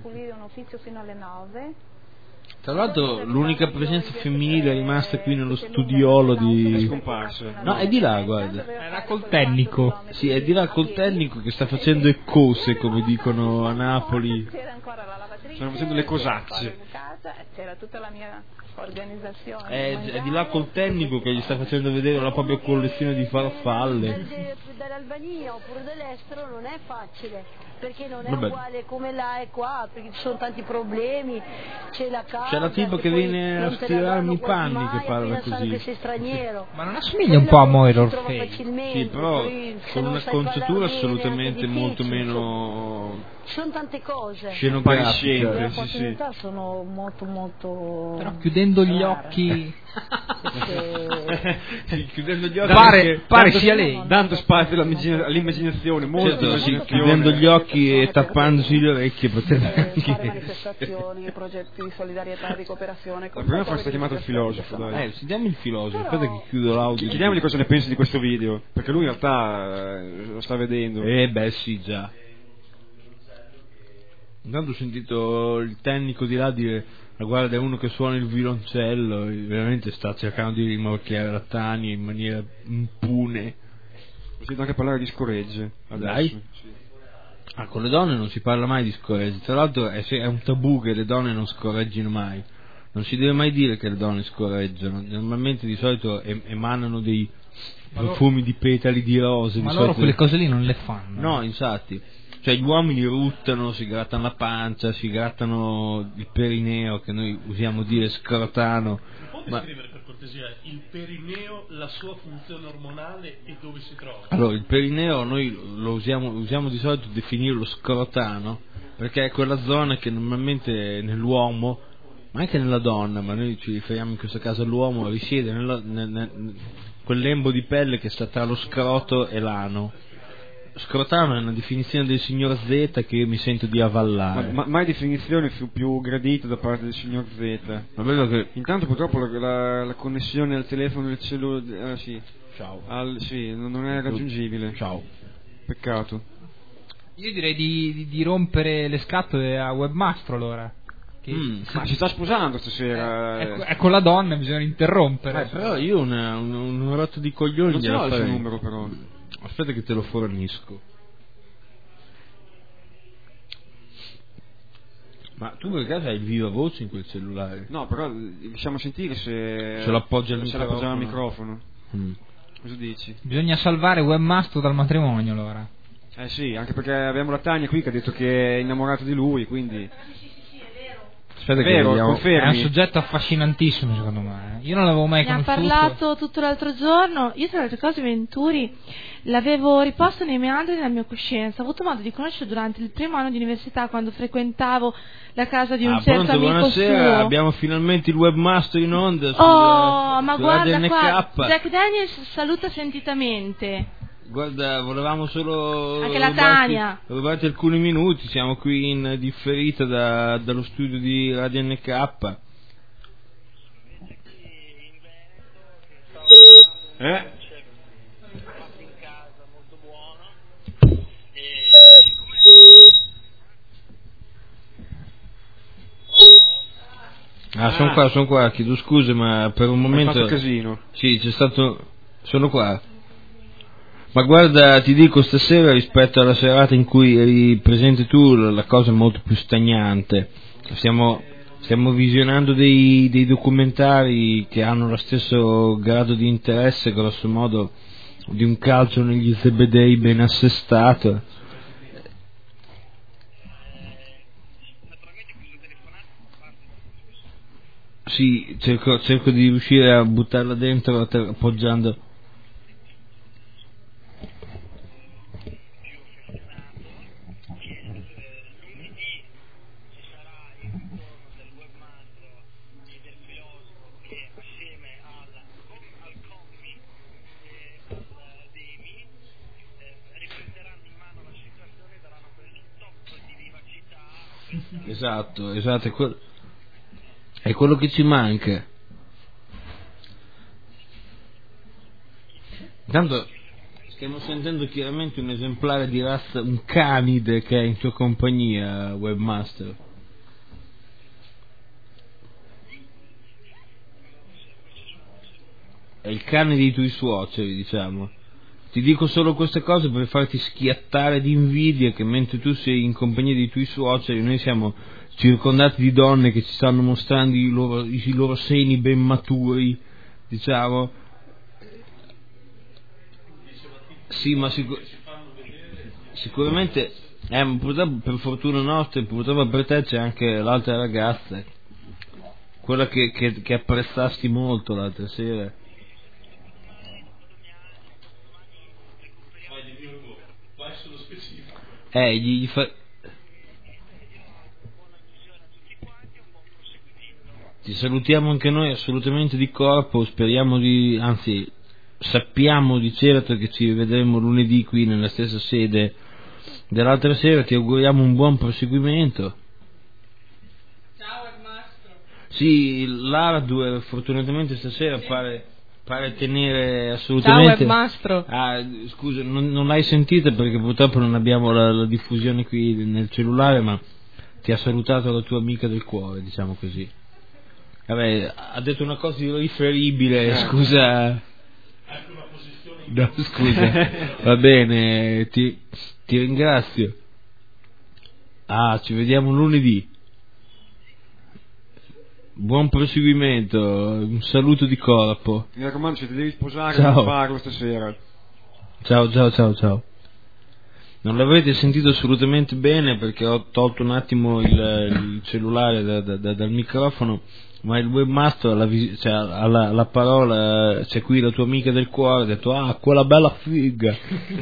Speaker 1: Tra l'altro l'unica presenza femminile rimasta qui nello studiolo
Speaker 3: è scomparso.
Speaker 1: No, è di là, guarda.
Speaker 7: Era col tecnico.
Speaker 1: Sì, è di là col tecnico che sta facendo le cose, come dicono a Napoli.
Speaker 3: Stanno facendo le cosacce.
Speaker 6: C'era tutta la mia organizzazione.
Speaker 1: È di là col tecnico che gli sta facendo vedere la propria collezione di farfalle.
Speaker 22: Dall'Albania oppure dall'estero non è facile, perché non è uguale come là e qua, perché ci sono tanti problemi, c'è la casa,
Speaker 1: c'è la tipa che viene a stirarmi i panni che parla così.
Speaker 22: Che sei straniero.
Speaker 7: Ma non assomiglia un po' a Moira Orfei?
Speaker 1: Sì, però con un'acconciatura assolutamente molto meno
Speaker 22: sono tante cose
Speaker 1: scenografiche.
Speaker 6: Le opportunità sono molto
Speaker 7: però chiudendo gli occhi
Speaker 1: chiudendo gli occhi
Speaker 7: pare sia lei,
Speaker 3: dando spazio all'immaginazione, molto
Speaker 1: chiudendo gli occhi e tappandosi le orecchie potrebbe
Speaker 6: fare manifestazioni, progetti di solidarietà e di cooperazione.
Speaker 3: Prima forse chiamato il filosofo, dai.
Speaker 1: Sentiamo il filosofo, aspetta che chiudo l'audio.
Speaker 3: Chiediamogli cosa ne pensi di questo video, perché lui in realtà lo sta vedendo.
Speaker 1: Beh sì, già. Intanto ho sentito il tecnico di là dire: ma guarda, è uno che suona il violoncello, veramente sta cercando di rimorchiare la Tania in maniera impune.
Speaker 3: Ho sentito anche parlare di scoregge adesso.
Speaker 1: Dai? Sì. Con le donne non si parla mai di scoregge, tra l'altro è un tabù che le donne non scorreggino mai, non si deve mai dire che le donne scorreggiano, normalmente di solito emanano dei profumi di petali di rose.
Speaker 7: Ma
Speaker 1: di
Speaker 7: loro
Speaker 1: solito
Speaker 7: quelle cose lì non le fanno.
Speaker 1: No, infatti. Cioè gli uomini ruttano, si grattano la pancia, si grattano il perineo, che noi usiamo dire scrotano.
Speaker 12: Può descrivere per cortesia il perineo, la sua funzione ormonale e dove si trova?
Speaker 1: Allora, il perineo noi lo usiamo di solito definirlo scrotano, perché è quella zona che normalmente nell'uomo, ma anche nella donna, ma noi ci riferiamo in questo caso all'uomo, risiede quel lembo di pelle che sta tra lo scroto e l'ano. Scrotano è una definizione del signor Z che io mi sento di avallare.
Speaker 3: Ma mai definizione più gradita da parte del signor Z. Intanto purtroppo la connessione al telefono del cellulare sì.
Speaker 1: Ciao.
Speaker 3: Sì, non è raggiungibile.
Speaker 1: Ciao.
Speaker 3: Peccato.
Speaker 7: Io direi di rompere le scatole a Webmastro allora.
Speaker 3: Ma si sta sposando stasera.
Speaker 7: È con la donna, bisogna interrompere.
Speaker 1: Però io un rotto di coglioni
Speaker 3: non ce l'ho il suo numero però.
Speaker 1: Aspetta che te lo fornisco. Ma tu per caso hai il viva voce in quel cellulare?
Speaker 3: No, però riusciamo a sentire se
Speaker 1: l'appoggia
Speaker 3: al microfono. Cosa dici?
Speaker 7: Bisogna salvare Webmastro dal matrimonio allora.
Speaker 3: Sì, anche perché abbiamo la Tania qui che ha detto che è innamorato di lui, quindi
Speaker 1: Aspetta,
Speaker 3: vero,
Speaker 1: che
Speaker 3: confermi?
Speaker 7: È un soggetto affascinantissimo, secondo me. Io non l'avevo mai
Speaker 2: Mi ha
Speaker 7: conosciuto.
Speaker 2: parlato tutto l'altro giorno. Io, tra le altre cose, Venturi l'avevo riposto nei meandri della mia coscienza. Ho avuto modo di conoscerlo durante il primo anno di università, quando frequentavo la casa di un certo
Speaker 1: pronto,
Speaker 2: amico
Speaker 1: buonasera,
Speaker 2: suo.
Speaker 1: abbiamo finalmente il webmaster in onda
Speaker 2: Ma
Speaker 1: sulla
Speaker 2: guarda
Speaker 1: DNK.
Speaker 2: qua, Jack Daniels saluta sentitamente.
Speaker 1: Guarda, volevamo solo
Speaker 2: Anche la Tania.
Speaker 1: rubarti alcuni minuti, siamo qui in differita dallo studio di Radio NK. Sono qua, chiedo scusa, ma per un momento...
Speaker 3: Hai fatto casino.
Speaker 1: Sì, c'è stato... Sono qua. Ma guarda, ti dico, stasera rispetto alla serata in cui eri presente tu, la cosa è molto più stagnante. Stiamo visionando dei documentari che hanno lo stesso grado di interesse, grosso modo, di un calcio negli zebedei ben assestato. Sì, cerco di riuscire a buttarla dentro appoggiando. Esatto, è quello che ci manca. Intanto stiamo sentendo chiaramente un esemplare di razza, un canide che è in tua compagnia, webmaster. È il cane dei tuoi suoceri, diciamo. Ti dico solo queste cose per farti schiattare di invidia che mentre tu sei in compagnia dei tuoi suoceri noi siamo circondati di donne che ci stanno mostrando i loro seni ben maturi, diciamo. Sì, ma sicuramente purtroppo, per fortuna nostra, purtroppo per te c'è anche l'altra ragazza, quella che apprezzasti molto l'altra sera. Ti salutiamo anche noi assolutamente di corpo, sappiamo di certo che ci vedremo lunedì qui nella stessa sede dell'altra sera, ti auguriamo un buon proseguimento.
Speaker 2: Ciao Ermastro.
Speaker 1: Sì, l'Hardware fortunatamente stasera pare tenere assolutamente.
Speaker 2: Ciao Webmastro.
Speaker 1: Scusa, non l'hai sentita perché purtroppo non abbiamo la diffusione qui nel cellulare, ma ti ha salutato la tua amica del cuore, diciamo così. Vabbè, ha detto una cosa irriferibile, scusa. No, scusa. Va bene, ti ringrazio. Ci vediamo lunedì. Buon proseguimento, un saluto di corpo.
Speaker 3: Mi raccomando, se ti devi sposare,
Speaker 1: ciao.
Speaker 3: Non farlo stasera.
Speaker 1: Ciao. Non l'avrete sentito assolutamente bene perché ho tolto un attimo il cellulare dal microfono, ma il webmaster alla parola c'è qui la tua amica del cuore, ha detto quella bella figa.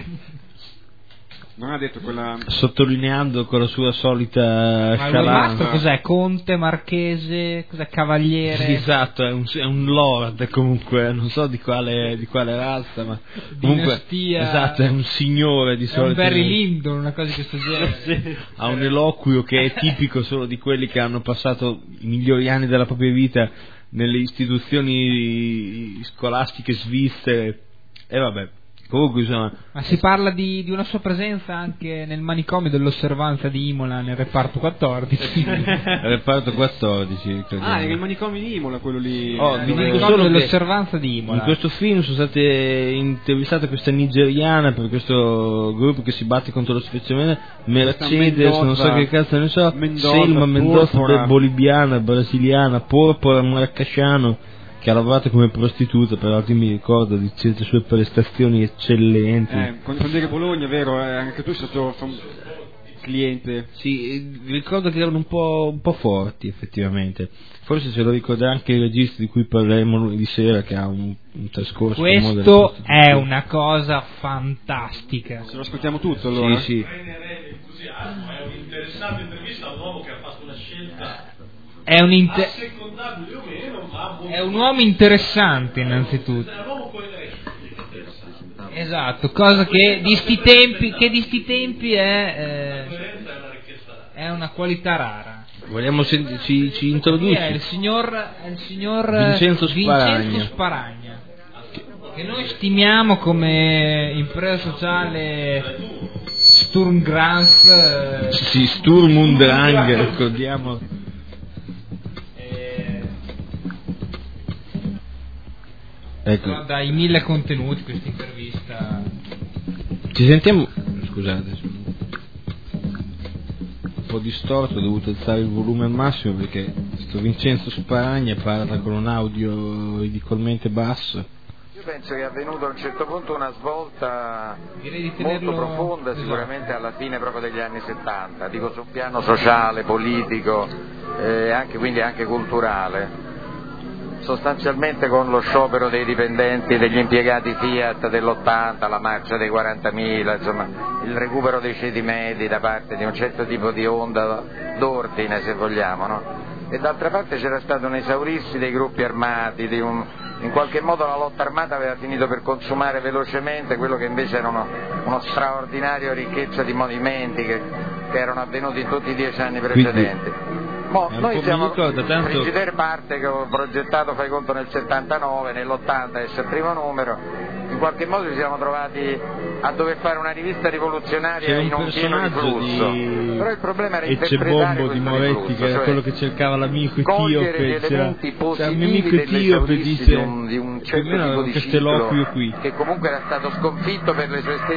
Speaker 3: Non ha detto quella...
Speaker 1: Sottolineando con la sua solita
Speaker 7: scialanza. Cos'è? Conte, marchese, cos'è? Cavaliere?
Speaker 1: Esatto, è un lord comunque, non so di quale razza, ma comunque esatto, è un signore di solito.
Speaker 7: È un Barry Lyndon, una cosa di questo genere.
Speaker 1: Sì. Ha un eloquio che è tipico solo di quelli che hanno passato i migliori anni della propria vita nelle istituzioni scolastiche svizzere. E vabbè. Comunque, insomma,
Speaker 7: ma si parla di una sua presenza anche nel manicomio dell'osservanza di Imola nel reparto 14.
Speaker 1: Reparto 14,
Speaker 3: era il manicomio di Imola quello lì.
Speaker 7: Vi dico solo dell'osservanza di Imola.
Speaker 1: In questo film sono state intervistate questa nigeriana per questo gruppo che si batte contro lo sfrecciamento, Mercedes, non so che cazzo ne so, Selma Mendoza, boliviana, brasiliana, Porpora Maracasciano, che ha lavorato come prostituta, peraltro mi ricordo di certe sue prestazioni eccellenti.
Speaker 3: Quando eri a Bologna, vero? Anche tu sei stato cliente.
Speaker 1: Sì, ricordo che erano un po' forti effettivamente. Forse se lo ricorda anche il regista di cui parleremo lunedì sera, che ha un trascorso.
Speaker 7: Questo è una cosa fantastica.
Speaker 3: Se lo ascoltiamo tutto allora.
Speaker 1: Sì.
Speaker 12: È un'interessante intervista a un uomo che ha fatto una scelta
Speaker 7: assecondabile o meno, ma è un uomo interessante innanzitutto.
Speaker 12: È un uomo coerente.
Speaker 7: Esatto, cosa che di sti tempi è una qualità rara.
Speaker 1: Vogliamo ci introduce?
Speaker 7: È il signor
Speaker 1: Vincenzo
Speaker 7: Sparagna, che noi stimiamo come impresa sociale Sturmgraf.
Speaker 1: Sì, Sturm und Drang, ricordiamo. Ecco.
Speaker 7: Dai 1000 contenuti questa intervista.
Speaker 1: Ci sentiamo. Scusate, un po' distorto, ho dovuto alzare il volume al massimo perché sto Vincenzo Sparagna parla con un audio ridicolmente basso.
Speaker 4: Io penso che è avvenuto a un certo punto una svolta molto profonda, sicuramente alla fine proprio degli anni 70, dico sul piano sociale, politico, quindi anche culturale. Sostanzialmente con lo sciopero dei dipendenti, degli impiegati Fiat dell'80, la marcia dei 40.000, insomma il recupero dei ceti medi da parte di un certo tipo di onda d'ordine, se vogliamo, no? E d'altra parte c'era stato un esaurirsi dei gruppi armati, in qualche modo la lotta armata aveva finito per consumare velocemente quello che invece era uno straordinario ricchezza di movimenti che erano avvenuti in tutti i 10 anni precedenti. Noi siamo Frigidaire parte che ho progettato, fai conto, nel 79, nell'80 esce il primo numero, in qualche modo ci siamo trovati a dover fare una rivista rivoluzionaria in un pieno di flusso, però il problema era interpretare questo
Speaker 1: di Moretti, che era quello che cercava l'amico
Speaker 4: cogliere gli elementi positivi dell'esaurirsi di un certo tipo di ciclo che comunque era stato sconfitto per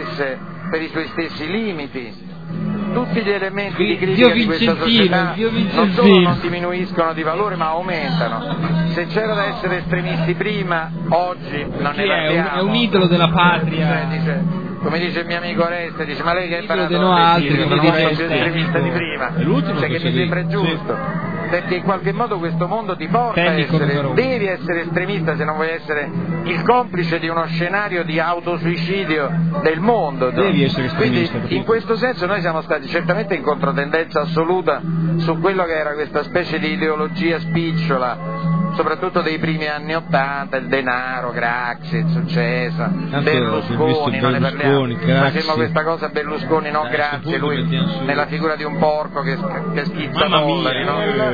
Speaker 4: i suoi stessi limiti. Tutti gli elementi di critica di questa società non solo non diminuiscono di valore ma aumentano. Se c'era da essere estremisti prima, oggi non ne parliamo.
Speaker 7: È un idolo della patria.
Speaker 4: Come dice il mio amico Oreste, dice: ma lei che è imparato
Speaker 7: a dire,
Speaker 4: non è estremista di prima, cioè che mi sembra giusto. Perché in qualche modo questo mondo ti porta a devi essere estremista se non vuoi essere il complice di uno scenario di autosuicidio del mondo.
Speaker 3: Devi essere estremista.
Speaker 4: Quindi in questo senso noi siamo stati certamente in controtendenza assoluta su quello che era questa specie di ideologia spicciola, soprattutto dei primi anni '80, il denaro, Craxi, il successo, Berlusconi, non ne parliamo, facemmo questa cosa a Berlusconi, no grazie, lui nella figura di un porco che schizza dollari, no?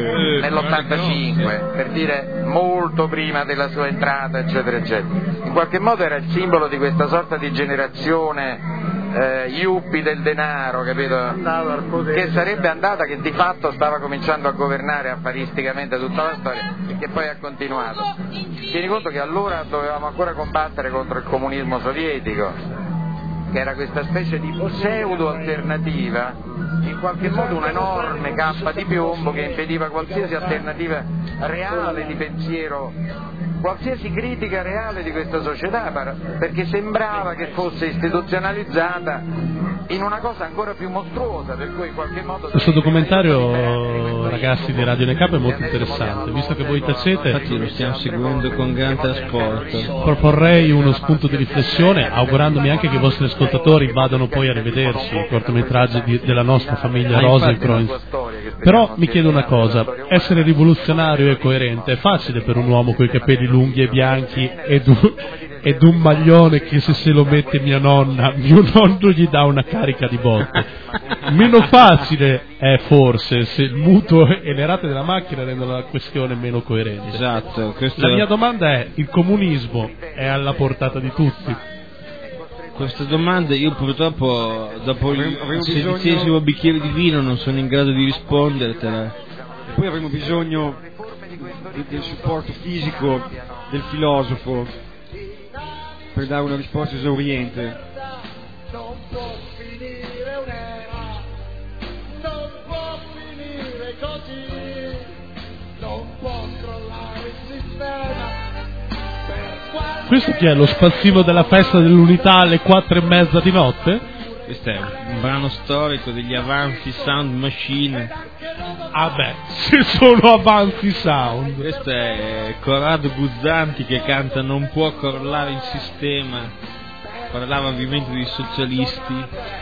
Speaker 4: Nell'85, per dire molto prima della sua entrata, eccetera eccetera. In qualche modo era il simbolo di questa sorta di generazione yuppie del denaro, capito? Che sarebbe andata, che di fatto stava cominciando a governare affaristicamente tutta la storia e che poi ha continuato. Tieni conto che allora dovevamo ancora combattere contro il comunismo sovietico, che era questa specie di pseudo alternativa, in qualche modo un'enorme cappa di piombo che impediva qualsiasi alternativa reale di pensiero, qualsiasi critica reale di questa società, perché sembrava che fosse istituzionalizzata in una cosa ancora più mostruosa, per cui in qualche modo...
Speaker 12: Questo documentario, ragazzi di Radio NK, è molto interessante, visto che voi tacete.
Speaker 1: Infatti lo stiamo seguendo con gran trasporto.
Speaker 12: Proporrei uno spunto di riflessione, augurandomi anche che i vostri ascoltatori vadano poi a rivedersi i cortometraggi della nostra famiglia Rosencrantz. Però mi chiedo una cosa: essere rivoluzionario e coerente è facile per un uomo coi capelli lunghi e bianchi ed un maglione che se lo mette mio nonno gli dà una carica di botte. Meno facile è forse se il mutuo e le rate della macchina rendono la questione meno coerente.
Speaker 1: Esatto,
Speaker 12: la mia domanda è: il comunismo è alla portata di tutti?
Speaker 1: Queste domande io purtroppo dopo il 16° bicchiere di vino non sono in grado di rispondertela.
Speaker 3: Poi avremo bisogno del supporto fisico del filosofo per dare una risposta esauriente.
Speaker 10: Non può finire un'era, non può finire così, non può crollare il sistema.
Speaker 12: Questo chi è? Lo spazzino della festa dell'unità alle 4:30 di notte?
Speaker 1: Questo è un brano storico degli Avanti Sound Machine.
Speaker 12: Ah beh, se sono Avanti Sound.
Speaker 1: Questo è Corrado Guzzanti che canta Non può crollare il sistema. Parlava ovviamente di socialisti.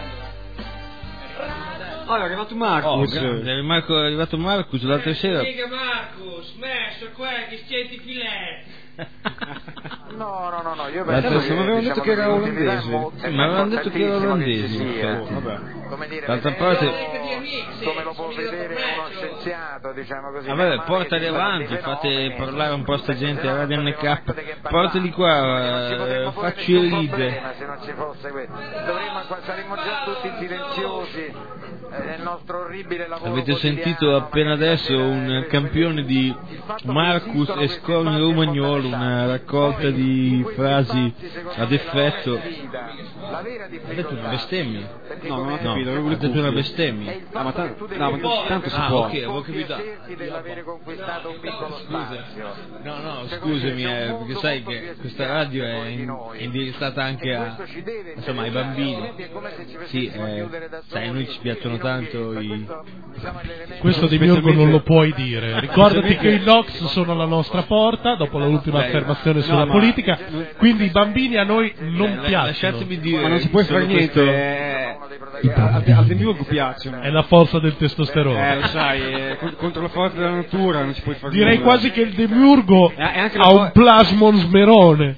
Speaker 3: Oh, è arrivato Marcus.
Speaker 1: È arrivato Marcus l'altra sera.
Speaker 10: Figa Marcus, messo qua che stieti filetti.
Speaker 4: No, io
Speaker 3: penso che mi avevano detto che era olandese.
Speaker 1: Mi avevano detto che era olandese.
Speaker 4: Come dire,
Speaker 1: d'altra parte,
Speaker 4: come lo può vedere uno scienziato, diciamo così.
Speaker 1: vabbè, portali avanti, fate parlare un po' sta gente a Radio NK, portali qua, facci ridere.
Speaker 4: Se non ci fosse questo, saremmo già tutti silenziosi nel nostro orribile lavoro.
Speaker 1: Avete sentito appena adesso un campione di Marcus e Scorni Romagnolo, una raccolta di frasi ad effetto. Ha detto una bestemmia?
Speaker 3: No, non ho capito, avevo
Speaker 1: detto una bestemmia.
Speaker 3: Ma tanto si può.
Speaker 1: Ok, avevo capito. No, scusami, perché sai che questa radio è indirizzata anche ai bambini. Sì, sai, a noi ci piacciono tanto i...
Speaker 12: Questo di Mirko non lo puoi dire. Ricordati che i Nox sono alla nostra porta dopo l'ultima affermazione sulla politica, quindi i bambini a noi non piacciono.
Speaker 1: Lasciatemi dire,
Speaker 3: ma non si può fare niente. Al demiurgo piacciono.
Speaker 12: È la forza del testosterone.
Speaker 3: Lo sai, contro la forza della natura non si può fare
Speaker 12: Direi
Speaker 3: nulla.
Speaker 12: quasi che il demiurgo ha un plasmon smerone.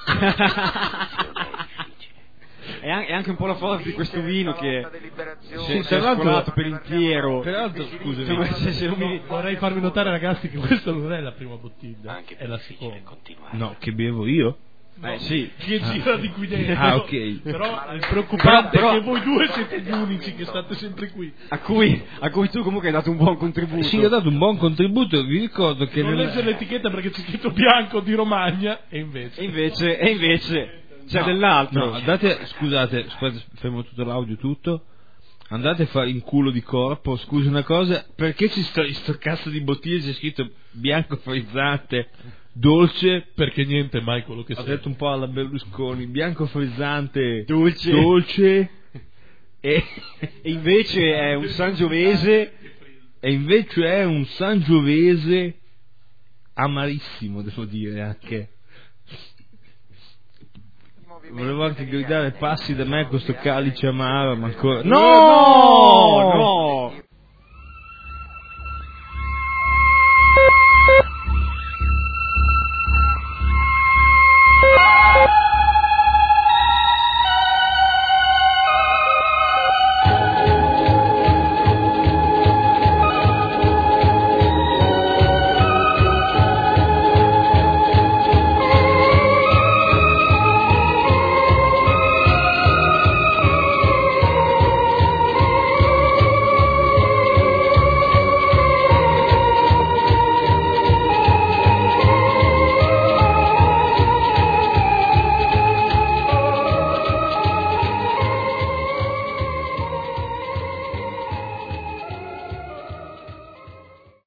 Speaker 3: È anche un po' la forza di questo vino che si è scolato per intero.
Speaker 1: Peraltro, scusami,
Speaker 12: vorrei farvi notare, ragazzi, che questa non è la prima bottiglia, è la seconda.
Speaker 1: No, che bevo io?
Speaker 12: Sì, che gira di qui dentro.
Speaker 1: Ah, ok.
Speaker 12: Però è preoccupante che voi due siete gli unici che state sempre qui.
Speaker 3: A cui tu comunque hai dato un buon contributo.
Speaker 1: Sì, ho dato un buon contributo. Vi ricordo che
Speaker 12: non legge l'etichetta perché c'è scritto bianco di Romagna e invece c'è dell'altro.
Speaker 1: No, scusate, fermo tutto l'audio, tutto. Andate a fare in culo di corpo. Scusa una cosa, perché ci sto in sto cazzo di bottiglie c'è scritto bianco frizzante dolce?
Speaker 12: Perché niente è mai quello che sei.
Speaker 1: Ho detto un po' alla Berlusconi, bianco frizzante dolce e
Speaker 3: invece è un Sangiovese
Speaker 1: amarissimo, devo dire anche. Volevo anche gridare passi da me questo calice amaro, ma ancora...
Speaker 3: No!